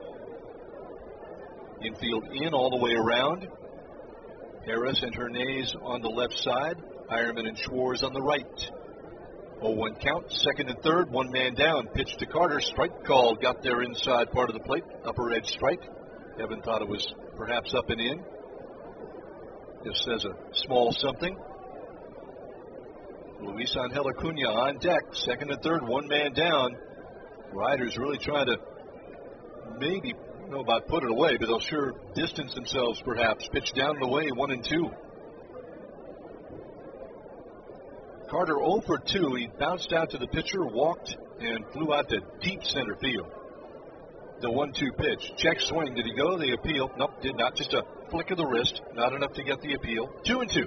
Infield in all the way around. Harris and Hernandez on the left side. Ironman and Schwartz on the right. 0-1 count, second and third, one man down. Pitch to Carter, strike called. Got there inside part of the plate, upper edge strike. Evan thought it was perhaps up and in. This says a small something. Luis Angel Acuna on deck, second and third, one man down. Riders really trying to maybe, I don't know about put it away, but they'll sure distance themselves perhaps. Pitch down and away, 1-2. Carter 0 for 2. He bounced out to the pitcher, walked, and flew out to deep center field. The 1-2 pitch. Check swing. Did he go? The appeal. Nope, did not. Just a flick of the wrist. Not enough to get the appeal. 2-2.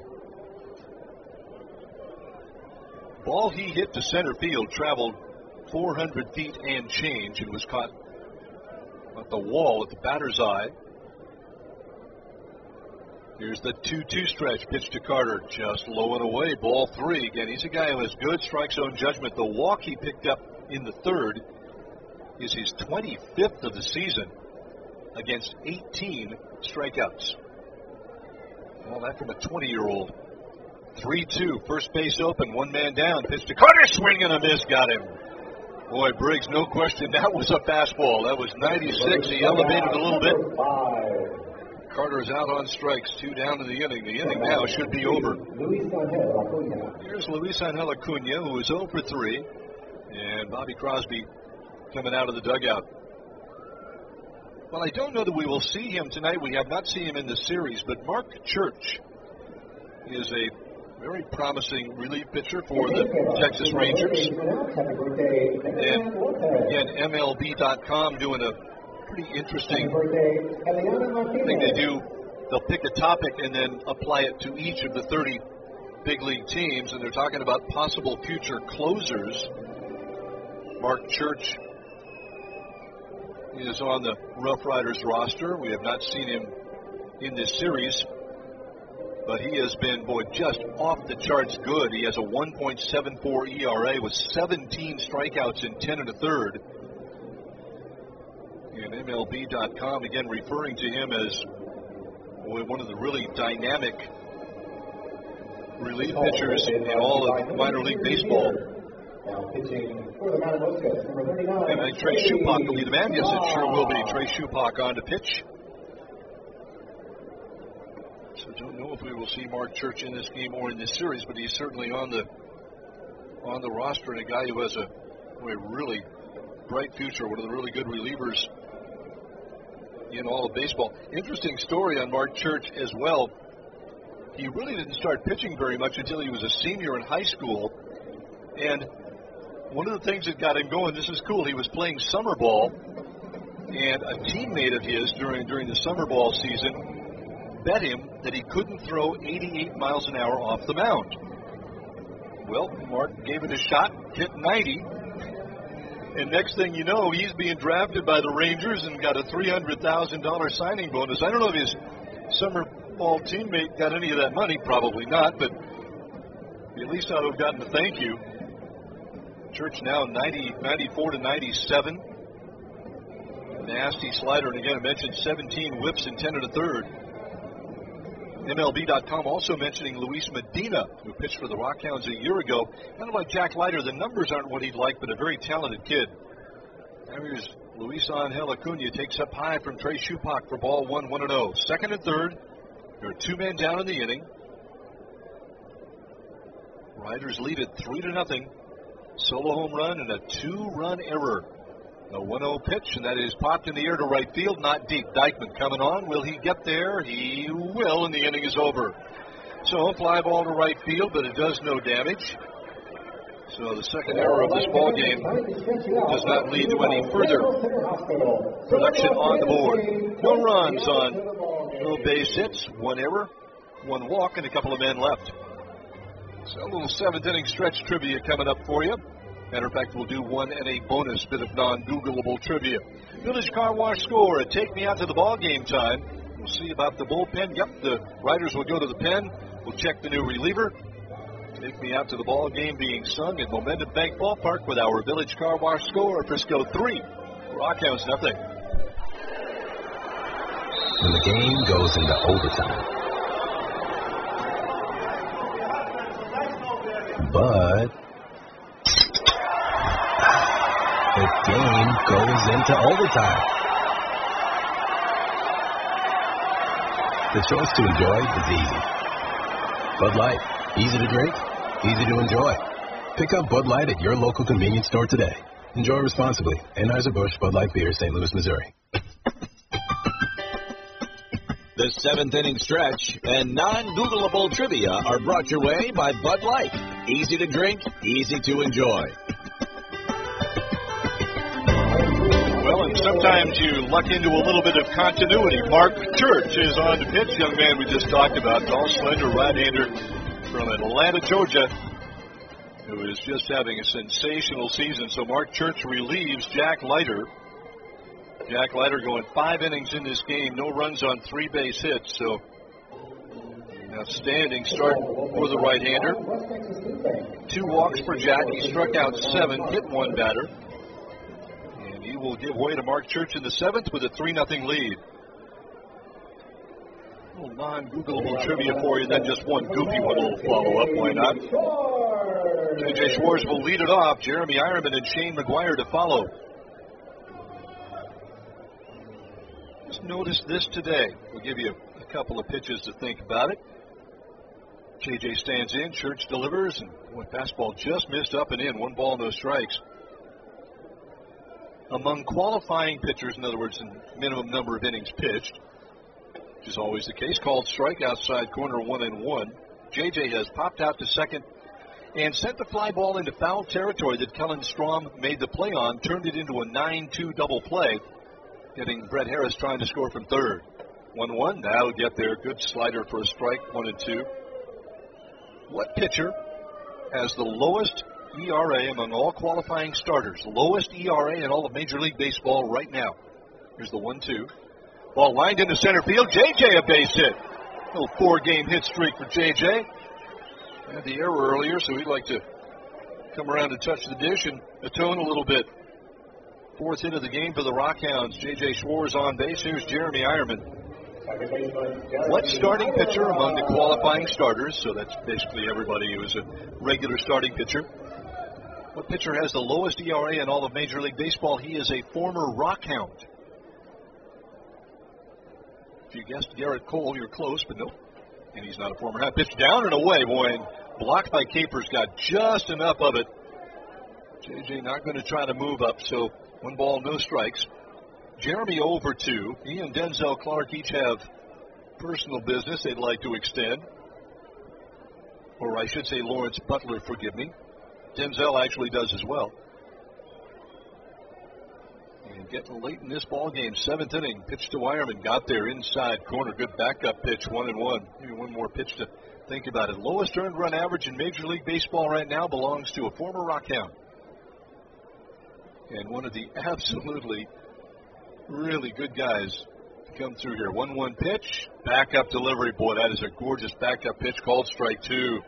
Ball he hit to center field traveled 400 feet and change and was caught at the wall at the batter's eye. Here's the 2-2 stretch. Pitch to Carter. Just low and away. Ball 3. Again, he's a guy who has good strike zone judgment. The walk he picked up in the third is his 25th of the season against 18 strikeouts. Well, that from a 20-year-old. 3-2. First base open. One man down. Pitch to Carter. Swing and a miss. Got him. Boy, Briggs, no question. That was a fastball. That was 96. He elevated a little bit. Carter's out on strikes. 2 down in the inning. The inning now should be over. Here's Luis Angel Acuna, who is 0 for 3. And Bobby Crosby coming out of the dugout. Well, I don't know that we will see him tonight. We have not seen him in the series, but Mark Church is a very promising relief pitcher for the Texas Rangers. And again, MLB.com doing a pretty interesting thing they do. They'll pick a topic and then apply it to each of the 30 big league teams, and they're talking about possible future closers. Mark Church is on the Rough Riders roster. We have not seen him in this series, but he has been, just off the charts good. He has a 1.74 ERA with 17 strikeouts in 10 1/3. And MLB.com, again, referring to him as one of the really dynamic relief pitchers in all of minor league baseball. And I think Trey Shupak will be the man. Yes, it sure will be. Trey Shupak on to pitch. So don't know if we will see Mark Church in this game or in this series, but he's certainly on the roster, and a guy who has a really bright future, one of the really good relievers in all of baseball. Interesting story on Mark Church as well. He really didn't start pitching very much until he was a senior in high school, and one of the things that got him going, this is cool, he was playing summer ball, and a teammate of his during the summer ball season bet him that he couldn't throw 88 miles an hour off the mound. Well, Mark gave it a shot, hit 90, and next thing you know, he's being drafted by the Rangers and got a $300,000 signing bonus. I don't know if his summer ball teammate got any of that money, probably not, but he at least ought to have gotten a thank you. Church now 94 to 97. nasty slider. And again, I mentioned 17 whips and 10 1/3. MLB.com also mentioning Luis Medina, who pitched for the Rockhounds a year ago. Kind of like Jack Leiter, the numbers aren't what he'd like, but a very talented kid. Now here's Luis Angel Acuna, takes up high from Trey Shupak for ball 1, 1-0. Second and third. There are 2 men down in the inning. Riders lead it 3-0. Solo home run and a 2-run error. A 1-0 pitch, and that is popped in the air to right field, not deep. Dykeman coming on. Will he get there? He will, and the inning is over. So, fly ball to right field, but it does no damage. So, the second error of this ball game does not lead to any further production on the board. No runs on no base hits, 1 error, 1 walk, and a couple of men left. So, a little 7th inning stretch trivia coming up for you. Matter of fact, we'll do 1 and a bonus bit of non-Googleable trivia. Village Car Wash score at Take Me Out to the Ball Game time. We'll see about the bullpen. Yep, the Riders will go to the pen. We'll check the new reliever. Take Me Out to the Ball Game being sung at Momentum Bank Ballpark with our Village Car Wash score. Frisco 3, Rockhounds 0. When the game goes into overtime. But the game goes into overtime. The choice to enjoy is easy. Bud Light, easy to drink, easy to enjoy. Pick up Bud Light at your local convenience store today. Enjoy responsibly. Anheuser-Busch Bud Light Beer, St. Louis, Missouri. The 7th inning stretch and non-Googleable trivia are brought your way by Bud Light. Easy to drink, easy to enjoy. Well, and sometimes you luck into a little bit of continuity. Mark Church is on the pitch. Young man we just talked about, tall, slender, right-hander from Atlanta, Georgia, who is just having a sensational season. So Mark Church relieves Jack Leiter. Jack Leiter going 5 innings in this game, no runs on 3 base hits. So outstanding start for the right-hander. 2 walks for Jack. He struck out 7, hit 1 batter. And he will give way to Mark Church in the 7th with a 3-0 lead. A little non-Googleable trivia for you, then just one goofy one, a little follow-up, why not? J.J. Schwartz will lead it off. Jeremy Ironman and Shane McGuire to follow. Just notice this today. We'll give you a couple of pitches to think about it. J.J. stands in, Church delivers, and boy, fastball just missed up and in. 1 ball, no strikes. Among qualifying pitchers, in other words, in minimum number of innings pitched, which is always the case, called strike outside corner 1-1. J.J. has popped out to second and sent the fly ball into foul territory that Kellen Strom made the play on, turned it into a 9-2 double play, getting Brett Harris trying to score from third. 1-1, that'll get there. Good slider for a strike, 1-2. What pitcher has the lowest ERA among all qualifying starters? Lowest ERA in all of Major League Baseball right now. Here's the 1-2. Ball lined into center field. J.J. a base hit. Little 4-game hit streak for J.J. Had the error earlier, so he'd like to come around and touch the dish and atone a little bit. 4th hit of the game for the Rockhounds. J.J. Schwartz on base. Here's Jeremy Ironman. What starting pitcher among the qualifying starters, so that's basically everybody who is a regular starting pitcher, what pitcher has the lowest ERA in all of Major League Baseball? He is a former Rockhound. If you guessed Garrett Cole, you're close, but nope. And he's not a former Hound. Pitch down and away, boy, and blocked by Capers. Got just enough of it. J.J. not going to try to move up, so 1 ball, no strikes. Jeremy over 2. He and Denzel Clark each have personal business they'd like to extend. Or I should say Lawrence Butler, forgive me. Denzel actually does as well. And getting late in this ball game, 7th inning, pitch to Wireman, got there inside corner, good backup pitch, 1-1. Maybe one more pitch to think about it. Lowest earned run average in Major League Baseball right now belongs to a former Rockhound. And one of the absolutely really good guys to come through here. 1-1 pitch, backup delivery. Boy, that is a gorgeous backup pitch, called strike 2.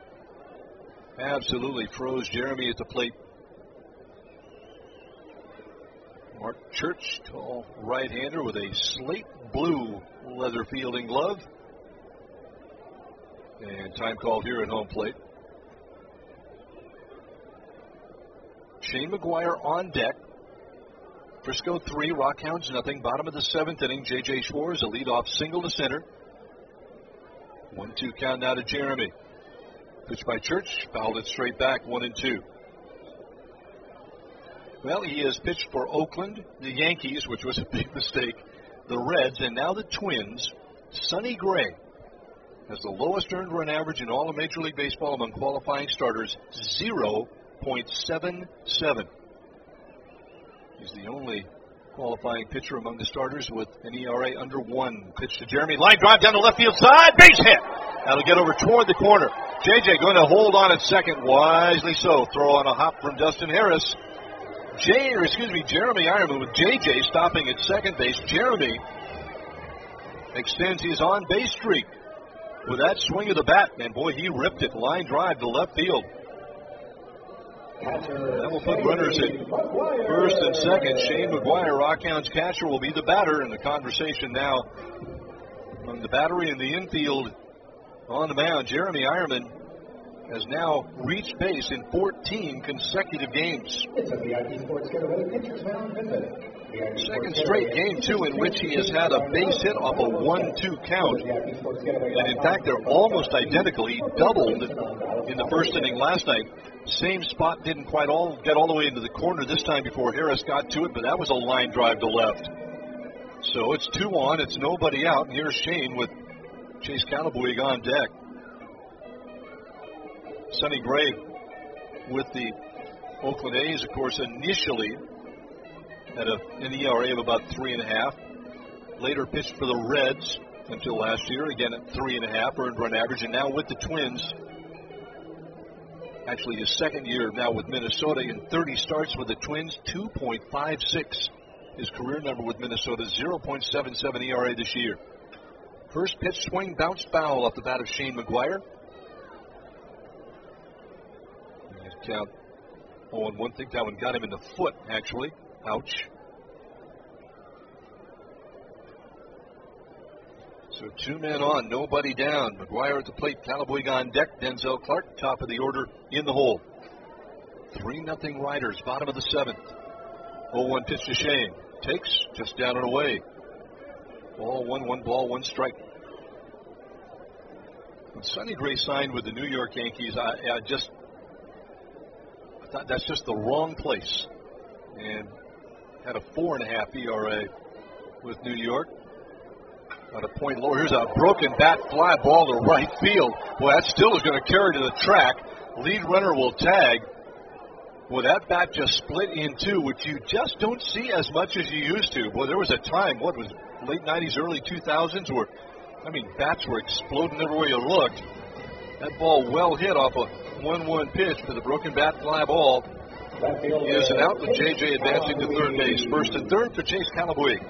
Absolutely froze Jeremy at the plate. Mark Church, tall right-hander with a slate blue leather fielding glove. And time called here at home plate. Shane McGuire on deck. Frisco 3, Rockhounds nothing. Bottom of the 7th inning, J.J. Schwartz, a leadoff single to center. 1-2 count now to Jeremy. Pitch by Church, fouled it straight back, 1-2. Well, he has pitched for Oakland, the Yankees, which was a big mistake, the Reds, and now the Twins. Sonny Gray has the lowest earned run average in all of Major League Baseball among qualifying starters, 0.77. He's the only qualifying pitcher among the starters with an ERA under 1. Pitch to Jeremy. Line drive down the left field side. Base hit. That'll get over toward the corner. JJ going to hold on at second. Wisely so. Throw on a hop from Dustin Harris. Jeremy Ironman with JJ stopping at second base. Jeremy extends his on-base streak with that swing of the bat. And boy, he ripped it. Line drive to left field. That will put runners at first and second. Shane McGuire, Rockhounds catcher, will be the batter, and the conversation now among the battery and the infield on the mound. Jeremy Ironman has now reached base in 14 consecutive games. It's a VIP Sports Getaway Pitchers Mound visit. Second straight game, too, in which he has had a base hit off a 1-2 count. And in fact, they're almost identical. He doubled in the first inning last night. Same spot, didn't quite get all the way into the corner this time before Harris got to it, but that was a line drive to left. So it's 2 on, it's nobody out, and here's Shane with Chase Calabuig on deck. Sonny Gray with the Oakland A's, of course, initially had an ERA of about 3.5. Later pitched for the Reds until last year, again at 3.5 earned run average, and now with the Twins. Actually, his second year now with Minnesota in 30 starts with the Twins, 2.56. His career number with Minnesota, 0.77 ERA this year. First pitch swing, bounced foul off the bat of Shane McGuire. Count 0-1. Think that one got him in the foot, actually. Ouch. So 2 men on, nobody down. McGuire at the plate, Calabuig on deck. Denzel Clark, top of the order, in the hole. 3-0 Riders, bottom of the 7th. 0-1 pitch to Shane. Takes, just down and away. Ball 1 ball, 1 strike. When Sonny Gray signed with the New York Yankees, I thought that's just the wrong place. And had a 4.5 ERA with New York. About a point lower. Here's a broken bat fly ball to right field. Boy, that still is going to carry to the track. Lead runner will tag. Boy, that bat just split in 2, which you just don't see as much as you used to. Boy, there was a time, what was late 90s, early 2000s, where, bats were exploding everywhere you looked. That ball well hit off a 1-1 pitch for the broken bat fly ball. Is an out with JJ advancing to third base. First and third for Chase Calabuig.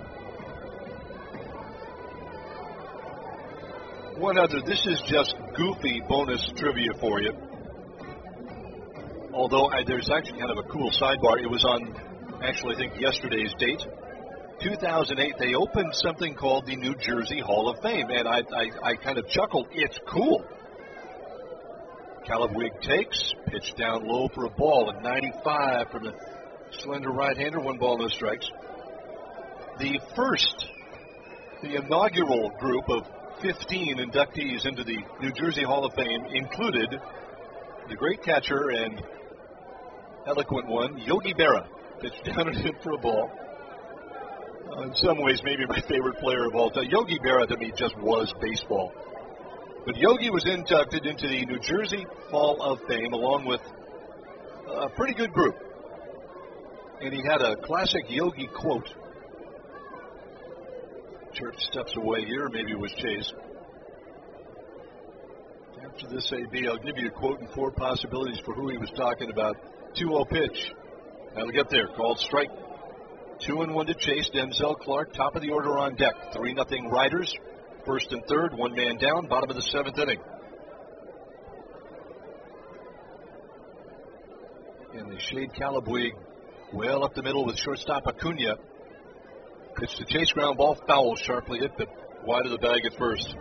One other, this is just goofy bonus trivia for you. Although there's actually kind of a cool sidebar. It was on, I think, yesterday's date. 2008, they opened something called the New Jersey Hall of Fame. And I kind of chuckled. It's cool. Calabuig takes, pitch down low for a ball at 95 from the slender right-hander, 1 ball, no strikes. The inaugural group of 15 inductees into the New Jersey Hall of Fame included the great catcher and eloquent one, Yogi Berra, pitched down and in for a ball. In some ways, maybe my favorite player of all time. Yogi Berra, to me, just was baseball. But Yogi was inducted into the New Jersey Hall of Fame along with a pretty good group. And he had a classic Yogi quote. Church steps away here, maybe it was Chase. After this AB, I'll give you a quote and 4 possibilities for who he was talking about. 2-0 pitch. That'll get there. Called strike. 2-1 to Chase. Denzel Clark, top of the order on deck. 3-0 Riders. First and third, 1 man down, bottom of the 7th inning. And the Shade Calabuig Well up the middle with shortstop Acuna. Pitch to chase, ground ball, foul, sharply hit, but wide of the bag at first.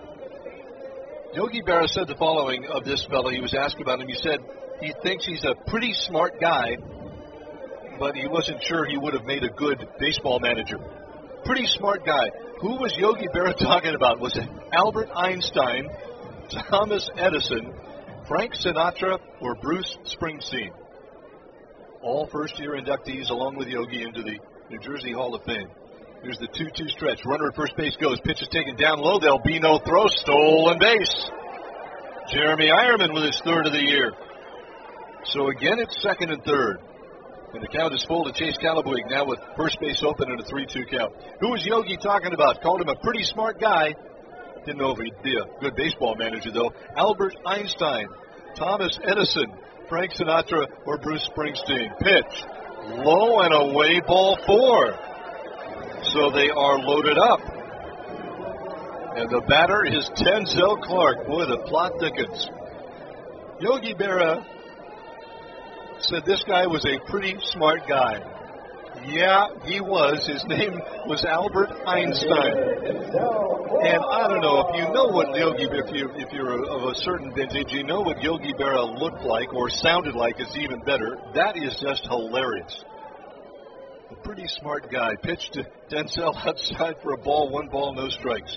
Yogi Berra said the following of this fella. He was asked about him. He said he thinks he's a pretty smart guy, but he wasn't sure he would have made a good baseball manager. Pretty smart guy. Who was Yogi Berra talking about? Was it Albert Einstein, Thomas Edison, Frank Sinatra, or Bruce Springsteen? All first-year inductees, along with Yogi, into the New Jersey Hall of Fame. Here's the 2-2 stretch. Runner at first base goes. Pitch is taken down low. There'll be no throw. Stolen base. Jeremy Eierman with his third of the year. So again, it's second and third. And the count is full to Chase Calabuig, now with first base open and a 3-2 count. Who was Yogi talking about? Called him a pretty smart guy. Didn't know if he'd be a good baseball manager, though. Albert Einstein, Thomas Edison, Frank Sinatra, or Bruce Springsteen. Pitch. Low and away, ball 4. So they are loaded up. And the batter is Denzel Clark. Boy, the plot thickens. Yogi Berra said this guy was a pretty smart guy. Yeah, he was. His name was Albert Einstein. And I don't know if you know what Yogi, if you're of a certain vintage, you know what Yogi Berra looked like or sounded like. It's even better. That is just hilarious. A pretty smart guy. Pitched to Denzel outside for a ball, 1 ball, no strikes.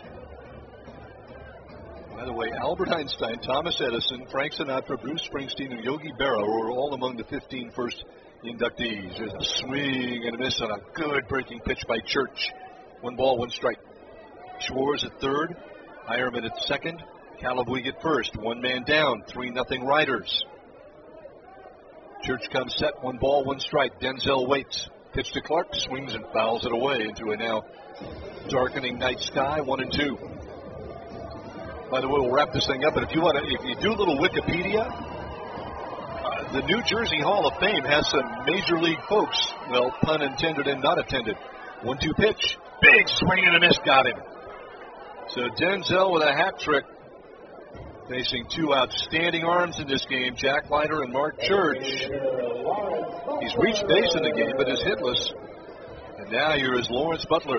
By the way, Albert Einstein, Thomas Edison, Frank Sinatra, Bruce Springsteen, and Yogi Berra were all among the 15 first inductees. There's a swing and a miss on a good breaking pitch by Church. 1 ball, 1 strike. Schwartz at third, Eierman at second, Calabuig at first. 1 man down, 3-0 Riders. Church comes set, 1 ball, 1 strike. Denzel waits. Pitch to Clark, swings and fouls it away into a now darkening night sky, 1-2. By the way, we'll wrap this thing up, but if you do a little Wikipedia, the New Jersey Hall of Fame has some major league folks, well, pun intended and not intended. 1-2 pitch, big swing and a miss, got him. So Denzel with a hat trick, facing 2 outstanding arms in this game, Jack Leiter and Mark Church. He's reached base in the game, but is hitless. And now here is Lawrence Butler.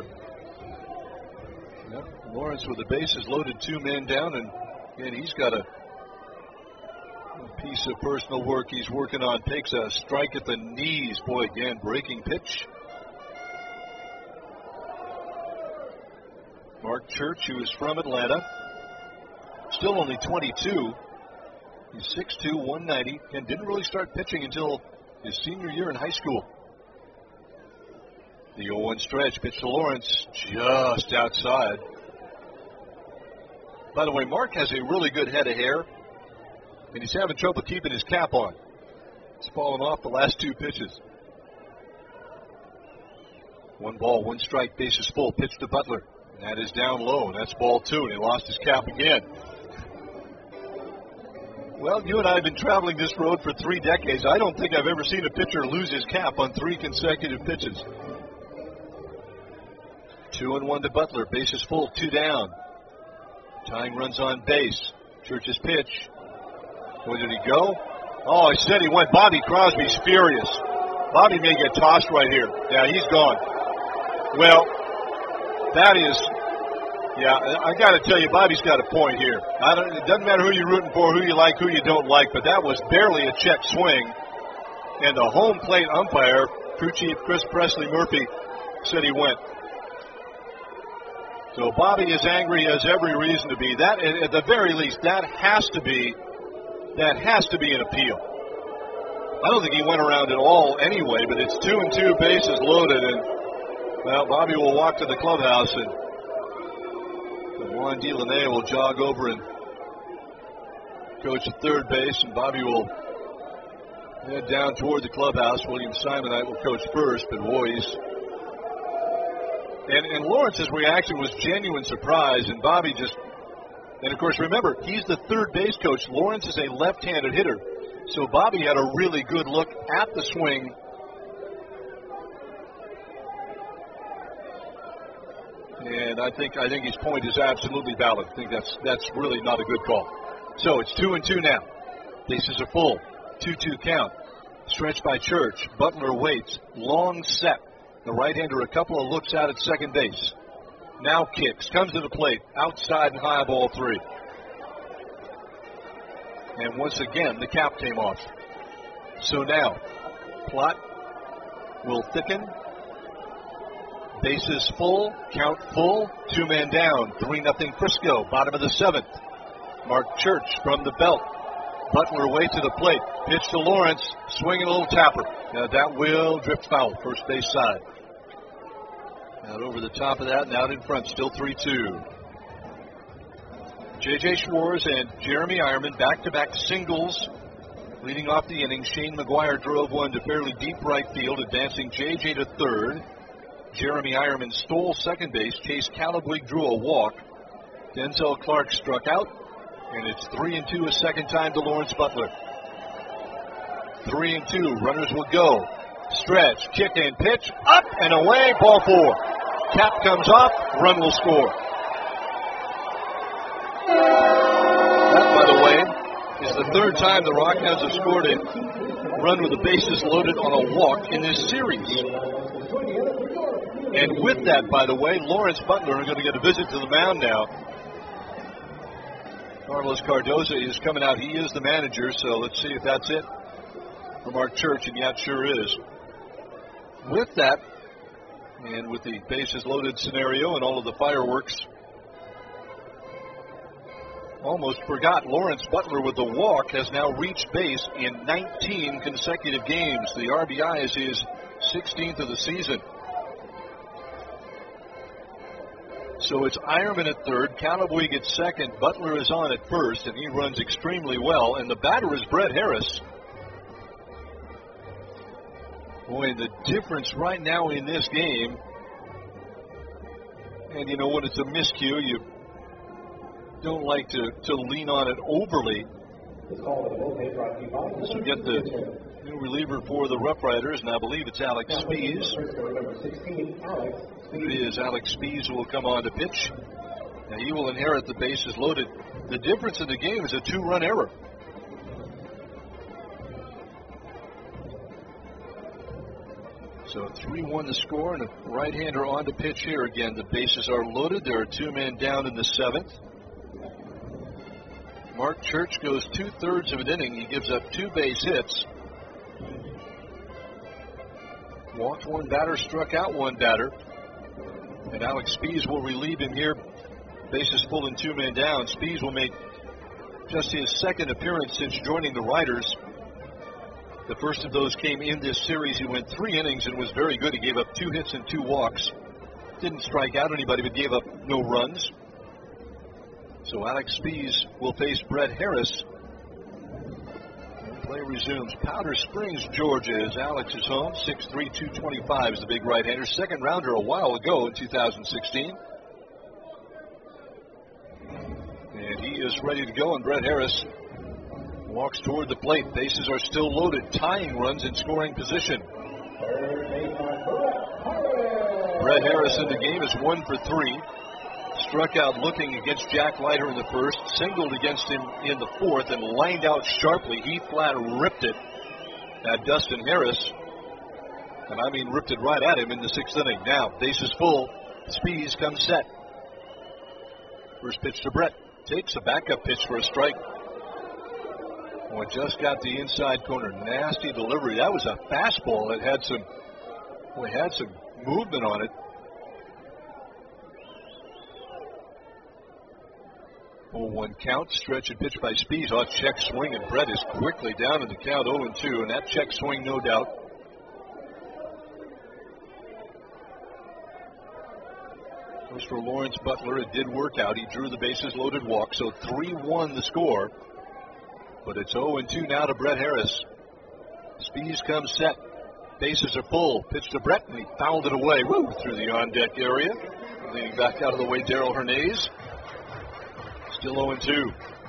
Yep, Lawrence with the bases loaded, 2 men down, and again, he's got a piece of personal work he's working on. Takes a strike at the knees. Boy, again, breaking pitch. Mark Church, who is from Atlanta, still only 22. He's 6'2", 190, and didn't really start pitching until his senior year in high school. The 0-1 stretch, pitch to Lawrence, just outside. By the way, Mark has a really good head of hair, and he's having trouble keeping his cap on. It's fallen off the last 2 pitches. 1 ball, 1 strike, bases full, pitch to Butler. And that is down low, and that's ball 2, and he lost his cap again. Well, you and I have been traveling this road for 3 decades. I don't think I've ever seen a pitcher lose his cap on 3 consecutive pitches. 2-1 to Butler, bases full, 2 down. Tying runs on base. Church's pitch. Where did he go? Oh, I said he went. Bobby Crosby's furious. Bobby may get tossed right here. Yeah, he's gone. Well, that is, yeah, I got to tell you, Bobby's got a point here. It doesn't matter who you're rooting for, who you like, who you don't like, but that was barely a check swing. And the home plate umpire, crew chief Chris Presley Murphy, said he went. So Bobby is angry, he has every reason to be. That, at the very least, that has to be an appeal. I don't think he went around at all anyway, but it's 2-2, bases loaded, and well, Bobby will walk to the clubhouse, and Juan Delaney will jog over and coach at third base, and Bobby will head down toward the clubhouse. William Simonite will coach first, but boys. And Lawrence's reaction was genuine surprise, and Bobby just, and of course, remember, he's the third base coach. Lawrence is a left-handed hitter, so Bobby had a really good look at the swing. And I think his point is absolutely valid. I think that's really not a good call. So it's 2-2 now. Bases are full. 2-2 count. Stretch by Church. Butler waits. Long set. The right-hander a couple of looks out at second base. Now kicks. Comes to the plate. Outside and high, ball 3. And once again, the cap came off. So now, plot will thicken. Bases full. Count full. 2-man down. 3-0 Frisco. Bottom of the 7th. Mark Church from the belt. Butler way to the plate. Pitch to Lawrence. Swinging a little tapper. Now that will drift foul. First base side. Out over the top of that and out in front. Still 3-2. J.J. Schwartz and Jeremy Ironman back-to-back singles leading off the inning. Shane McGuire drove one to fairly deep right field, advancing J.J. to third. Jeremy Ironman stole second base. Chase Calabwig drew a walk. Denzel Clark struck out, and it's 3-2 a second time to Lawrence Butler. 3-2. Runners will go. Stretch, kick and pitch, up and away, ball 4. Cap comes off, run will score. That, by the way, is the third time the Rockhounds have scored a run with the bases loaded on a walk in this series. And with that, by the way, Lawrence Butler are going to get a visit to the mound now. Carlos Cardoza is coming out. He is the manager, so let's see if that's it for Mark Church, and yeah, it sure is. With that, and with the bases loaded scenario and all of the fireworks, almost forgot Lawrence Butler with the walk has now reached base in 19 consecutive games. The RBI is his 16th of the season. So it's Ironman at third, Calabwig at second, Butler is on at first, and he runs extremely well. And the batter is Brett Harris. Boy, the difference right now in this game, and you know when it's a miscue, you don't like to lean on it overly. So we get the new reliever for the Rough Riders, and I believe it's Alex Spees. It is Alex Spees who will come on to pitch, and he will inherit the bases loaded. The difference in the game is a 2-run error. So 3-1 the score, and a right-hander on to pitch here again. The bases are loaded. There are 2 men down in the 7th. Mark Church goes 2/3 of an inning. He gives up 2 base hits. Walked 1 batter, struck out 1 batter. And Alex Spees will relieve him here. Bases full and 2 men down. Spees will make just his second appearance since joining the Riders. The first of those came in this series. He went 3 innings and was very good. He gave up 2 hits and 2 walks. Didn't strike out anybody, but gave up no runs. So Alex Spees will face Brett Harris. And play resumes. Powder Springs, Georgia, as Alex is home. 6'3", 225 is the big right-hander. Second rounder a while ago in 2016. And he is ready to go, and Brett Harris walks toward the plate. Bases are still loaded. Tying runs in scoring position. Brett Harris in the game is 1 for 3. Struck out looking against Jack Leiter in the first. Singled against him in the 4th and lined out sharply. He flat ripped it at Dustin Harris. And I mean ripped it right at him in the 6th inning. Now, bases full. Spees comes set. First pitch to Brett. Takes a backup pitch for a strike. Boy, just got the inside corner. Nasty delivery. That was a fastball that had some movement on it. 0-1 count. Stretch and pitch by Spees. Off check swing, and Brett is quickly down in the count 0-2. And that check swing, no doubt. As for Lawrence Butler, it did work out. He drew the bases loaded walk. So 3-1 the score. But it's 0-2 now to Brett Harris. Spees comes set. Bases are full. Pitch to Brett, and he fouled it away. Woo! Through the on-deck area. Leading back out of the way, Darrell Hernandez. Still 0-2.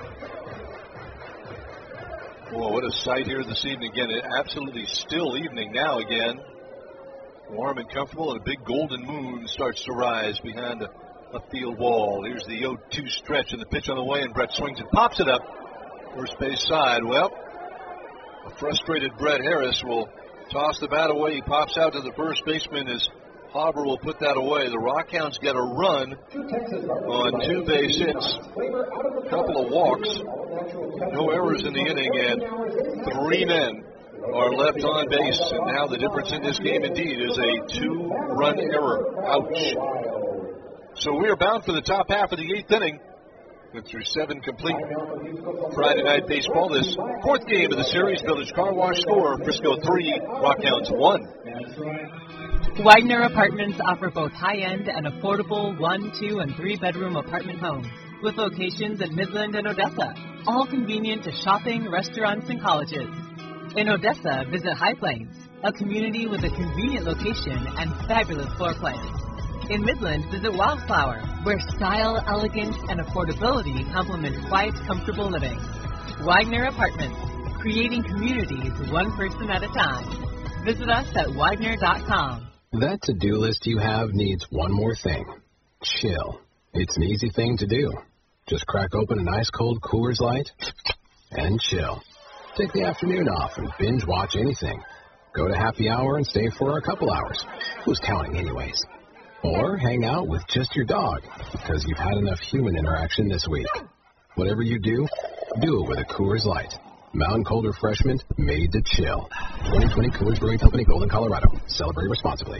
Whoa, what a sight here this evening. Again, absolutely still evening now again. Warm and comfortable, and a big golden moon starts to rise behind a field wall. Here's the 0-2 stretch, and the pitch on the way, and Brett swings and pops it up. First base side. Well, Frustrated Brett Harris will toss the bat away. He pops out to the first baseman as Hauber will put that away. The Rockhounds get a run on 2 base hits, a couple of walks, no errors in the inning, and 3 men are left on base. And now the difference in this game indeed is a 2-run error. Ouch. So we are bound for the top half of the 8th inning. Went through 7 complete Friday night baseball. This 4th game of the series, Village Car Wash score, Frisco 3, Rockhounds 1. Widener Apartments offer both high-end and affordable 1, 2, and 3-bedroom apartment homes with locations in Midland and Odessa, all convenient to shopping, restaurants, and colleges. In Odessa, visit High Plains, a community with a convenient location and fabulous floor plans. In Midland, visit Wildflower, where style, elegance, and affordability complement quiet, comfortable living. Widener Apartments, creating communities 1 person at a time. Visit us at Widener.com. That to-do list you have needs one more thing. Chill. It's an easy thing to do. Just crack open an ice-cold Coors Light and chill. Take the afternoon off and binge watch anything. Go to happy hour and stay for a couple hours. Who's counting anyways? Or hang out with just your dog because you've had enough human interaction this week. Whatever you do it with a Coors Light. Mountain Cold Refreshment made to chill. 2020 Coors Brewing Company, Golden, Colorado. Celebrate responsibly.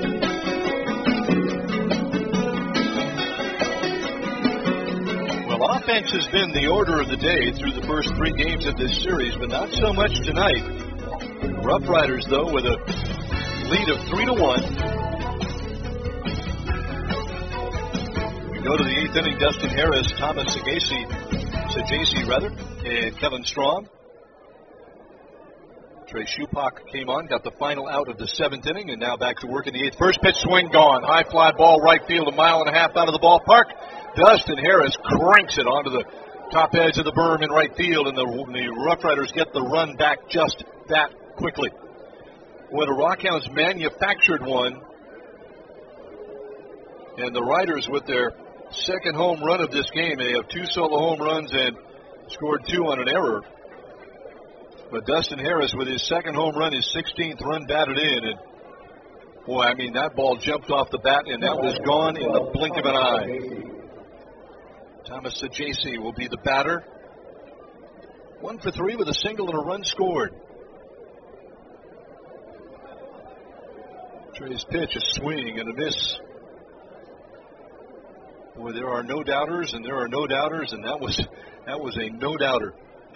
Well, offense has been the order of the day through the first 3 games of this series, but not so much tonight. Rough Riders, though, with a lead of 3-1. We go to the 8th inning. Dustin Harris, Thomas Sagasi, and Kevin Strom. Trey Shupak came on, got the final out of the 7th inning, and now back to work in the 8th. First pitch swing gone. High fly ball right field, 1.5 miles out of the ballpark. Dustin Harris cranks it onto the top edge of the berm in right field, and the Rough Riders get the run back just that quickly. When the Rockhounds manufactured one, and the Riders with their second home run of this game, they have 2 solo home runs and scored 2 on an error. But Dustin Harris with his second home run, his 16th run batted in, and boy, I mean, that ball jumped off the bat, and that was gone in the blink of an eye. Thomas Sagasi will be the batter. 1 for 3 with a single and a run scored. Trey's pitch, a swing and a miss. Boy, there are no doubters, and there are no doubters, and that was a no doubter.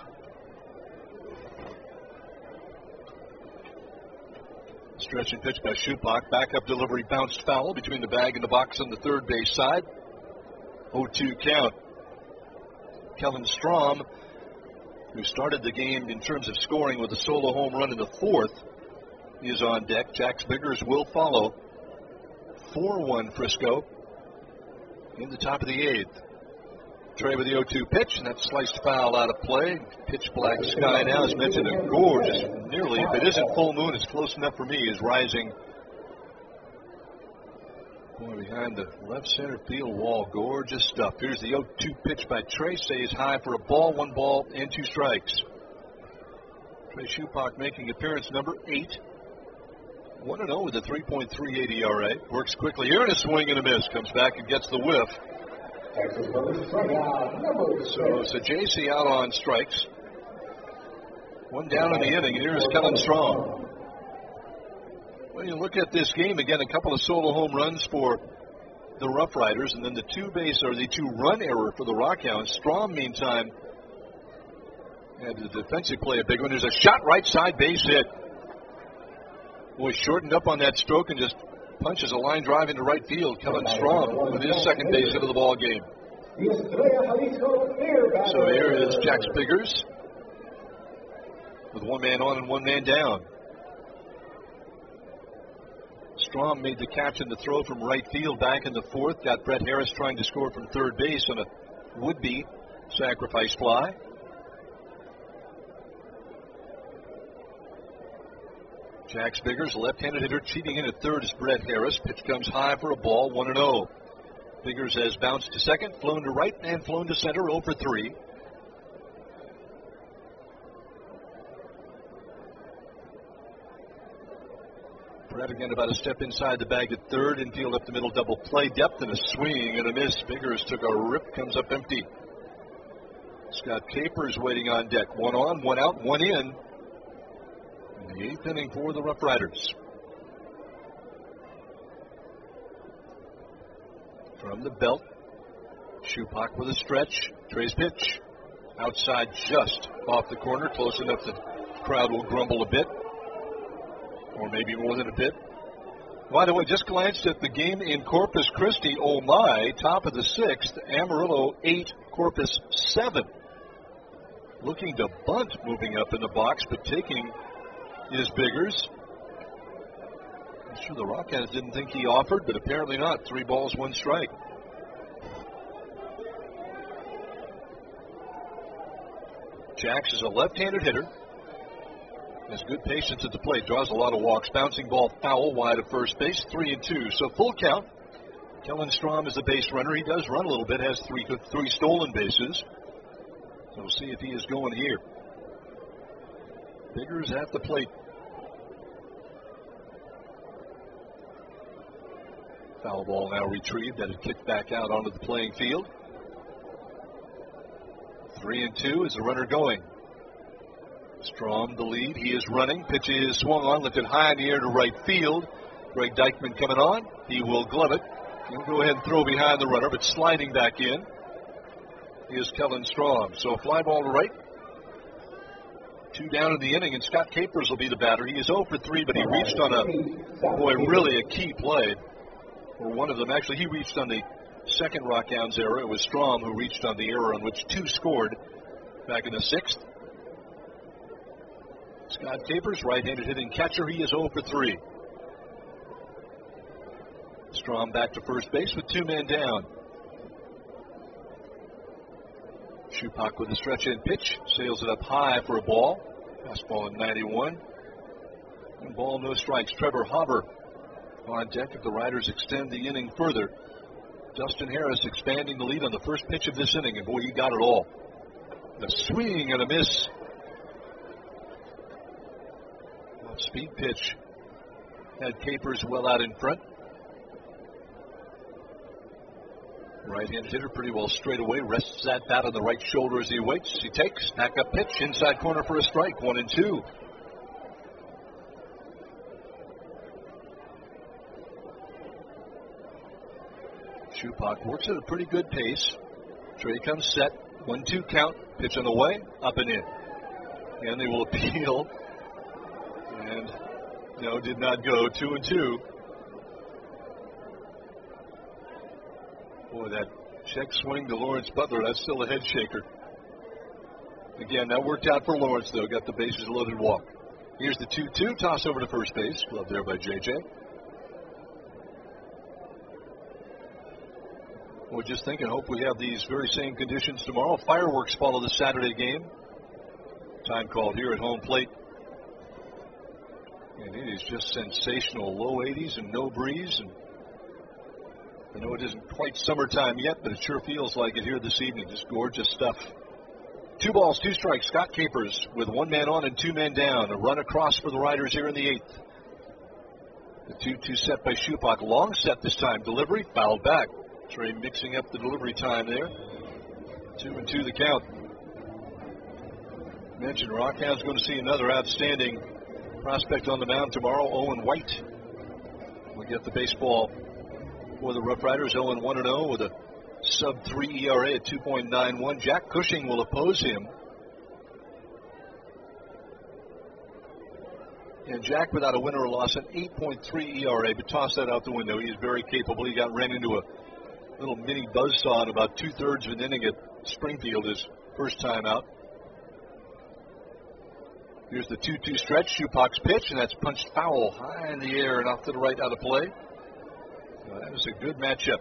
Stretch and pitch by Shupak. Backup delivery bounced foul between the bag and the box on the third base side. 0-2 count. Kevin Strom, who started the game in terms of scoring with a solo home run in the 4th, is on deck. Jax Biggers will follow. 4-1 Frisco in the top of the 8th. Trey with the 0-2 pitch, and that sliced foul out of play. Pitch black sky now, as mentioned, a gorgeous, nearly, if it isn't full moon, it's close enough for me, is rising. Boy, behind the left center field wall, gorgeous stuff. Here's the 0-2 pitch by Trey, stays high for a ball, 1 ball and 2 strikes. Trey Shupak making appearance number 8. 1-0 with a 3.38 ERA. Works quickly here, and a swing and a miss. Comes back and gets the whiff. So Sagasi out on strikes. 1 down in the inning. Here's Kevin Strom. When you look at this game, again, a couple of solo home runs for the Rough Riders, and then the 2-run error for the Rockhounds. Strom, meantime, had the defensive play a big one. There's a shot right side base hit. Boy, shortened up on that stroke and just punches a line drive into right field. Kevin Strom with his second base hit of the ball game. So here is Jax Biggers with 1 man on and 1 man down. Strom made the catch in the throw from right field back in the 4th. Got Brett Harris trying to score from third base on a would-be sacrifice fly. Jax Biggers, left-handed hitter, cheating in at third is Brett Harris. Pitch comes high for a ball, 1-0. Biggers has bounced to second, flown to right, and flown to center, 0 for 3. Brett again about a step inside the bag at third. Infield up the middle, double play. Depth and a swing and a miss. Biggers took a rip, comes up empty. Scott Capers waiting on deck. One on, one out, one in the eighth inning for the Rough Riders. From the belt, Shupak with a stretch. Trey's pitch. Outside just off the corner, close enough the crowd will grumble a bit. Or maybe more than a bit. By the way, just glanced at the game in Corpus Christi. Oh my, top of the sixth. Amarillo 8, Corpus 7. Looking to bunt, moving up in the box, but taking is Biggers. I'm sure the Rockheads didn't think he offered, but apparently not. 3 balls, 1 strike. Jax is a left-handed hitter. Has good patience at the plate, draws a lot of walks. Bouncing ball foul wide of first base, 3-2. So full count. Kellen Strom is the base runner. He does run a little bit, has three stolen bases. So we'll see if he is going here. Biggers at the plate. Foul ball now retrieved. That is kicked back out onto the playing field. 3-2 is the runner going. Strom the lead. He is running. Pitch is swung on, lifted high in the air to right field. Greg Dykman coming on. He will glove it. He'll go ahead and throw behind the runner, but sliding back in is Kellen Strom. So a fly ball to right. 2 down in the inning, and Scott Capers will be the batter. He is 0 for 3, but he reached on really a key play. Or one of them. Actually, he reached on the second Rockhounds error. It was Strom who reached on the error on which 2 scored back in the 6th. Scott Capers, right-handed hitting catcher. He is 0 for 3. Strom back to first base with 2 men down. Shupak with a stretch-in pitch. Sails it up high for a ball. Fastball in 91. 1 ball, no strikes. Trevor Hauber on deck if the Riders extend the inning further. Dustin Harris expanding the lead on the first pitch of this inning, and boy, he got it all. The swing and a miss. Speed pitch had Capers well out in front. Right-handed hitter pretty well straight away. Rests that bat on the right shoulder as he waits. He takes. Back up pitch. Inside corner for a strike. 1-2. Shupak works at a pretty good pace. Trey comes set. 1-2 count. Pitch on the way. Up and in. And they will appeal. And no, did not go. 2-2. Boy, that check swing to Lawrence Butler, that's still a head shaker. Again, that worked out for Lawrence, though. Got the bases loaded walk. Here's the 2-2. Toss over to first base. Glove there by JJ. We're just thinking, hope we have these very same conditions tomorrow. Fireworks follow the Saturday game. Time called here at home plate. And it is just sensational. Low 80s and no breeze. And I know it isn't quite summertime yet, but it sure feels like it here this evening. Just gorgeous stuff. 2 balls, 2 strikes. Scott Capers with 1 man on and 2 men down. A run across for the Riders here in the 8th. The 2-2 set by Shupak. Long set this time. Delivery fouled back. Trey mixing up the delivery time there. 2-2 the count. Mentioned Rockhound's going to see another outstanding prospect on the mound tomorrow, Owen White. We'll get the baseball for the Rough Riders, 0-1-0 with a sub-3 ERA at 2.91. Jack Cushing will oppose him. And Jack without a win or a loss, an 8.3 ERA, but toss that out the window. He is very capable. He ran into a little mini buzzsaw in about 2/3 of an inning at Springfield his first time out. Here's the 2-2 stretch. Shupak's pitch, and that's punched foul high in the air and off to the right out of play. So that is a good matchup.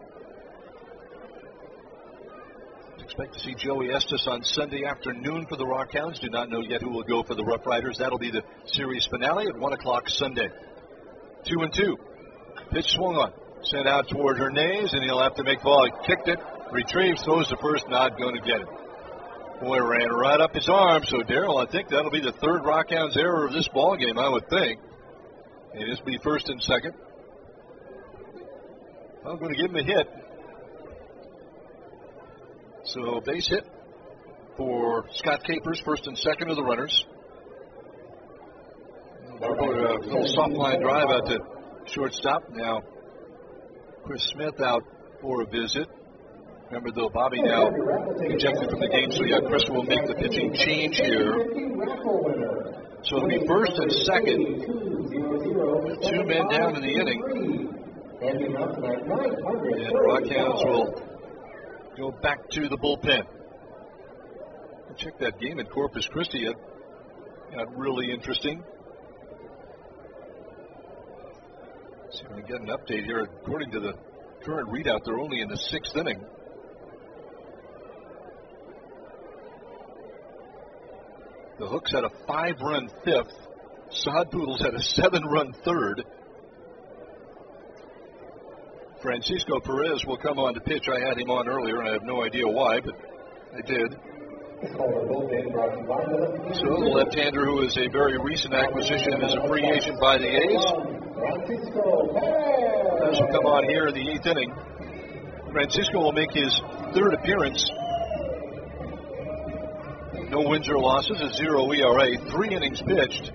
Expect to see Joey Estes on Sunday afternoon for the Rockhounds. Do not know yet who will go for the Rough Riders. That'll be the series finale at 1 o'clock Sunday. 2-2. Pitch swung on. Sent out toward Hernandez, and he'll have to make ball. He kicked it. Retrieves, throws the first, not going to get it. Boy, ran right up his arm. So, Darrell, I think that'll be the 3rd Rockhounds error of this ball game, I would think. It is be first and second. I'm going to give him a hit. So base hit for Scott Capers, first and second of the runners. A little soft line drive out to shortstop. Now Chris Smith out for a visit. Remember, though, Bobby now ejected from the game, so yeah, Chris will make the pitching change here. So it'll be first and second. Two men down in the inning. And Rockhounds will go back to the bullpen. Check that game at Corpus Christi. It got really interesting. See if we can get an update here. According to the current readout, they're only in the sixth inning. The Hooks had a 5-run fifth. Sod Poodles had a 7-run third. Francisco Perez will come on to pitch. I had him on earlier, and I have no idea why, but I did. So the left-hander, who is a very recent acquisition, is a free agent by the A's. Perez will come on here in the 8th inning. Francisco will make his third appearance. No wins or losses, a 0 ERA, 3 innings pitched.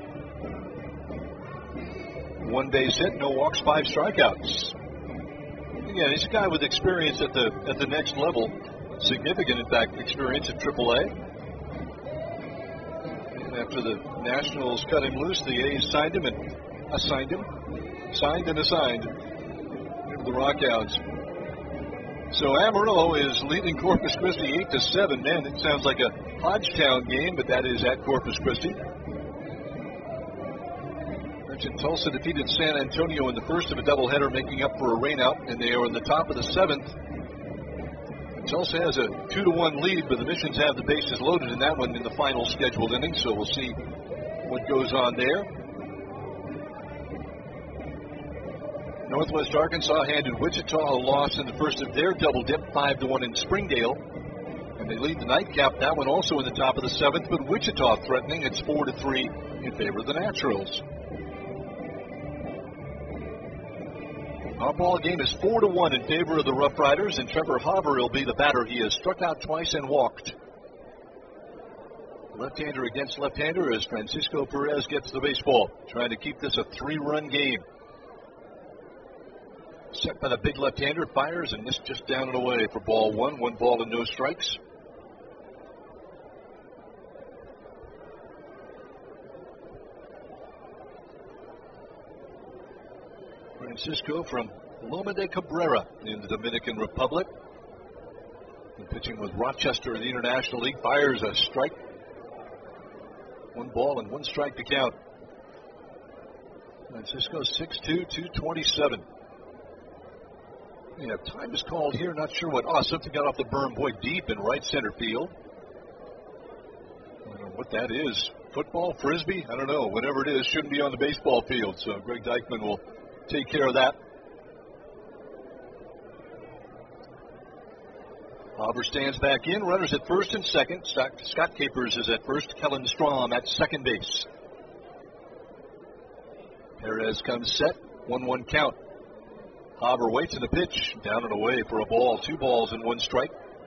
1 base hit, no walks, 5 strikeouts. Again, he's a guy with experience at the next level. Significant, in fact, experience at AAA. And after the Nationals cut him loose, the A's signed and assigned him to the Rockhounds. So Amarillo is leading Corpus Christi 8-7. Man, it sounds like a Hodgetown game, but that is at Corpus Christi. Mentioned Tulsa defeated San Antonio in the first of a doubleheader, making up for a rainout, and they are in the top of the 7th. Tulsa has a 2-1 lead, but the Missions have the bases loaded in that one in the final scheduled inning, so we'll see what goes on there. Northwest Arkansas handed Wichita a loss in the first of their double dip, 5-1 in Springdale. And they lead the nightcap, that one also in the top of the 7th, but Wichita threatening. It's 4-3 in favor of the Naturals. Our ball game is 4-1 in favor of the Rough Riders, and Trevor Hauber will be the batter. He has struck out twice and walked. Left-hander against left-hander as Francisco Perez gets the baseball, trying to keep this a 3-run game. Set by the big left-hander, fires, and this just down and away for ball 1. 1 ball and no strikes. Francisco from Loma de Cabrera in the Dominican Republic. And pitching with Rochester in the International League, fires a strike. 1 ball and 1 strike to count. Francisco 6'2", 227. Yeah, time is called here. Not sure what. Something got off the berm, boy, deep in right center field. I don't know what that is. Football, frisbee? I don't know. Whatever it is, shouldn't be on the baseball field. So Greg Dykman will take care of that. Hauber stands back in. Runners at first and second. Scott Capers is at first. Kellen Strom at second base. Perez comes set. 1-1 count. Hauber waits in the pitch. Down and away for a ball. 2 balls and 1 strike.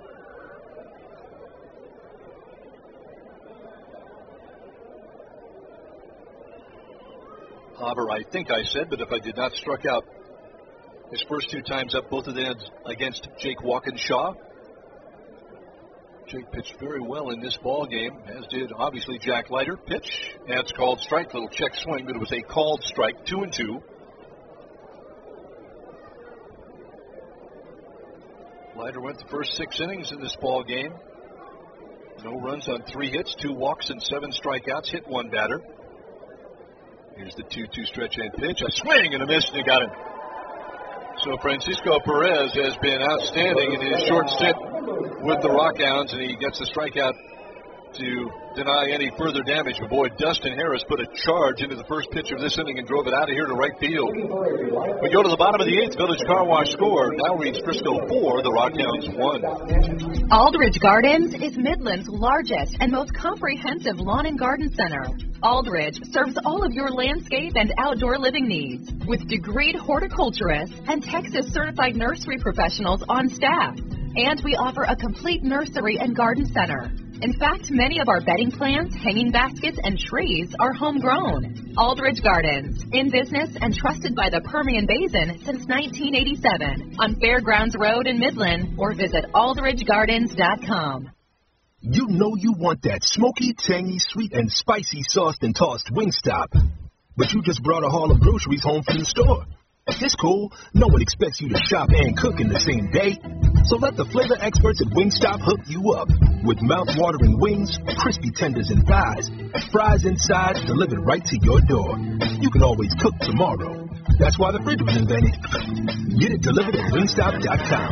Hauber, I think I said, but if I did not, struck out his first 2 times up, both of them against Jake Walkinshaw. Jake pitched very well in this ball game, as did obviously Jack Leiter. Pitch, and it's called strike. Little check swing, but it was a called strike. 2-2. Leiter went the first 6 innings in this ball game. No runs on 3 hits, 2 walks, and 7 strikeouts. Hit 1 batter. Here's the 2-2 stretch and pitch. A swing and a miss, and they got him. So Francisco Perez has been outstanding in his short stint with the Rockhounds, and he gets the strikeout to deny any further damage. But boy, Dustin Harris put a charge into the first pitch of this inning and drove it out of here to right field. We go to the bottom of the 8th. Village Car Wash score now reads Frisco 4, the Rockhounds 1. Aldridge Gardens is Midland's largest and most comprehensive lawn and garden center. Aldridge serves all of your landscape and outdoor living needs with degreed horticulturists and Texas certified nursery professionals on staff. And we offer a complete nursery and garden center. In fact, many of our bedding plants, hanging baskets, and trees are homegrown. Aldridge Gardens, in business and trusted by the Permian Basin since 1987 on Fairgrounds Road in Midland, or visit aldridgegardens.com. You know you want that smoky, tangy, sweet, and spicy sauced and tossed Wingstop. But you just brought a haul of groceries home from the store. It's cool. No one expects you to shop and cook in the same day. So let the flavor experts at Wingstop hook you up with mouth-watering wings, crispy tenders and thighs, fries inside, delivered right to your door. You can always cook tomorrow. That's why the fridge was invented. Get it delivered at Wingstop.com.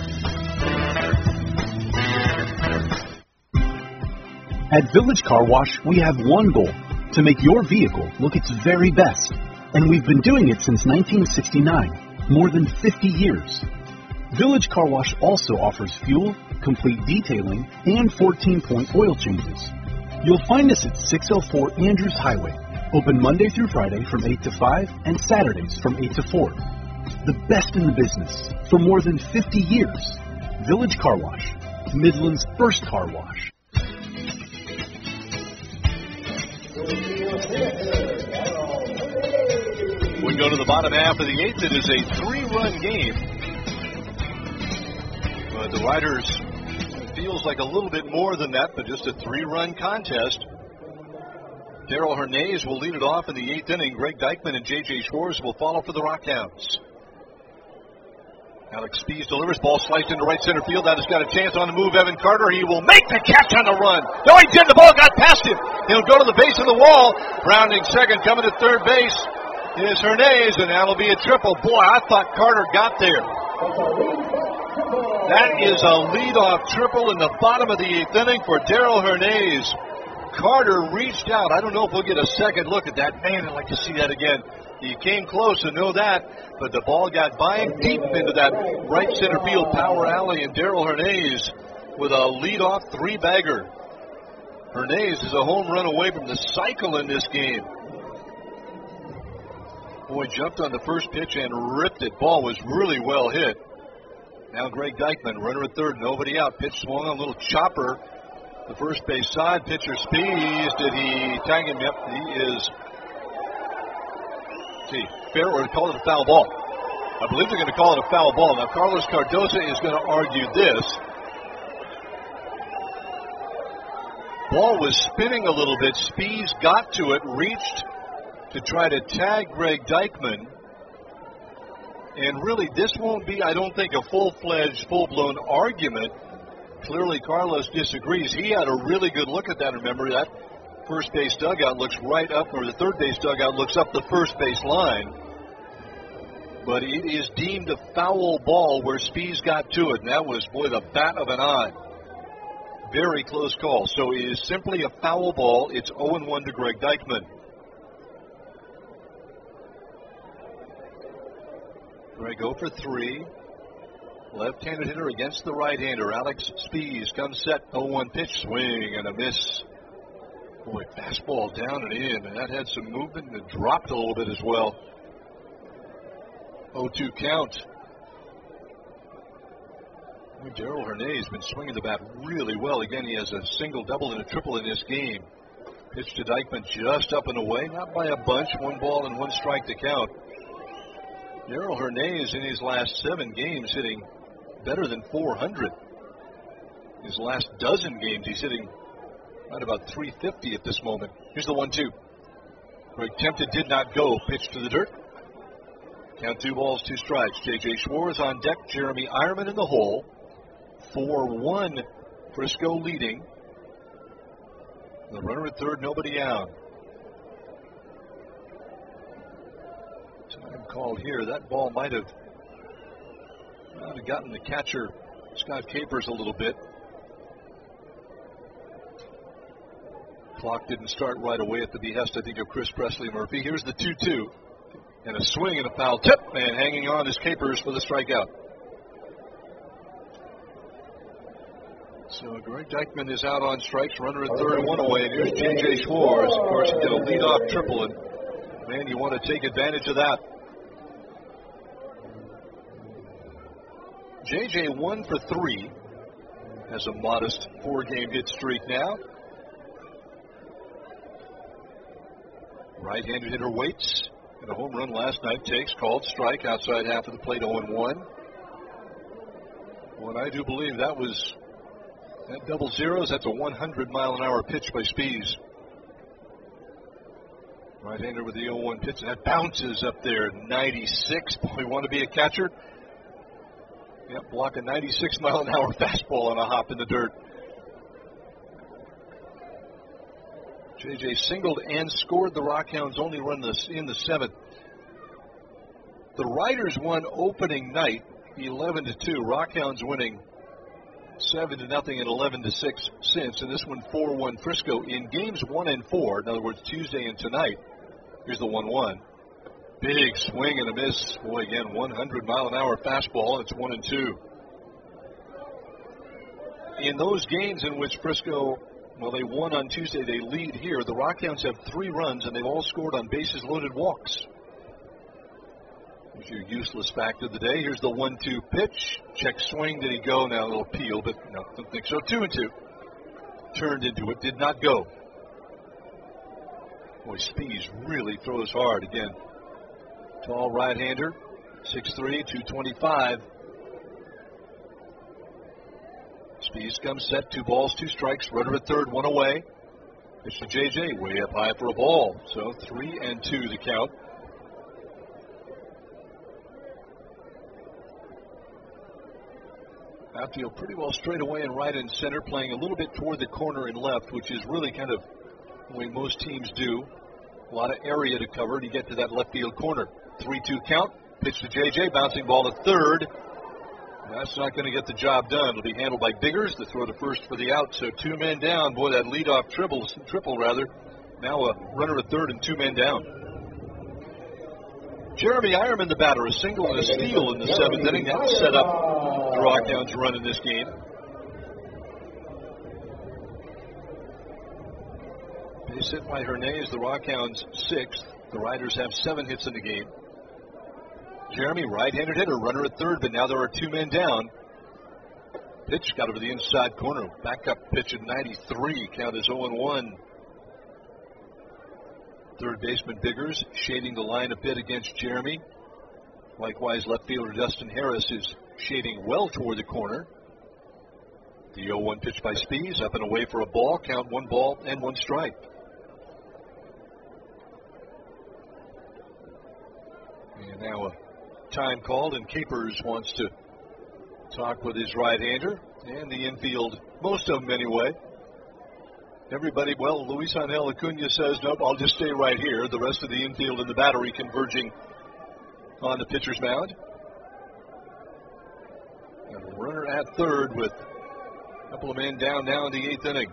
At Village Car Wash, we have one goal: to make your vehicle look its very best. And we've been doing it since 1969, more than 50 years. Village Car Wash also offers fuel, complete detailing, and 14-point oil changes. You'll find us at 604 Andrews Highway, open Monday through Friday from 8 to 5 and Saturdays from 8 to 4. The best in the business for more than 50 years. Village Car Wash, Midland's first car wash. We go to the bottom half of the 8th. It is a 3-run game. But the Riders, feels like a little bit more than that, but just a 3-run contest. Daryl Hernandez will lead it off in the 8th inning. Greg Dykman and J.J. Schwartz will follow for the Rockhounds. Alex Spees delivers, ball sliced into right center field. That has got a chance on the move. Evan Carter, he will make the catch on the run. No, he did. The ball got past him. He'll go to the base of the wall. Rounding second, coming to third base is Hernandez, and that'll be a triple. Boy, I thought Carter got there. That is a leadoff triple in the bottom of the 8th inning for Daryl Hernandez. Carter reached out. I don't know if we'll get a second look at that. Man, I'd like to see that again. He came close to know that, but the ball got by him deep into that right center field power alley, and Daryl Hernandez with a leadoff 3-bagger. Hernandez is a home run away from the cycle in this game. Boy, jumped on the first pitch and ripped it. Ball was really well hit. Now Greg Dykman, runner at third, nobody out. Pitch swung on a little chopper. The first base side, pitcher Spees. Did he tag him? Yep, he is. Fair or call it a foul ball. I believe they're going to call it a foul ball. Now Carlos Cardoza is going to argue this. Ball was spinning a little bit. Spees got to it, reached to try to tag Greg Dykman. And really, this won't be, I don't think, a full-fledged, full-blown argument. Clearly, Carlos disagrees. He had a really good look at that. Remember, that first base dugout looks right up, or the third base dugout looks up the first base line. But it is deemed a foul ball where Spees got to it. And that was, boy, the bat of an eye. Very close call. So it is simply a foul ball. It's 0-1 to Greg Dykman. Greg 0 for 3. Left-handed hitter against the right-hander. Alex Spees comes set. 0-1 pitch, swing and a miss. Boy, fastball down and in, and that had some movement and it dropped a little bit as well. 0-2 count. Daryl Hernandez has been swinging the bat really well. Again, he has a single, double, and a triple in this game. Pitch to Dykman just up and away, not by a bunch. 1 ball and 1 strike to count. Daryl Hernandez in his last 7 games hitting better than 400. His last dozen games, he's hitting right about 350 at this moment. Here's the 1-2. Greg tempted, did not go. Pitch to the dirt. Count 2 balls, 2 strikes. J.J. Schwartz on deck. Jeremy Ironman in the hole. 4-1. Frisco leading. The runner at third, nobody out. Time called here. That ball might have gotten the catcher, Scott Capers, a little bit. Clock didn't start right away at the behest, I think, of Chris Presley Murphy. Here's the 2-2. And a swing and a foul tip, and hanging on is Capers for the strikeout. So Greg Dykman is out on strikes, runner at third, one away. And here's J.J. Schwartz. Of course, he did a leadoff triple, and man, you want to take advantage of that. J.J. 1 for 3, has a modest 4-game hit streak now. Right-handed hitter waits, and a home run last night takes, called strike outside half of the plate, 0-1. Well, I do believe that was that double zeros. That's a 100-mile-an-hour pitch by Spies. Right-hander with the 0-1 pitch. That bounces up there, 96. Boy, want to be a catcher? Yep, block a 96-mile-an-hour fastball on a hop in the dirt. J.J. singled and scored the Rockhounds' only run in the 7th. The Riders won opening night 11-2. Rockhounds winning 7-0 and 11-6 since, and this one 4-1 Frisco in games 1 and 4. In other words, Tuesday and tonight. Here's the 1-1. Big swing and a miss. Boy, again, 100-mile-an-hour fastball. It's 1-2. In those games in which Frisco, well, they won on Tuesday, they lead here. The Rockhounds have 3 runs, and they've all scored on bases-loaded walks. Here's your useless fact of the day. Here's the 1-2 pitch. Check swing. Did he go? Now a little peel, but no, don't think so. 2-2. Turned into it. Did not go. Boy, Spies really throws hard again. Tall right-hander. 6'3", 225. Spies comes set. 2 balls, 2 strikes. Runner at third, 1 away. Pitch to J.J. Way up high for a ball. So 3-2 the count. Outfield pretty well straight away and right and center, playing a little bit toward the corner and left, which is really kind of the way most teams do. A lot of area to cover to get to that left field corner. 3-2 count. Pitch to J.J. Bouncing ball to third. That's not going to get the job done. It'll be handled by Biggers to throw to first for the out. So 2 men down. Boy, that leadoff triple. Now a runner at third and 2 men down. Jeremy Ironman, the batter, a single and a steal in the 7th inning. That set up the Rockhounds' run in this game. Base hit by Hernandez, the Rockhounds' 6th. The Riders have 7 hits in the game. Jeremy, right-handed hitter, runner at third, but now there are 2 men down. Pitch got over the inside corner. Backup pitch at 93. Count is 0-1. Third baseman Biggers shading the line a bit against Jeremy. Likewise, left fielder Dustin Harris is shading well toward the corner. The 0-1 pitch by Spies, up and away for a ball. Count 1 ball and 1 strike. And now a time called, and Capers wants to talk with his right-hander and the infield, most of them anyway. Everybody, well, Luis Angel Acuna says, nope, I'll just stay right here. The rest of the infield and the battery converging on the pitcher's mound. And a runner at third with a couple of men down now in the 8th inning.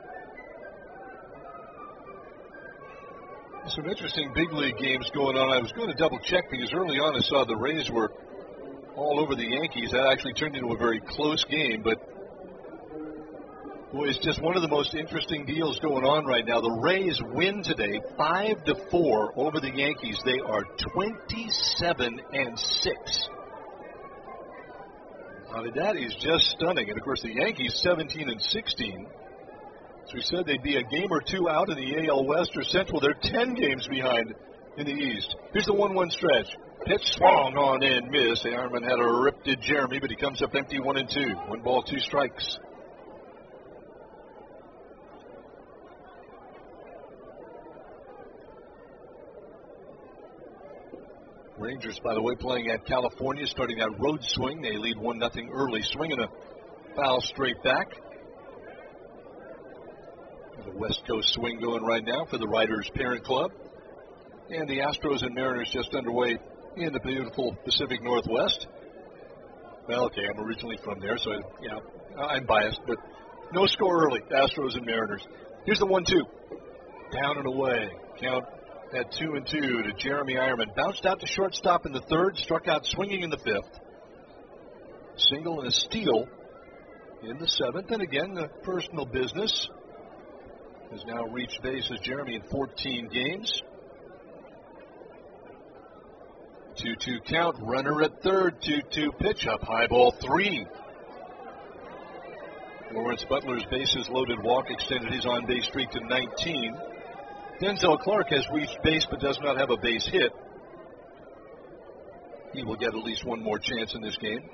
Some interesting big league games going on. I was going to double check because early on I saw the Rays were all over the Yankees. That actually turned into a very close game, but boy, it's just one of the most interesting deals going on right now. The Rays win today 5-4 over the Yankees. They are 27-6. I mean, that is just stunning. And of course, the Yankees 17-16. So we said they'd be a game or 2 out in the AL West or Central. They're 10 games behind in the East. Here's the 1-1 stretch. Pitch swung on and missed. Ironman had a rip to Jeremy, but he comes up empty 1-2. 1 ball, 2 strikes. Rangers, by the way, playing at California, starting that road swing. They lead 1-0 early. Swinging a foul straight back. The West Coast swing going right now for the Riders' parent club. And the Astros and Mariners just underway in the beautiful Pacific Northwest. Well, okay, I'm originally from there, so, I'm biased, but no score early. Astros and Mariners. Here's the 1-2. Down and away. Count at 2-2 to Jeremy Ironman. Bounced out to shortstop in the third, struck out swinging in the fifth. Single and a steal in the seventh. And again, the personal business has now reached base as Jeremy in 14 games. 2-2 count, runner at third, 2-2 pitch, up high, ball 3. Lawrence Butler's bases loaded walk extended his on-base streak to 19. Denzel Clark has reached base but does not have a base hit. He will get at least one more chance in this game.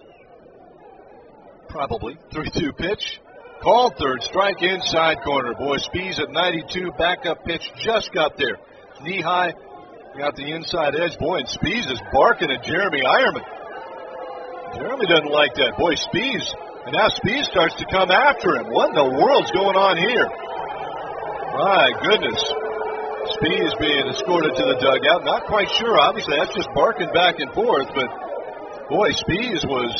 Probably. 3-2 pitch. Called third, strike inside corner. Boy, Spees at 92, backup pitch just got there. Knee high, got the inside edge. Boy, and Spees is barking at Jeremy Ironman. Jeremy doesn't like that. Boy, Spees. And now Spees starts to come after him. What in the world's going on here? My goodness. Spees being escorted to the dugout. Not quite sure. Obviously, that's just barking back and forth. But, boy, Spees was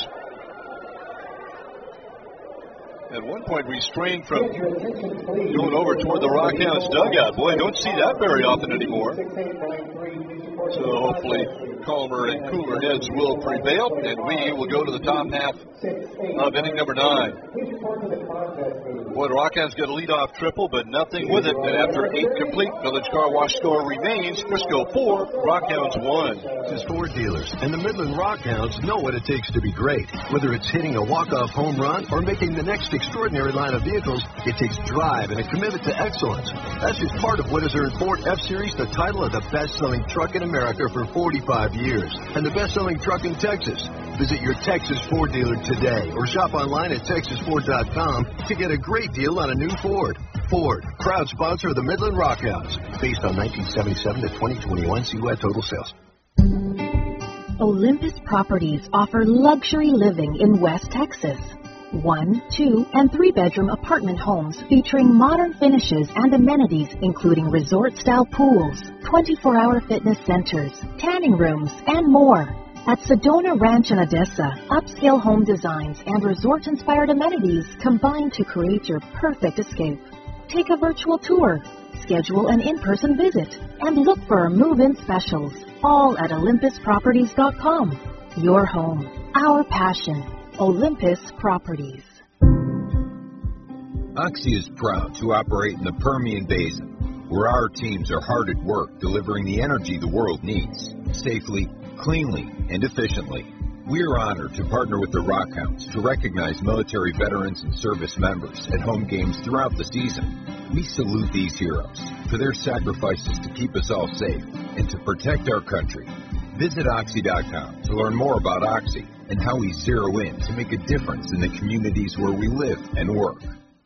at one point restrained from going over toward the Rockhounds dugout. Boy, don't see that very often anymore. So hopefully calmer and cooler heads will prevail, and we will go to the top half of inning number 9. Boy, the Rockhounds got a leadoff triple, but nothing with it. And after 8 complete, Village Car Wash score remains Frisco 4, Rockhounds 1. His Ford dealers and the Midland Rockhounds know what it takes to be great. Whether it's hitting a walk-off home run or making the next extraordinary line of vehicles, it takes drive and a commitment to excellence. That's just part of what has earned Ford F-Series the title of the best-selling truck in America for 45 years and the best-selling truck in Texas. Visit your Texas Ford dealer today or shop online at TexasFord.com to get a great deal on a new Ford. Ford, proud sponsor of the Midland Rockhounds, based on 1977 to 2021 CUET total sales. Olympus Properties offer luxury living in West Texas. 1, 2, and 3-bedroom apartment homes featuring modern finishes and amenities including resort-style pools, 24-hour fitness centers, tanning rooms, and more. At Sedona Ranch in Odessa, upscale home designs and resort-inspired amenities combine to create your perfect escape. Take a virtual tour, schedule an in-person visit, and look for our move-in specials, all at olympusproperties.com. Your home, our passion. Olympus Properties. Oxy is proud to operate in the Permian Basin, where our teams are hard at work delivering the energy the world needs, safely, cleanly, and efficiently. We are honored to partner with the Rockhounds to recognize military veterans and service members at home games throughout the season. We salute these heroes for their sacrifices to keep us all safe and to protect our country. Visit Oxy.com to learn more about Oxy and how we zero in to make a difference in the communities where we live and work.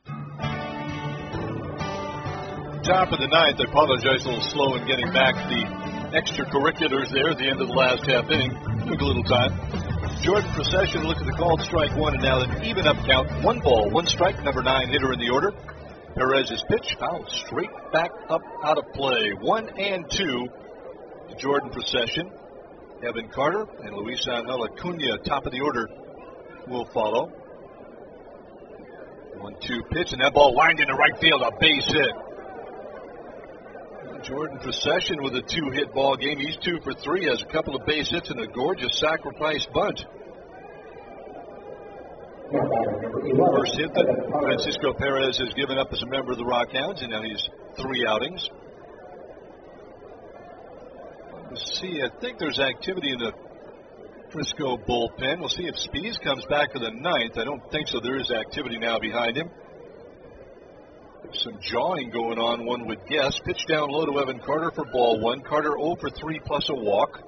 Top of the ninth. I apologize, a little slow in getting back the extracurriculars there at the end of the last half inning. Took a little time. Jordan Procession, look at the called strike one, and now an even up count. 1 ball, 1 strike, number 9 hitter in the order. Perez's pitch fouled straight back up out of play. 1-2 to Jordan Procession. Evan Carter and Luis Angel Acuna, top of the order, will follow. 1-2 pitch, and that ball lined into right field, a base hit. Jordan Procession with a 2-hit ball game. He's 2 for 3, has a couple of base hits and a gorgeous sacrifice bunt. First hit that Francisco Perez has given up as a member of the Rockhounds, and now he's 3 outings. Let's see, I think there's activity in the Frisco bullpen. We'll see if Spees comes back to the 9th. I don't think so. There is activity now behind him. There's some jawing going on, one would guess. Pitch down low to Evan Carter for ball 1. Carter 0 for 3 plus a walk.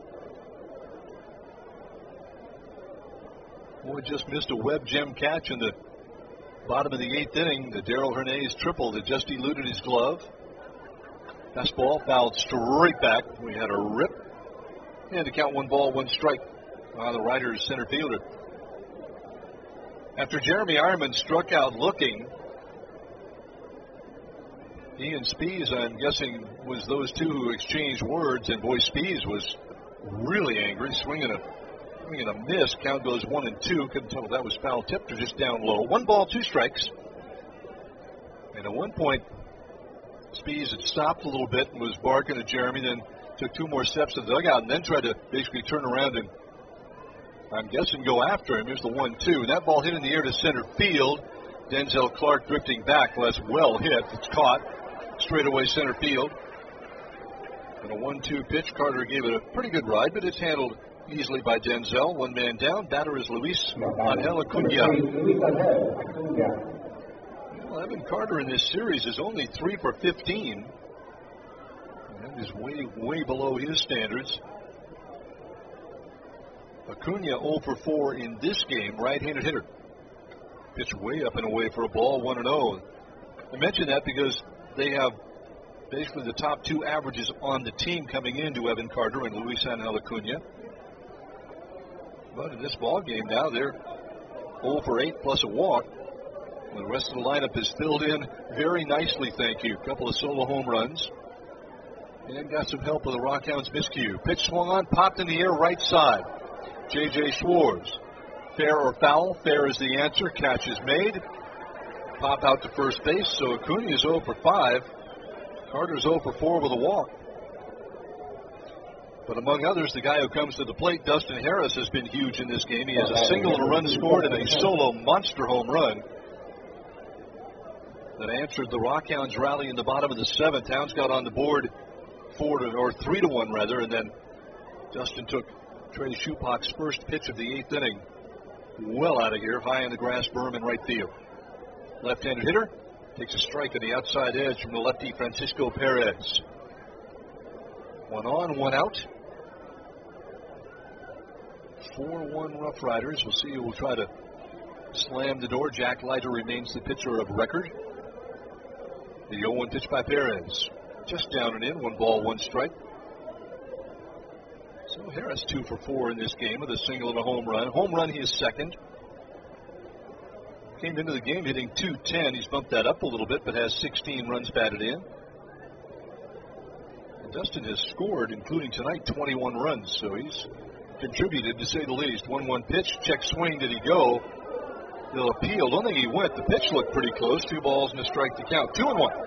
Boy, just missed a web gem catch in the bottom of the 8th inning. The Darrell Hernandez triple that just eluded his glove. Fastball fouled straight back. We had a rip. And to count 1 ball, 1 strike on the Riders center fielder. After Jeremy Ironman struck out looking, Ian Spees, I'm guessing, was those two who exchanged words, and boy, Spees was really angry, swinging a miss. Count goes 1-2. Couldn't tell if that was foul tipped or just down low. 1 ball, 2 strikes. And at one point, Spies had stopped a little bit and was barking at Jeremy, then took 2 more steps to the dugout and then tried to basically turn around and, I'm guessing, go after him. Here's the 1-2. That ball hit in the air to center field. Denzel Clark drifting back. Well, that's well hit. It's caught. Straight away center field. And a 1-2 pitch. Carter gave it a pretty good ride, but it's handled easily by Denzel. 1 man down. Batter is Luis Angel Acuna. Well, Evan Carter in this series is only 3 for 15. That is way, way below his standards. Acuna 0 for 4 in this game, right-handed hitter. Pitch way up and away for a ball, 1-0. I mention that because they have basically the top 2 averages on the team coming into Evan Carter and Luis Angel Acuna. But in this ball game now, they're 0 for 8 plus a walk. The rest of the lineup is filled in very nicely, thank you. A couple of solo home runs. And got some help with the Rockhounds miscue. Pitch swung on, popped in the air right side. J.J. Schwartz. Fair or foul? Fair is the answer. Catch is made. Pop out to first base. So Acuna is 0 for 5. Carter's 0 for 4 with a walk. But among others, the guy who comes to the plate, Dustin Harris, has been huge in this game. He has a single and a run scored and a solo monster home run that answered the Rockhounds rally in the bottom of the 7th. Towns got on the board 3-1 rather, and then Dustin took Trey Schupak's first pitch of the 8th inning well out of here, high in the grass berm in right field. Left-handed hitter takes a strike on the outside edge from the lefty Francisco Perez. 1 on, 1 out. 4-1 Rough Riders. We'll see who will try to slam the door. Jack Leiter remains the pitcher of record. The 0-1 pitch by Perez. Just down and in, 1 ball, 1 strike. So Harris 2 for 4 in this game with a single and a home run. Home run, he is second. Came into the game hitting .210. He's bumped that up a little bit, but has 16 runs batted in. And Dustin has scored, including tonight, 21 runs. So he's contributed, to say the least. 1-1 pitch, check swing. Did he go? They'll appeal. Don't think he went. The pitch looked pretty close. 2 balls and a strike to count. 2-1.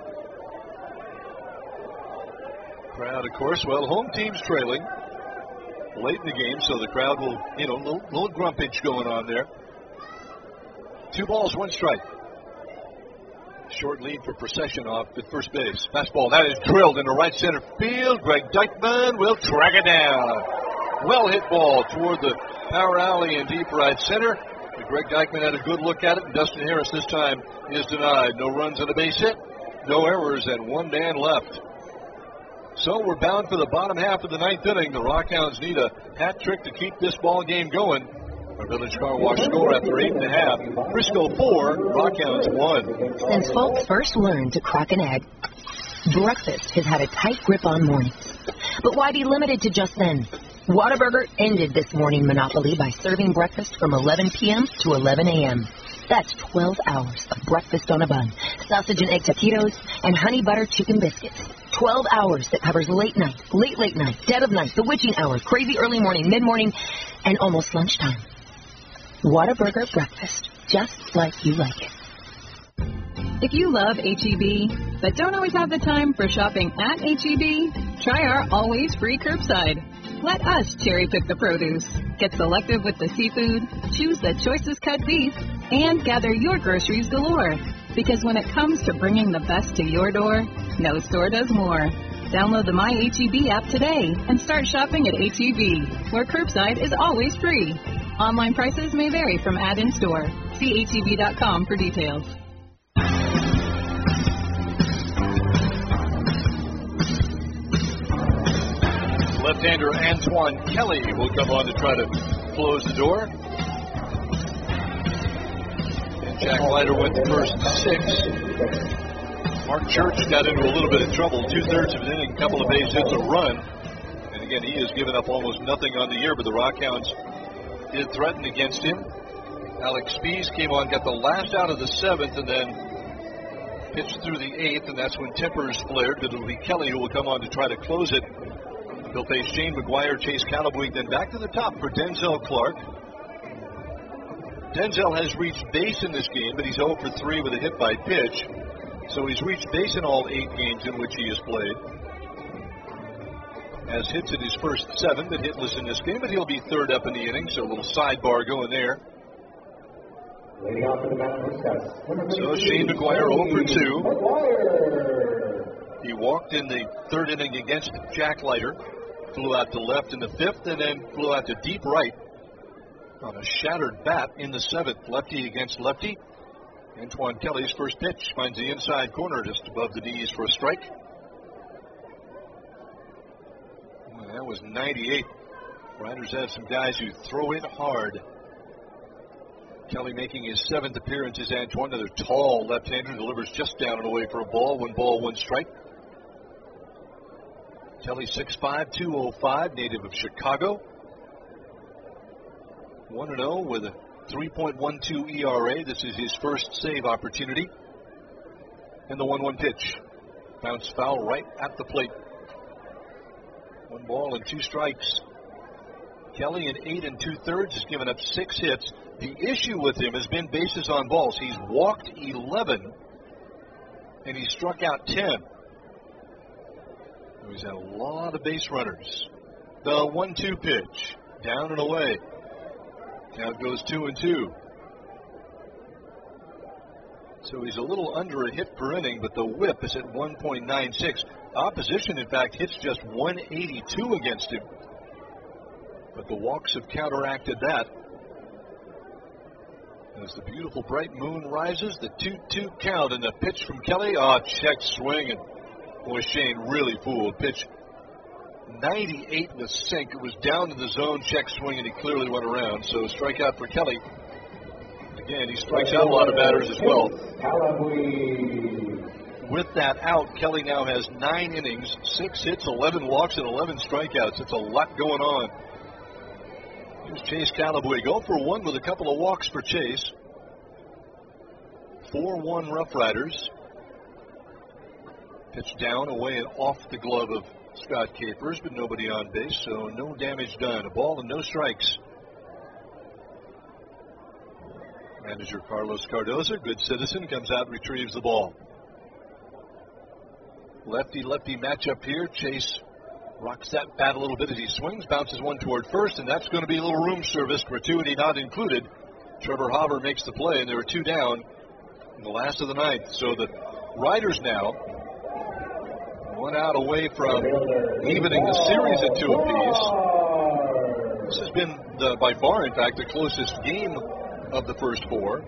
Crowd, of course, well, home team's trailing late in the game, so the crowd will, little grumpage going on there. 2 balls, 1 strike. Short lead for Procession off at first base. Fastball, that is drilled into right center field. Greg Deichmann will track it down. Well hit ball toward the power alley in deep right center. And Greg Deichmann had a good look at it, and Dustin Harris this time is denied. No runs on the base hit, no errors, and 1 man left. So we're bound for the bottom half of the 9th inning. The Rockhounds need a hat trick to keep this ball game going. Our Village Car Wash score after 8.5. Frisco 4, Rockhounds 1. Since folks first learned to crack an egg, breakfast has had a tight grip on mornings. But why be limited to just then? Whataburger ended this morning monopoly by serving breakfast from 11 p.m. to 11 a.m. That's 12 hours of breakfast on a bun, sausage and egg taquitos, and honey butter chicken biscuits. 12 hours that covers late night, late night, dead of night, the witching hour, crazy early morning, mid-morning, and almost lunchtime. Whataburger breakfast, just like you like it. If you love H-E-B, but don't always have the time for shopping at H-E-B, try our always free curbside. Let us cherry pick the produce, get selective with the seafood, choose the choicest cut beef, and gather your groceries galore. Because when it comes to bringing the best to your door, no store does more. Download the My H-E-B app today and start shopping at H-E-B, where curbside is always free. Online prices may vary from ad-in store. See HEB.com for details. Left-hander Antoine Kelly will come on to try to close the door. And Jack Leiter went the first 6. Mark Church got into a little bit of trouble. 2/3 of an inning, couple of base hits, a run. And again, he has given up almost nothing on the year, but the Rockhounds did threaten against him. Alex Spies came on, got the last out of the 7th, and then pitched through the 8th, and that's when tempers flared. It'll be Kelly who will come on to try to close it. He'll face Shane McGuire, Chase Calabuig, then back to the top for Denzel Clark. Denzel has reached base in this game, but he's 0 for 3 with a hit by pitch. So he's reached base in all 8 games in which he has played. Has hits in his first 7, but hitless in this game, but he'll be third up in the inning, so a little sidebar going there. So Shane McGuire 0 for 2. He walked in the 3rd inning against Jack Leiter, flew out to left in the 5th, and then flew out to deep right on a shattered bat in the 7th. Lefty against lefty. Antoine Kelly's first pitch finds the inside corner just above the knees for a strike. Well, that was 98. Riders have some guys who throw it hard. Kelly making his 7th appearance is Antoine, another tall left-hander, delivers just down and away for a ball. 1 ball, 1 strike. Kelly 6'5", 205, native of Chicago. 1-0 with a 3.12 ERA. This is his first save opportunity. And the 1-1 pitch. Bounce foul right at the plate. 1 ball and 2 strikes. Kelly in 8 2/3 has given up 6 hits. The issue with him has been bases on balls. He's walked 11 and he struck out 10. He's had a lot of base runners. The 1-2 pitch. Down and away. Count goes 2-2. So he's a little under a hit per inning, but the whip is at 1.96. Opposition, in fact, hits just 182 against him. But the walks have counteracted that. As the beautiful bright moon rises, the 2-2 count and the pitch from Kelly. Check swing, and boy, Shane really fooled. Pitch 98 with sink. It was down to the zone, check swing, and he clearly went around. So strikeout for Kelly. Again, he strikes out a lot of batters as well. With that out, Kelly now has 9 innings, 6 hits, 11 walks, and 11 strikeouts. It's a lot going on. Here's Chase Callaway. Go for 1 with a couple of walks for Chase. 4-1 Rough Riders. Pitch down, away, and off the glove of Scott Capers, but nobody on base, so no damage done. A ball and no strikes. Manager Carlos Cardoza, good citizen, comes out and retrieves the ball. Lefty-lefty matchup here. Chase rocks that bat a little bit as he swings, bounces 1 toward first, and that's going to be a little room service, gratuity not included. Trevor Hauber makes the play, and there are 2 down in the last of the 9th. So the Riders now 1 out away from evening the series at 2 apiece. This has been, by far, in fact, the closest game of the first 4.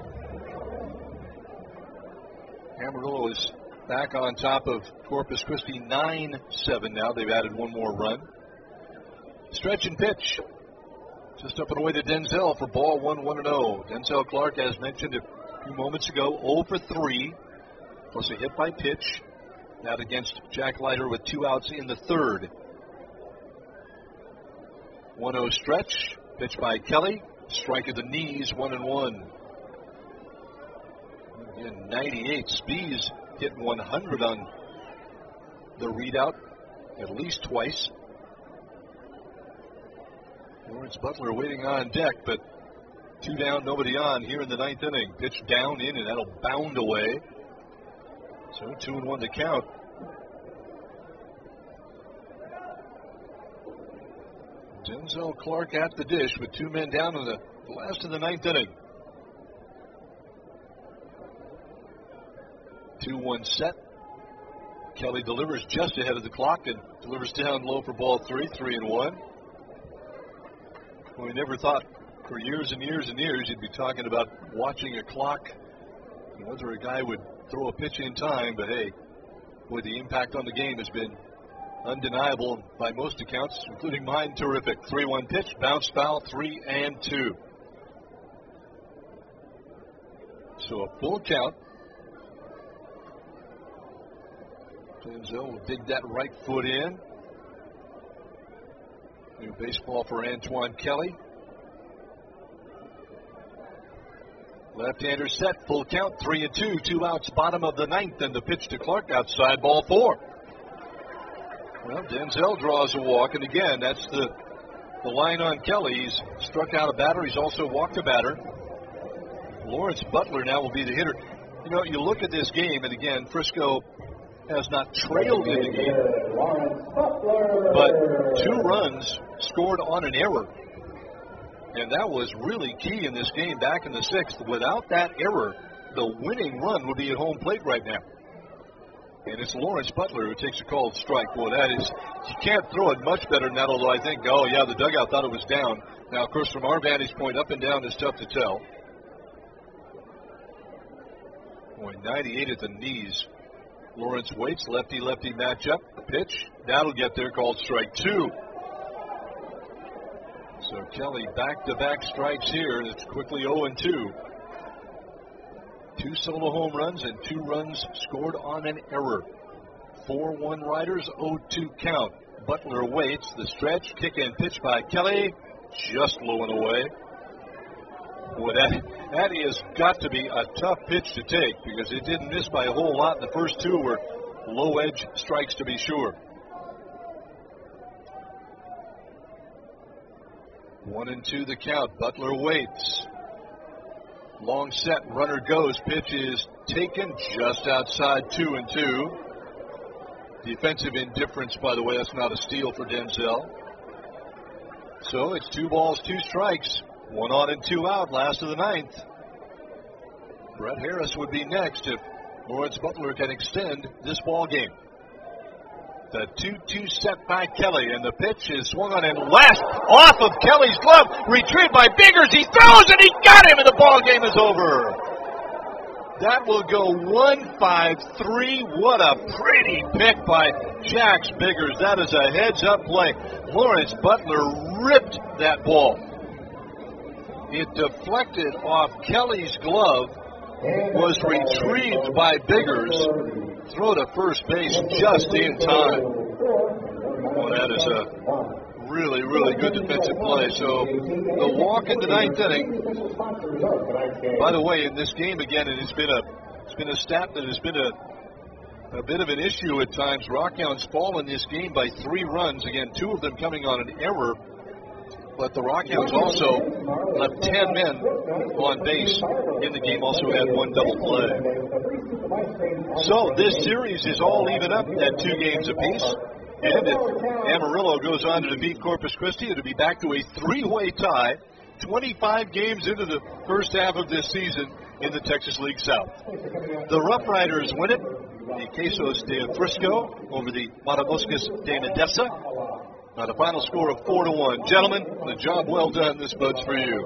Amarillo is back on top of Corpus Christi 9-7 now. They've added 1 more run. Stretch and pitch. Just up and away to Denzel for ball 1-0. Denzel Clark, as mentioned a few moments ago, 0 for 3, plus a hit by pitch. Out against Jack Leiter with 2 outs in the 3rd. 1-0 stretch. Pitch by Kelly. Strike at the knees, 1-1. Again, 98. Spees hit 100 on the readout at least twice. Lawrence Butler waiting on deck, but 2 down, nobody on here in the 9th inning. Pitch down in, and that'll bound away. So 2-1 to count. Denzel Clark at the dish with 2 men down in the last of the 9th inning. 2-1 set. Kelly delivers just ahead of the clock and delivers down low for ball 3, 3-1. We never thought for years and years and years you'd be talking about watching a clock and whether a guy would throw a pitch in time, but hey, boy, the impact on the game has been undeniable by most accounts, including mine. Terrific. 3-1 pitch, bounce foul, 3-2. So a full count. Denzel will dig that right foot in. New baseball for Antoine Kelly. Left-hander set, full count, 3-2, 2 outs, bottom of the 9th, and the pitch to Clark outside, ball 4. Well, Denzel draws a walk, and again, that's the line on Kelly. He's struck out a batter. He's also walked a batter. Lawrence Butler now will be the hitter. You know, you look at this game, and again, Frisco has not trailed in the game, but 2 runs scored on an error. And that was really key in this game back in the 6th. Without that error, the winning run would be at home plate right now. And it's Lawrence Butler who takes a called strike. Boy, that is, you can't throw it much better than that, although I think, oh, yeah, the dugout thought it was down. Now, of course, from our vantage point, up and down is tough to tell. Boy, 98 at the knees. Lawrence waits, lefty-lefty matchup. Pitch, that'll get there, called strike 2. So Kelly back-to-back strikes here, and it's quickly 0-2. 2 solo home runs and 2 runs scored on an error. 4-1 Riders, 0-2 count. Butler waits. The stretch, kick and pitch by Kelly, just low and away. Boy, that has got to be a tough pitch to take because it didn't miss by a whole lot. The first 2 were low-edge strikes to be sure. 1-2 the count. Butler waits. Long set, runner goes. Pitch is taken just outside 2-2. Defensive indifference, by the way. That's not a steal for Denzel. So it's 2 balls, 2 strikes. 1 on and 2 out, last of the 9th. Brett Harris would be next if Lawrence Butler can extend this ball game. The 2-2 set by Kelly, and the pitch is swung on and lashed off of Kelly's glove. Retrieved by Biggers. He throws and he got him, and the ball game is over. That will go 1-5-3. What a pretty pick by Jax Biggers. That is a heads-up play. Lawrence Butler ripped that ball. It deflected off Kelly's glove, was retrieved by Biggers. Throw to first base just in time. Well, that is a really, really good defensive play. So the walk in the 9th inning. By the way, in this game again, and it's been a stat that has been a bit of an issue at times. Rockhounds fall in this game by 3 runs. Again, 2 of them coming on an error. But the Rockhounds also left 10 men on base in the game, also had 1 double play. So this series is all even up at 2 games apiece. And if Amarillo goes on to defeat Corpus Christi, it'll be back to a 3-way tie, 25 games into the first half of this season in the Texas League South. The Rough Riders win it, the Quesos de Frisco over the Matamoscas de Medesa. Now the final score of 4-1. Gentlemen, the job well done. This vote's for you.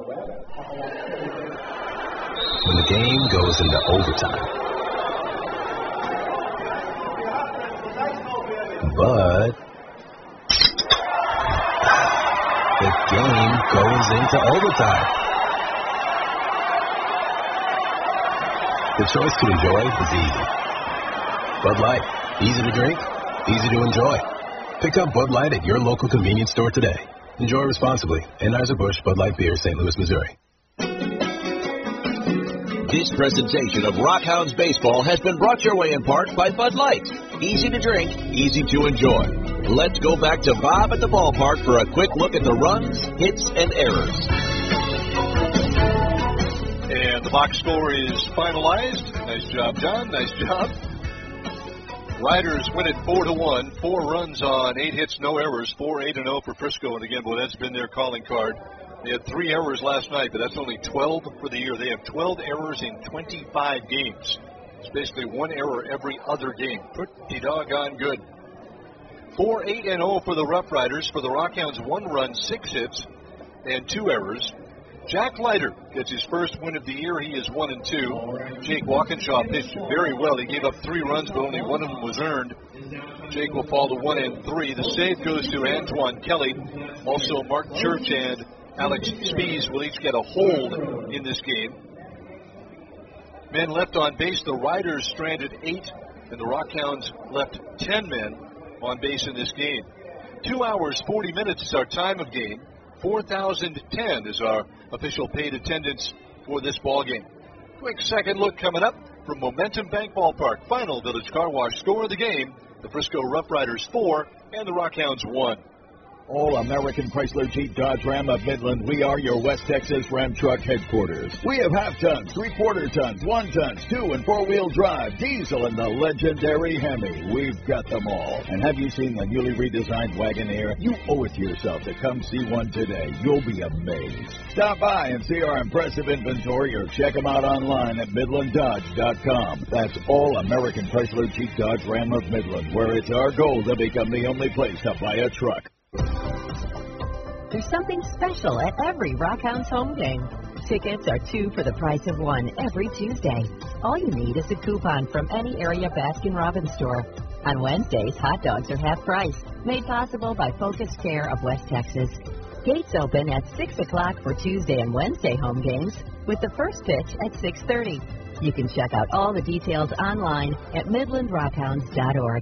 When the game goes into overtime. But the game goes into overtime. The choice to enjoy is easy. Bud Light, easy to drink, easy to enjoy. Pick up Bud Light at your local convenience store today. Enjoy responsibly. Anheuser-Busch Bud Light Beer, St. Louis, Missouri. This presentation of Rockhounds Baseball has been brought your way in part by Bud Light. Easy to drink, easy to enjoy. Let's go back to Bob at the ballpark for a quick look at the runs, hits, and errors. And the box score is finalized. Nice job, John. Nice job. Riders win it 4-1. 4 runs on 8 hits, no errors. 4-8-0 for Frisco. And again, boy, that's been their calling card. They had 3 errors last night, but that's only 12 for the year. They have 12 errors in 25 games. It's basically 1 error every other game. Pretty doggone good. 4-8-0 for the Rough Riders. For the Rockhounds, 1 run, 6 hits, and 2 errors. Jack Leiter gets his first win of the year. He is 1-2. Jake Walkinshaw pitched very well. He gave up 3 runs, but only 1 of them was earned. Jake will fall to 1-3. The save goes to Antoine Kelly. Also, Mark Church and Alex Spies will each get a hold in this game. Men left on base. The Riders stranded 8, and the Rockhounds left 10 men on base in this game. 2 hours, 40 minutes is our time of game. 4,010 is our official paid attendance for this ball game. Quick second look coming up from Momentum Bank Ballpark. Final Village Car Wash score of the game. The Frisco Rough Riders 4 and the Rockhounds 1. All-American Chrysler Jeep Dodge Ram of Midland, we are your West Texas Ram Truck headquarters. We have half-tons, three-quarter tons, one-tons, 2- and 4-wheel drive, diesel, and the legendary Hemi. We've got them all. And have you seen the newly redesigned Wagoneer? You owe it to yourself to come see one today. You'll be amazed. Stop by and see our impressive inventory or check them out online at MidlandDodge.com. That's All-American Chrysler Jeep Dodge Ram of Midland, where it's our goal to become the only place to buy a truck. There's something special at every Rockhounds home game. Tickets are 2 for the price of 1 every Tuesday. All you need is a coupon from any area Baskin-Robbins store. On Wednesdays, hot dogs are half price, made possible by Focus Care of West Texas. Gates open at 6 o'clock for Tuesday and Wednesday home games, with the first pitch at 6:30. You can check out all the details online at MidlandRockhounds.org.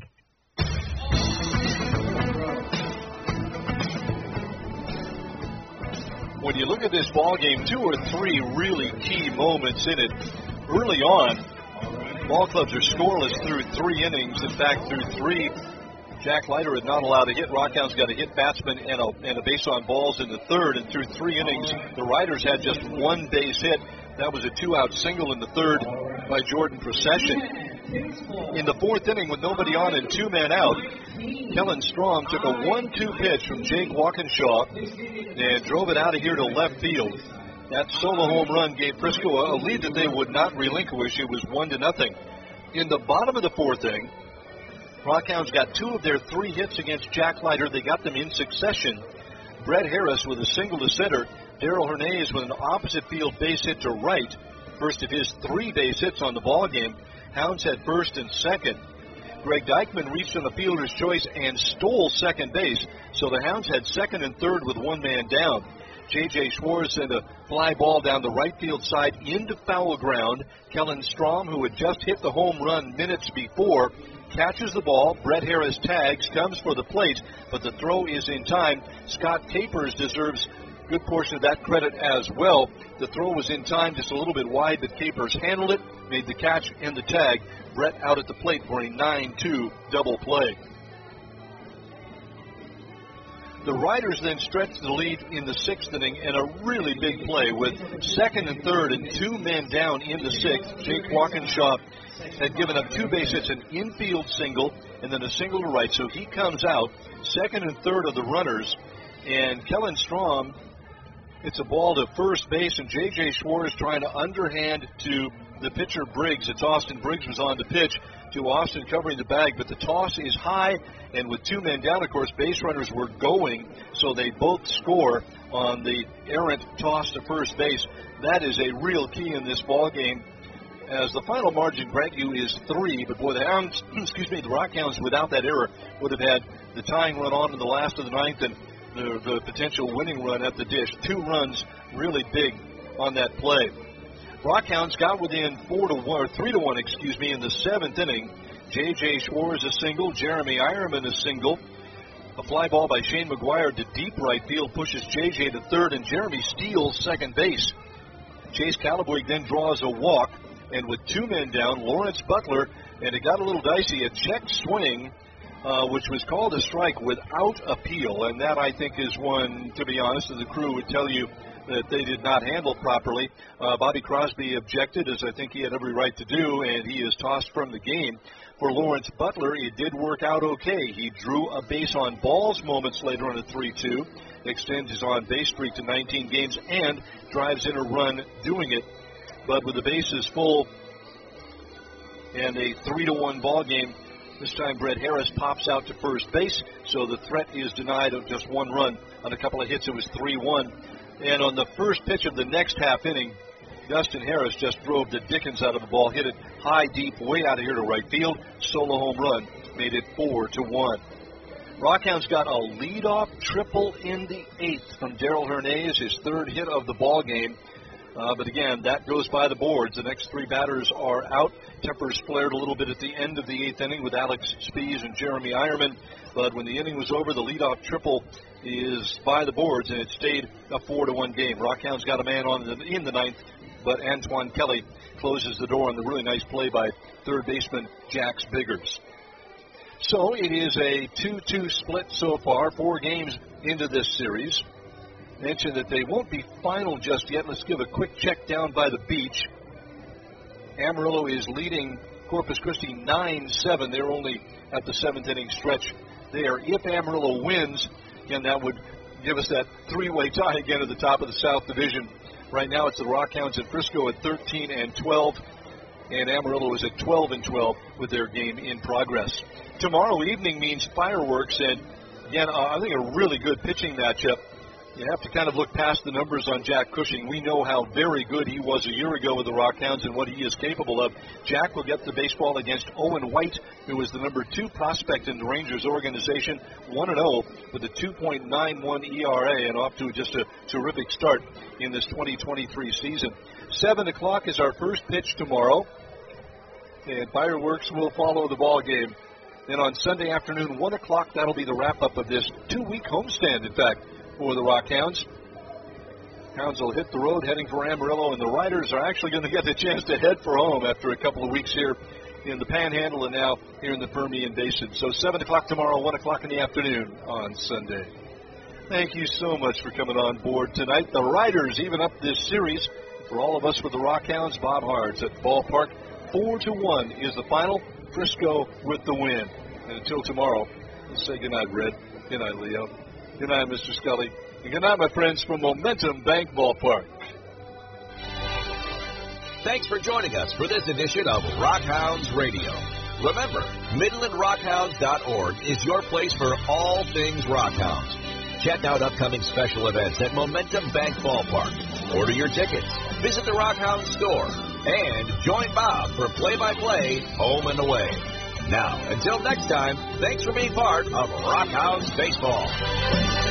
When you look at this ball game, 2 or 3 really key moments in it. Early on, ball clubs are scoreless through 3 innings. In fact, through 3, Jack Leiter had not allowed a hit. Rockhounds got a hit batsman and a base on balls in the 3rd. And through 3 innings, the Riders had just 1 base hit. That was a 2-out single in the 3rd by Jordan Procession. In the 4th inning, with nobody on and 2 men out, Kellen Strom took a 1-2 pitch from Jake Walkinshaw and drove it out of here to left field. That solo home run gave Frisco a lead that they would not relinquish. It was 1-0. In the bottom of the 4th inning, Rockhounds got 2 of their 3 hits against Jack Leiter. They got them in succession. Brett Harris with a single to center. Daryl Hernandez with an opposite field base hit to right. First of his 3 base hits on the ball game. Hounds had first and second. Greg Dykman reached on the fielder's choice and stole second base, so the Hounds had second and third with 1 man down. J.J. Schwartz sent a fly ball down the right field side into foul ground. Kellen Strom, who had just hit the home run minutes before, catches the ball. Brett Harris tags, comes for the plate, but the throw is in time. Scott Capers deserves a good portion of that credit as well. The throw was in time, just a little bit wide, but Capers handled it, made the catch and the tag. Brett out at the plate for a 9-2 double play. The Riders then stretched the lead in the 6th inning in a really big play with second and third and 2 men down in the 6th. Jake Walkinshaw had given up 2 base hits, an infield single, and then a single to right. So he comes out, second and third of the runners, and Kellen Strom hits a ball to first base, and J.J. Schwartz trying to underhand to the pitcher Briggs. It's Austin Briggs was on to pitch to Austin covering the bag, but the toss is high, and with 2 men down, of course, base runners were going, so they both score on the errant toss to first base. That is a real key in this ball game, as the final margin, grant you, is 3, but boy, the Hounds, the Rockhounds without that error would have had the tying run on in the last of the 9th and the potential winning run at the dish. 2 runs really big on that play. Rockhounds got within 3-1, in the 7th inning. J.J. Schwartz a single, Jeremy Ironman a single. A fly ball by Shane McGuire to deep right field pushes J.J. to third, and Jeremy steals second base. Chase Calaboig then draws a walk, and with 2 men down, Lawrence Butler, and it got a little dicey, a check swing, which was called a strike without appeal, and that, I think, is one, to be honest, and the crew would tell you that they did not handle properly. Bobby Crosby objected, as I think he had every right to do, and he is tossed from the game. For Lawrence Butler, it did work out okay. He drew a base on balls moments later on a 3-2, extends his on-base streak to 19 games, and drives in a run doing it. But with the bases full and a 3-1 ball game, this time Brett Harris pops out to first base, so the threat is denied of just 1 run. On a couple of hits, it was 3-1. And on the first pitch of the next half inning, Dustin Harris just drove the dickens out of the ball, hit it high, deep, way out of here to right field. Solo home run, made it 4-1. Rockhounds got a leadoff triple in the 8th from Daryl Hernandez, his 3rd hit of the ball game. But again, that goes by the boards. The next 3 batters are out. Tempers flared a little bit at the end of the 8th inning with Alex Spies and Jeremy Ironman. But when the inning was over, the leadoff triple is by the boards, and it stayed a 4-1 game. Rockhounds got a man on in the 9th, but Antoine Kelly closes the door on the really nice play by third baseman Jax Biggers. So it is a 2-2 split so far, 4 games into this series. Mentioned that they won't be final just yet. Let's give a quick check down by the beach. Amarillo is leading Corpus Christi 9-7. They're only at the 7th inning stretch there. If Amarillo wins, again, that would give us that 3-way tie again at the top of the South Division. Right now it's the Rockhounds at Frisco at 13-12, and Amarillo is at 12-12 with their game in progress. Tomorrow evening means fireworks, and again, I think a really good pitching matchup. You have to kind of look past the numbers on Jack Cushing. We know how very good he was a year ago with the Rockhounds and what he is capable of. Jack will get the baseball against Owen White, who is the number 2 prospect in the Rangers organization, 1-0 with a 2.91 ERA and off to just a terrific start in this 2023 season. 7 o'clock is our first pitch tomorrow, and fireworks will follow the ball game. Then on Sunday afternoon, 1 o'clock, that'll be the wrap-up of this 2-week homestand, in fact, for the Rockhounds. Hounds will hit the road heading for Amarillo, and the Riders are actually going to get the chance to head for home after a couple of weeks here in the Panhandle and now here in the Permian Basin. So 7 o'clock tomorrow, 1 o'clock in the afternoon on Sunday. Thank you so much for coming on board tonight. The Riders even up this series. For all of us with the Rockhounds, Bob Hards at Ballpark. 4-1 is the final. Frisco with the win. And until tomorrow, let's say goodnight, Red. Good night, Leo. Good night, Mr. Scully. And good night, my friends from Momentum Bank Ballpark. Thanks for joining us for this edition of Rockhounds Radio. Remember, MidlandRockhounds.org is your place for all things Rockhounds. Check out upcoming special events at Momentum Bank Ballpark. Order your tickets, visit the Rockhounds store, and join Bob for play-by-play home and away. Now, until next time, thanks for being part of Rockhounds Baseball.